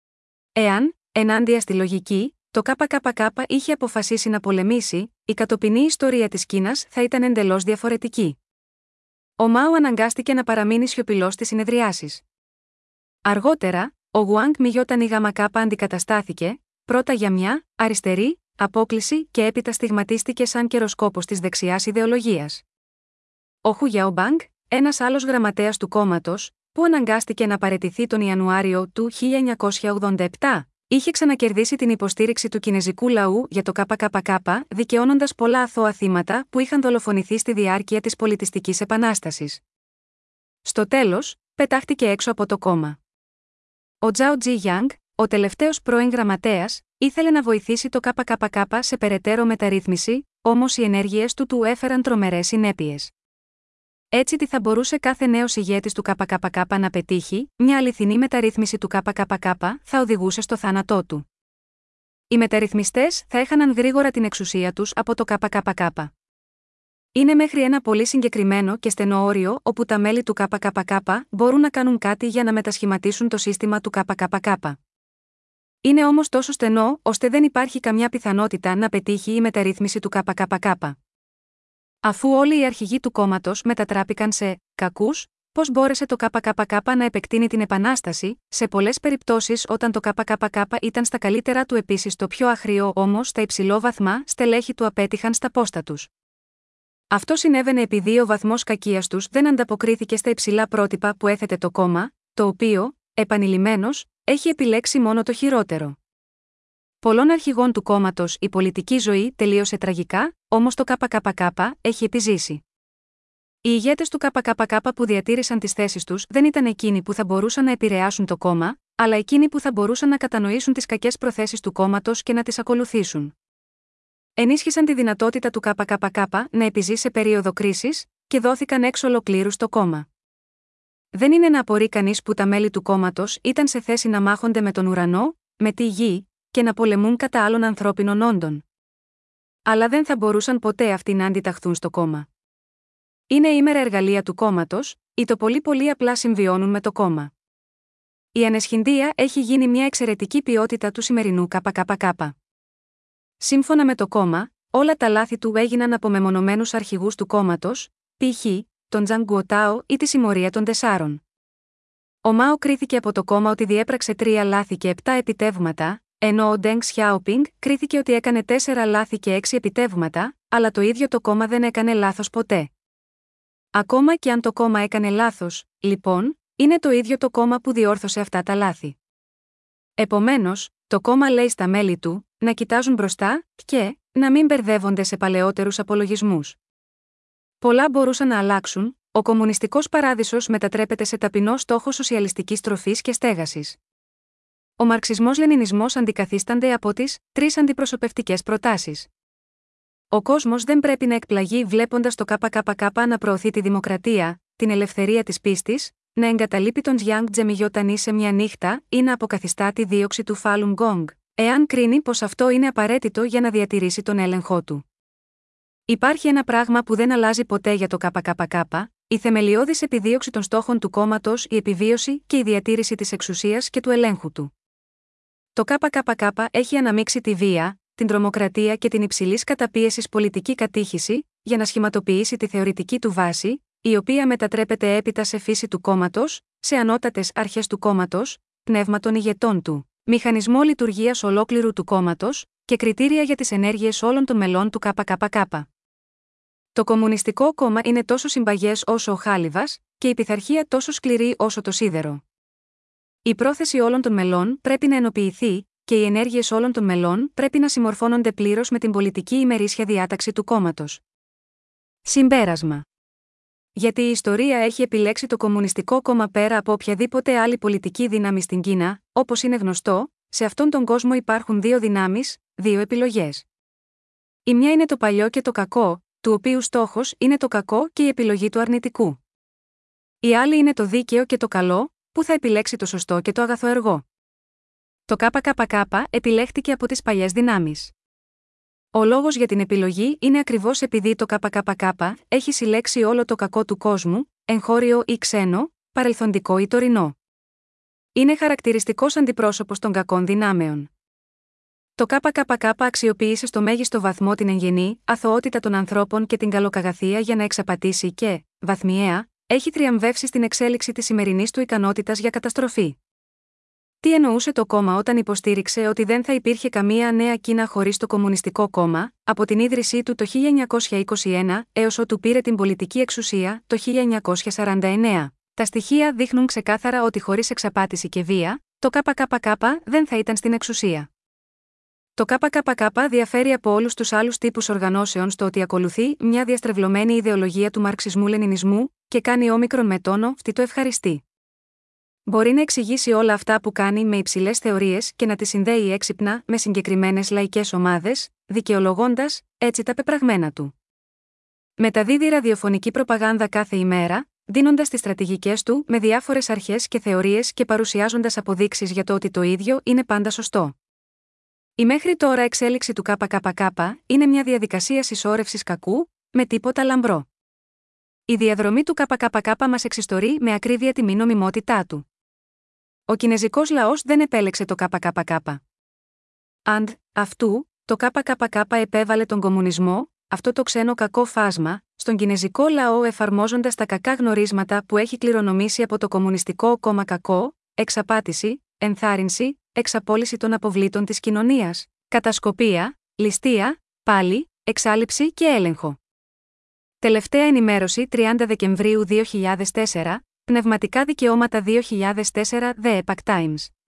Εάν, ενάντια στη λογική, το ΚΚΚ είχε αποφασίσει να πολεμήσει, η κατοπινή ιστορία της Κίνας θα ήταν εντελώς διαφορετική. Ο Μάο αναγκάστηκε να παραμείνει σιωπηλός στις συνεδριάσεις. Αργότερα, Ο Γουάνγκ Μιγιότανι Γαμακάπα αντικαταστάθηκε, πρώτα για μια αριστερή απόκλιση και έπειτα στιγματίστηκε σαν καιροσκόπος της δεξιάς ιδεολογίας. Ο Χου Γιαομπάνγκ, ένας άλλος γραμματέας του κόμματος, που αναγκάστηκε να παραιτηθεί τον Ιανουάριο του χίλια εννιακόσια ογδόντα επτά, είχε ξανακερδίσει την υποστήριξη του κινεζικού λαού για το ΚΚΚ, δικαιώνοντας πολλά αθώα θύματα που είχαν δολοφονηθεί στη διάρκεια της πολιτιστικής επανάστασης. Στο τέλος, πετάχτηκε έξω από το κόμμα. Ο Τζάο Τζι Γιάνγκ, ο τελευταίος πρώην γραμματέας, ήθελε να βοηθήσει το ΚΚΚ σε περαιτέρω μεταρρύθμιση, όμως οι ενέργειες του του έφεραν τρομερές συνέπειες. Έτσι, τι θα μπορούσε κάθε νέος ηγέτης του ΚΚΚ να πετύχει, μια αληθινή μεταρρύθμιση του ΚΚΚ θα οδηγούσε στο θάνατό του. Οι μεταρρυθμιστές θα έχαναν γρήγορα την εξουσία τους από το ΚΚΚ. Είναι μέχρι ένα πολύ συγκεκριμένο και στενό όριο όπου τα μέλη του ΚΚΚ μπορούν να κάνουν κάτι για να μετασχηματίσουν το σύστημα του ΚΚΚ. Είναι όμως τόσο στενό ώστε δεν υπάρχει καμιά πιθανότητα να πετύχει η μεταρρύθμιση του ΚΚΚ. Αφού όλοι οι αρχηγοί του κόμματος μετατράπηκαν σε κακούς, πώς μπόρεσε το ΚΚΚ να επεκτείνει την επανάσταση, σε πολλές περιπτώσεις όταν το ΚΚΚ ήταν στα καλύτερα του, επίσης το πιο αχρίο όμως στα υψηλόβαθμα στελέχη του απέτυχαν στα πόστα τους. Αυτό συνέβαινε επειδή ο βαθμός κακίας τους δεν ανταποκρίθηκε στα υψηλά πρότυπα που έθετε το κόμμα, το οποίο, επανειλημμένος, έχει επιλέξει μόνο το χειρότερο. Πολλών αρχηγών του κόμματος η πολιτική ζωή τελείωσε τραγικά, όμως το ΚΚΚ έχει επιζήσει. Οι ηγέτες του ΚΚΚ που διατήρησαν τις θέσεις τους δεν ήταν εκείνοι που θα μπορούσαν να επηρεάσουν το κόμμα, αλλά εκείνοι που θα μπορούσαν να κατανοήσουν τις κακές προθέσεις του κόμματος και να τις ακολουθήσουν. Ενίσχυσαν τη δυνατότητα του ΚΚΚ να επιζήσει σε περίοδο κρίσης και δόθηκαν έξω ολοκλήρου στο κόμμα. Δεν είναι να απορεί κανείς που τα μέλη του κόμματος ήταν σε θέση να μάχονται με τον ουρανό, με τη γη και να πολεμούν κατά άλλων ανθρώπινων όντων. Αλλά δεν θα μπορούσαν ποτέ αυτοί να αντιταχθούν στο κόμμα. Είναι ήμερα εργαλεία του κόμματος, ή το πολύ πολύ απλά συμβιώνουν με το κόμμα. Η ανεσχυντία έχει γίνει μια εξαιρετική ποιότητα του σημερινού ΚΚΚ. Σύμφωνα με το κόμμα, όλα τα λάθη του έγιναν από μεμονωμένους αρχηγούς του κόμματος, π.χ. τον Τζαν Γκουοτάο ή τη συμμορία των τεσσάρων. Ο Μάο κρίθηκε από το κόμμα ότι διέπραξε τρία λάθη και επτά επιτεύγματα, ενώ ο Ντενγκ Σιάοπινγκ κρίθηκε ότι έκανε τέσσερα λάθη και έξι επιτεύγματα, αλλά το ίδιο το κόμμα δεν έκανε λάθος ποτέ. Ακόμα και αν το κόμμα έκανε λάθος, λοιπόν, είναι το ίδιο το κόμμα που διόρθωσε αυτά τα λάθη. Επομένως, το κόμμα λέει στα μέλη του να κοιτάζουν μπροστά και να μην μπερδεύονται σε παλαιότερους απολογισμούς. Πολλά μπορούσαν να αλλάξουν, ο κομμουνιστικός παράδεισος μετατρέπεται σε ταπεινό στόχο σοσιαλιστικής τροφής και στέγασης. Ο μαρξισμός-λενινισμός αντικαθίστανται από τις τρεις αντιπροσωπευτικές προτάσεις. Ο κόσμος δεν πρέπει να εκπλαγεί βλέποντας το ΚΚΚ να προωθεί τη δημοκρατία, την ελευθερία της πίστης, να εγκαταλείπει τον Τζιάνγκ Τζεμιγιότανι σε μια νύχτα ή να αποκαθιστά τη δίωξη του Φάλουν Γκόγκ, εάν κρίνει πως αυτό είναι απαραίτητο για να διατηρήσει τον έλεγχό του. Υπάρχει ένα πράγμα που δεν αλλάζει ποτέ για το ΚΚΚ, η θεμελιώδης επιδίωξη των στόχων του κόμματος, η επιβίωση και η διατήρηση της εξουσίας και του ελέγχου του. Το ΚΚΚ έχει αναμίξει τη βία, την τρομοκρατία και την υψηλής καταπίεσης πολιτική κατήχηση, για να σχηματοποιήσει τη θεωρητική του βάση, η οποία μετατρέπεται έπειτα σε φύση του κόμματος, σε ανώτατες αρχές του κόμματος, πνεύμα των ηγετών του, μηχανισμό λειτουργίας ολόκληρου του κόμματος και κριτήρια για τις ενέργειες όλων των μελών του ΚΚΚ. Το Κομμουνιστικό Κόμμα είναι τόσο συμπαγές όσο ο χάλιβας και η πειθαρχία τόσο σκληρή όσο το σίδερο. Η πρόθεση όλων των μελών πρέπει να ενοποιηθεί και οι ενέργειες όλων των μελών πρέπει να συμμορφώνονται πλήρως με την πολιτική ημερήσια διάταξη του κόμματος. Συμπέρασμα. Γιατί η ιστορία έχει επιλέξει το Κομμουνιστικό Κόμμα πέρα από οποιαδήποτε άλλη πολιτική δύναμη στην Κίνα, όπως είναι γνωστό, σε αυτόν τον κόσμο υπάρχουν δύο δυνάμεις, δύο επιλογές. Η μια είναι το παλιό και το κακό, του οποίου στόχος είναι το κακό και η επιλογή του αρνητικού. Η άλλη είναι το δίκαιο και το καλό, που θα επιλέξει το σωστό και το αγαθό έργο. Το ΚΚΚ επιλέχτηκε από τις παλιές δυνάμεις. Ο λόγος για την επιλογή είναι ακριβώς επειδή το ΚΚΚ έχει συλλέξει όλο το κακό του κόσμου, εγχώριο ή ξένο, παρελθοντικό ή τωρινό. Είναι χαρακτηριστικός αντιπρόσωπος των κακών δυνάμεων. Το ΚΚΚ αξιοποίησε στο μέγιστο βαθμό την εγγενή αθωότητα των ανθρώπων και την καλοκαγαθία για να εξαπατήσει και, βαθμιαία, έχει θριαμβεύσει στην εξέλιξη της σημερινής του ικανότητας για καταστροφή. Τι εννοούσε το κόμμα όταν υποστήριξε ότι δεν θα υπήρχε καμία νέα Κίνα χωρίς το Κομμουνιστικό Κόμμα, από την ίδρυσή του το χίλια εννιακόσια είκοσι ένα έως ότου πήρε την πολιτική εξουσία το χίλια εννιακόσια σαράντα εννέα. Τα στοιχεία δείχνουν ξεκάθαρα ότι χωρίς εξαπάτηση και βία, το ΚΚΚ δεν θα ήταν στην εξουσία. Το ΚΚΚ διαφέρει από όλους τους άλλους τύπους οργανώσεων στο ότι ακολουθεί μια διαστρεβλωμένη ιδεολογία του μαρξισμού-λενινισμού και κάνει όμικρον με τόνο φτητό ευχαριστή. Μπορεί να εξηγήσει όλα αυτά που κάνει με υψηλές θεωρίες και να τις συνδέει έξυπνα με συγκεκριμένες λαϊκές ομάδες, δικαιολογώντας έτσι τα πεπραγμένα του. Μεταδίδει ραδιοφωνική προπαγάνδα κάθε ημέρα, δίνοντας τις στρατηγικές του με διάφορες αρχές και θεωρίες και παρουσιάζοντας αποδείξεις για το ότι το ίδιο είναι πάντα σωστό. Η μέχρι τώρα εξέλιξη του ΚΚΚ είναι μια διαδικασία συσσόρευσης κακού, με τίποτα λαμπρό. Η διαδρομή του ΚΚΚ μας εξιστορεί με ακρίβεια τη μη νομιμότητά του. Ο κινεζικός λαός δεν επέλεξε το ΚΚΚ. Αντ' αυτού, το ΚΚΚ επέβαλε τον κομμουνισμό, αυτό το ξένο κακό φάσμα, στον κινεζικό λαό εφαρμόζοντας τα κακά γνωρίσματα που έχει κληρονομήσει από το Κομμουνιστικό Κόμμα κακό, εξαπάτηση, ενθάρρυνση, εξαπόλυση των αποβλήτων της κοινωνίας, κατασκοπία, ληστεία, πάλι, εξάλειψη και έλεγχο. Τελευταία ενημέρωση τριάντα Δεκεμβρίου δύο χιλιάδες τέσσερα, Πνευματικά δικαιώματα δύο χιλιάδες τέσσερα The Epoch Times.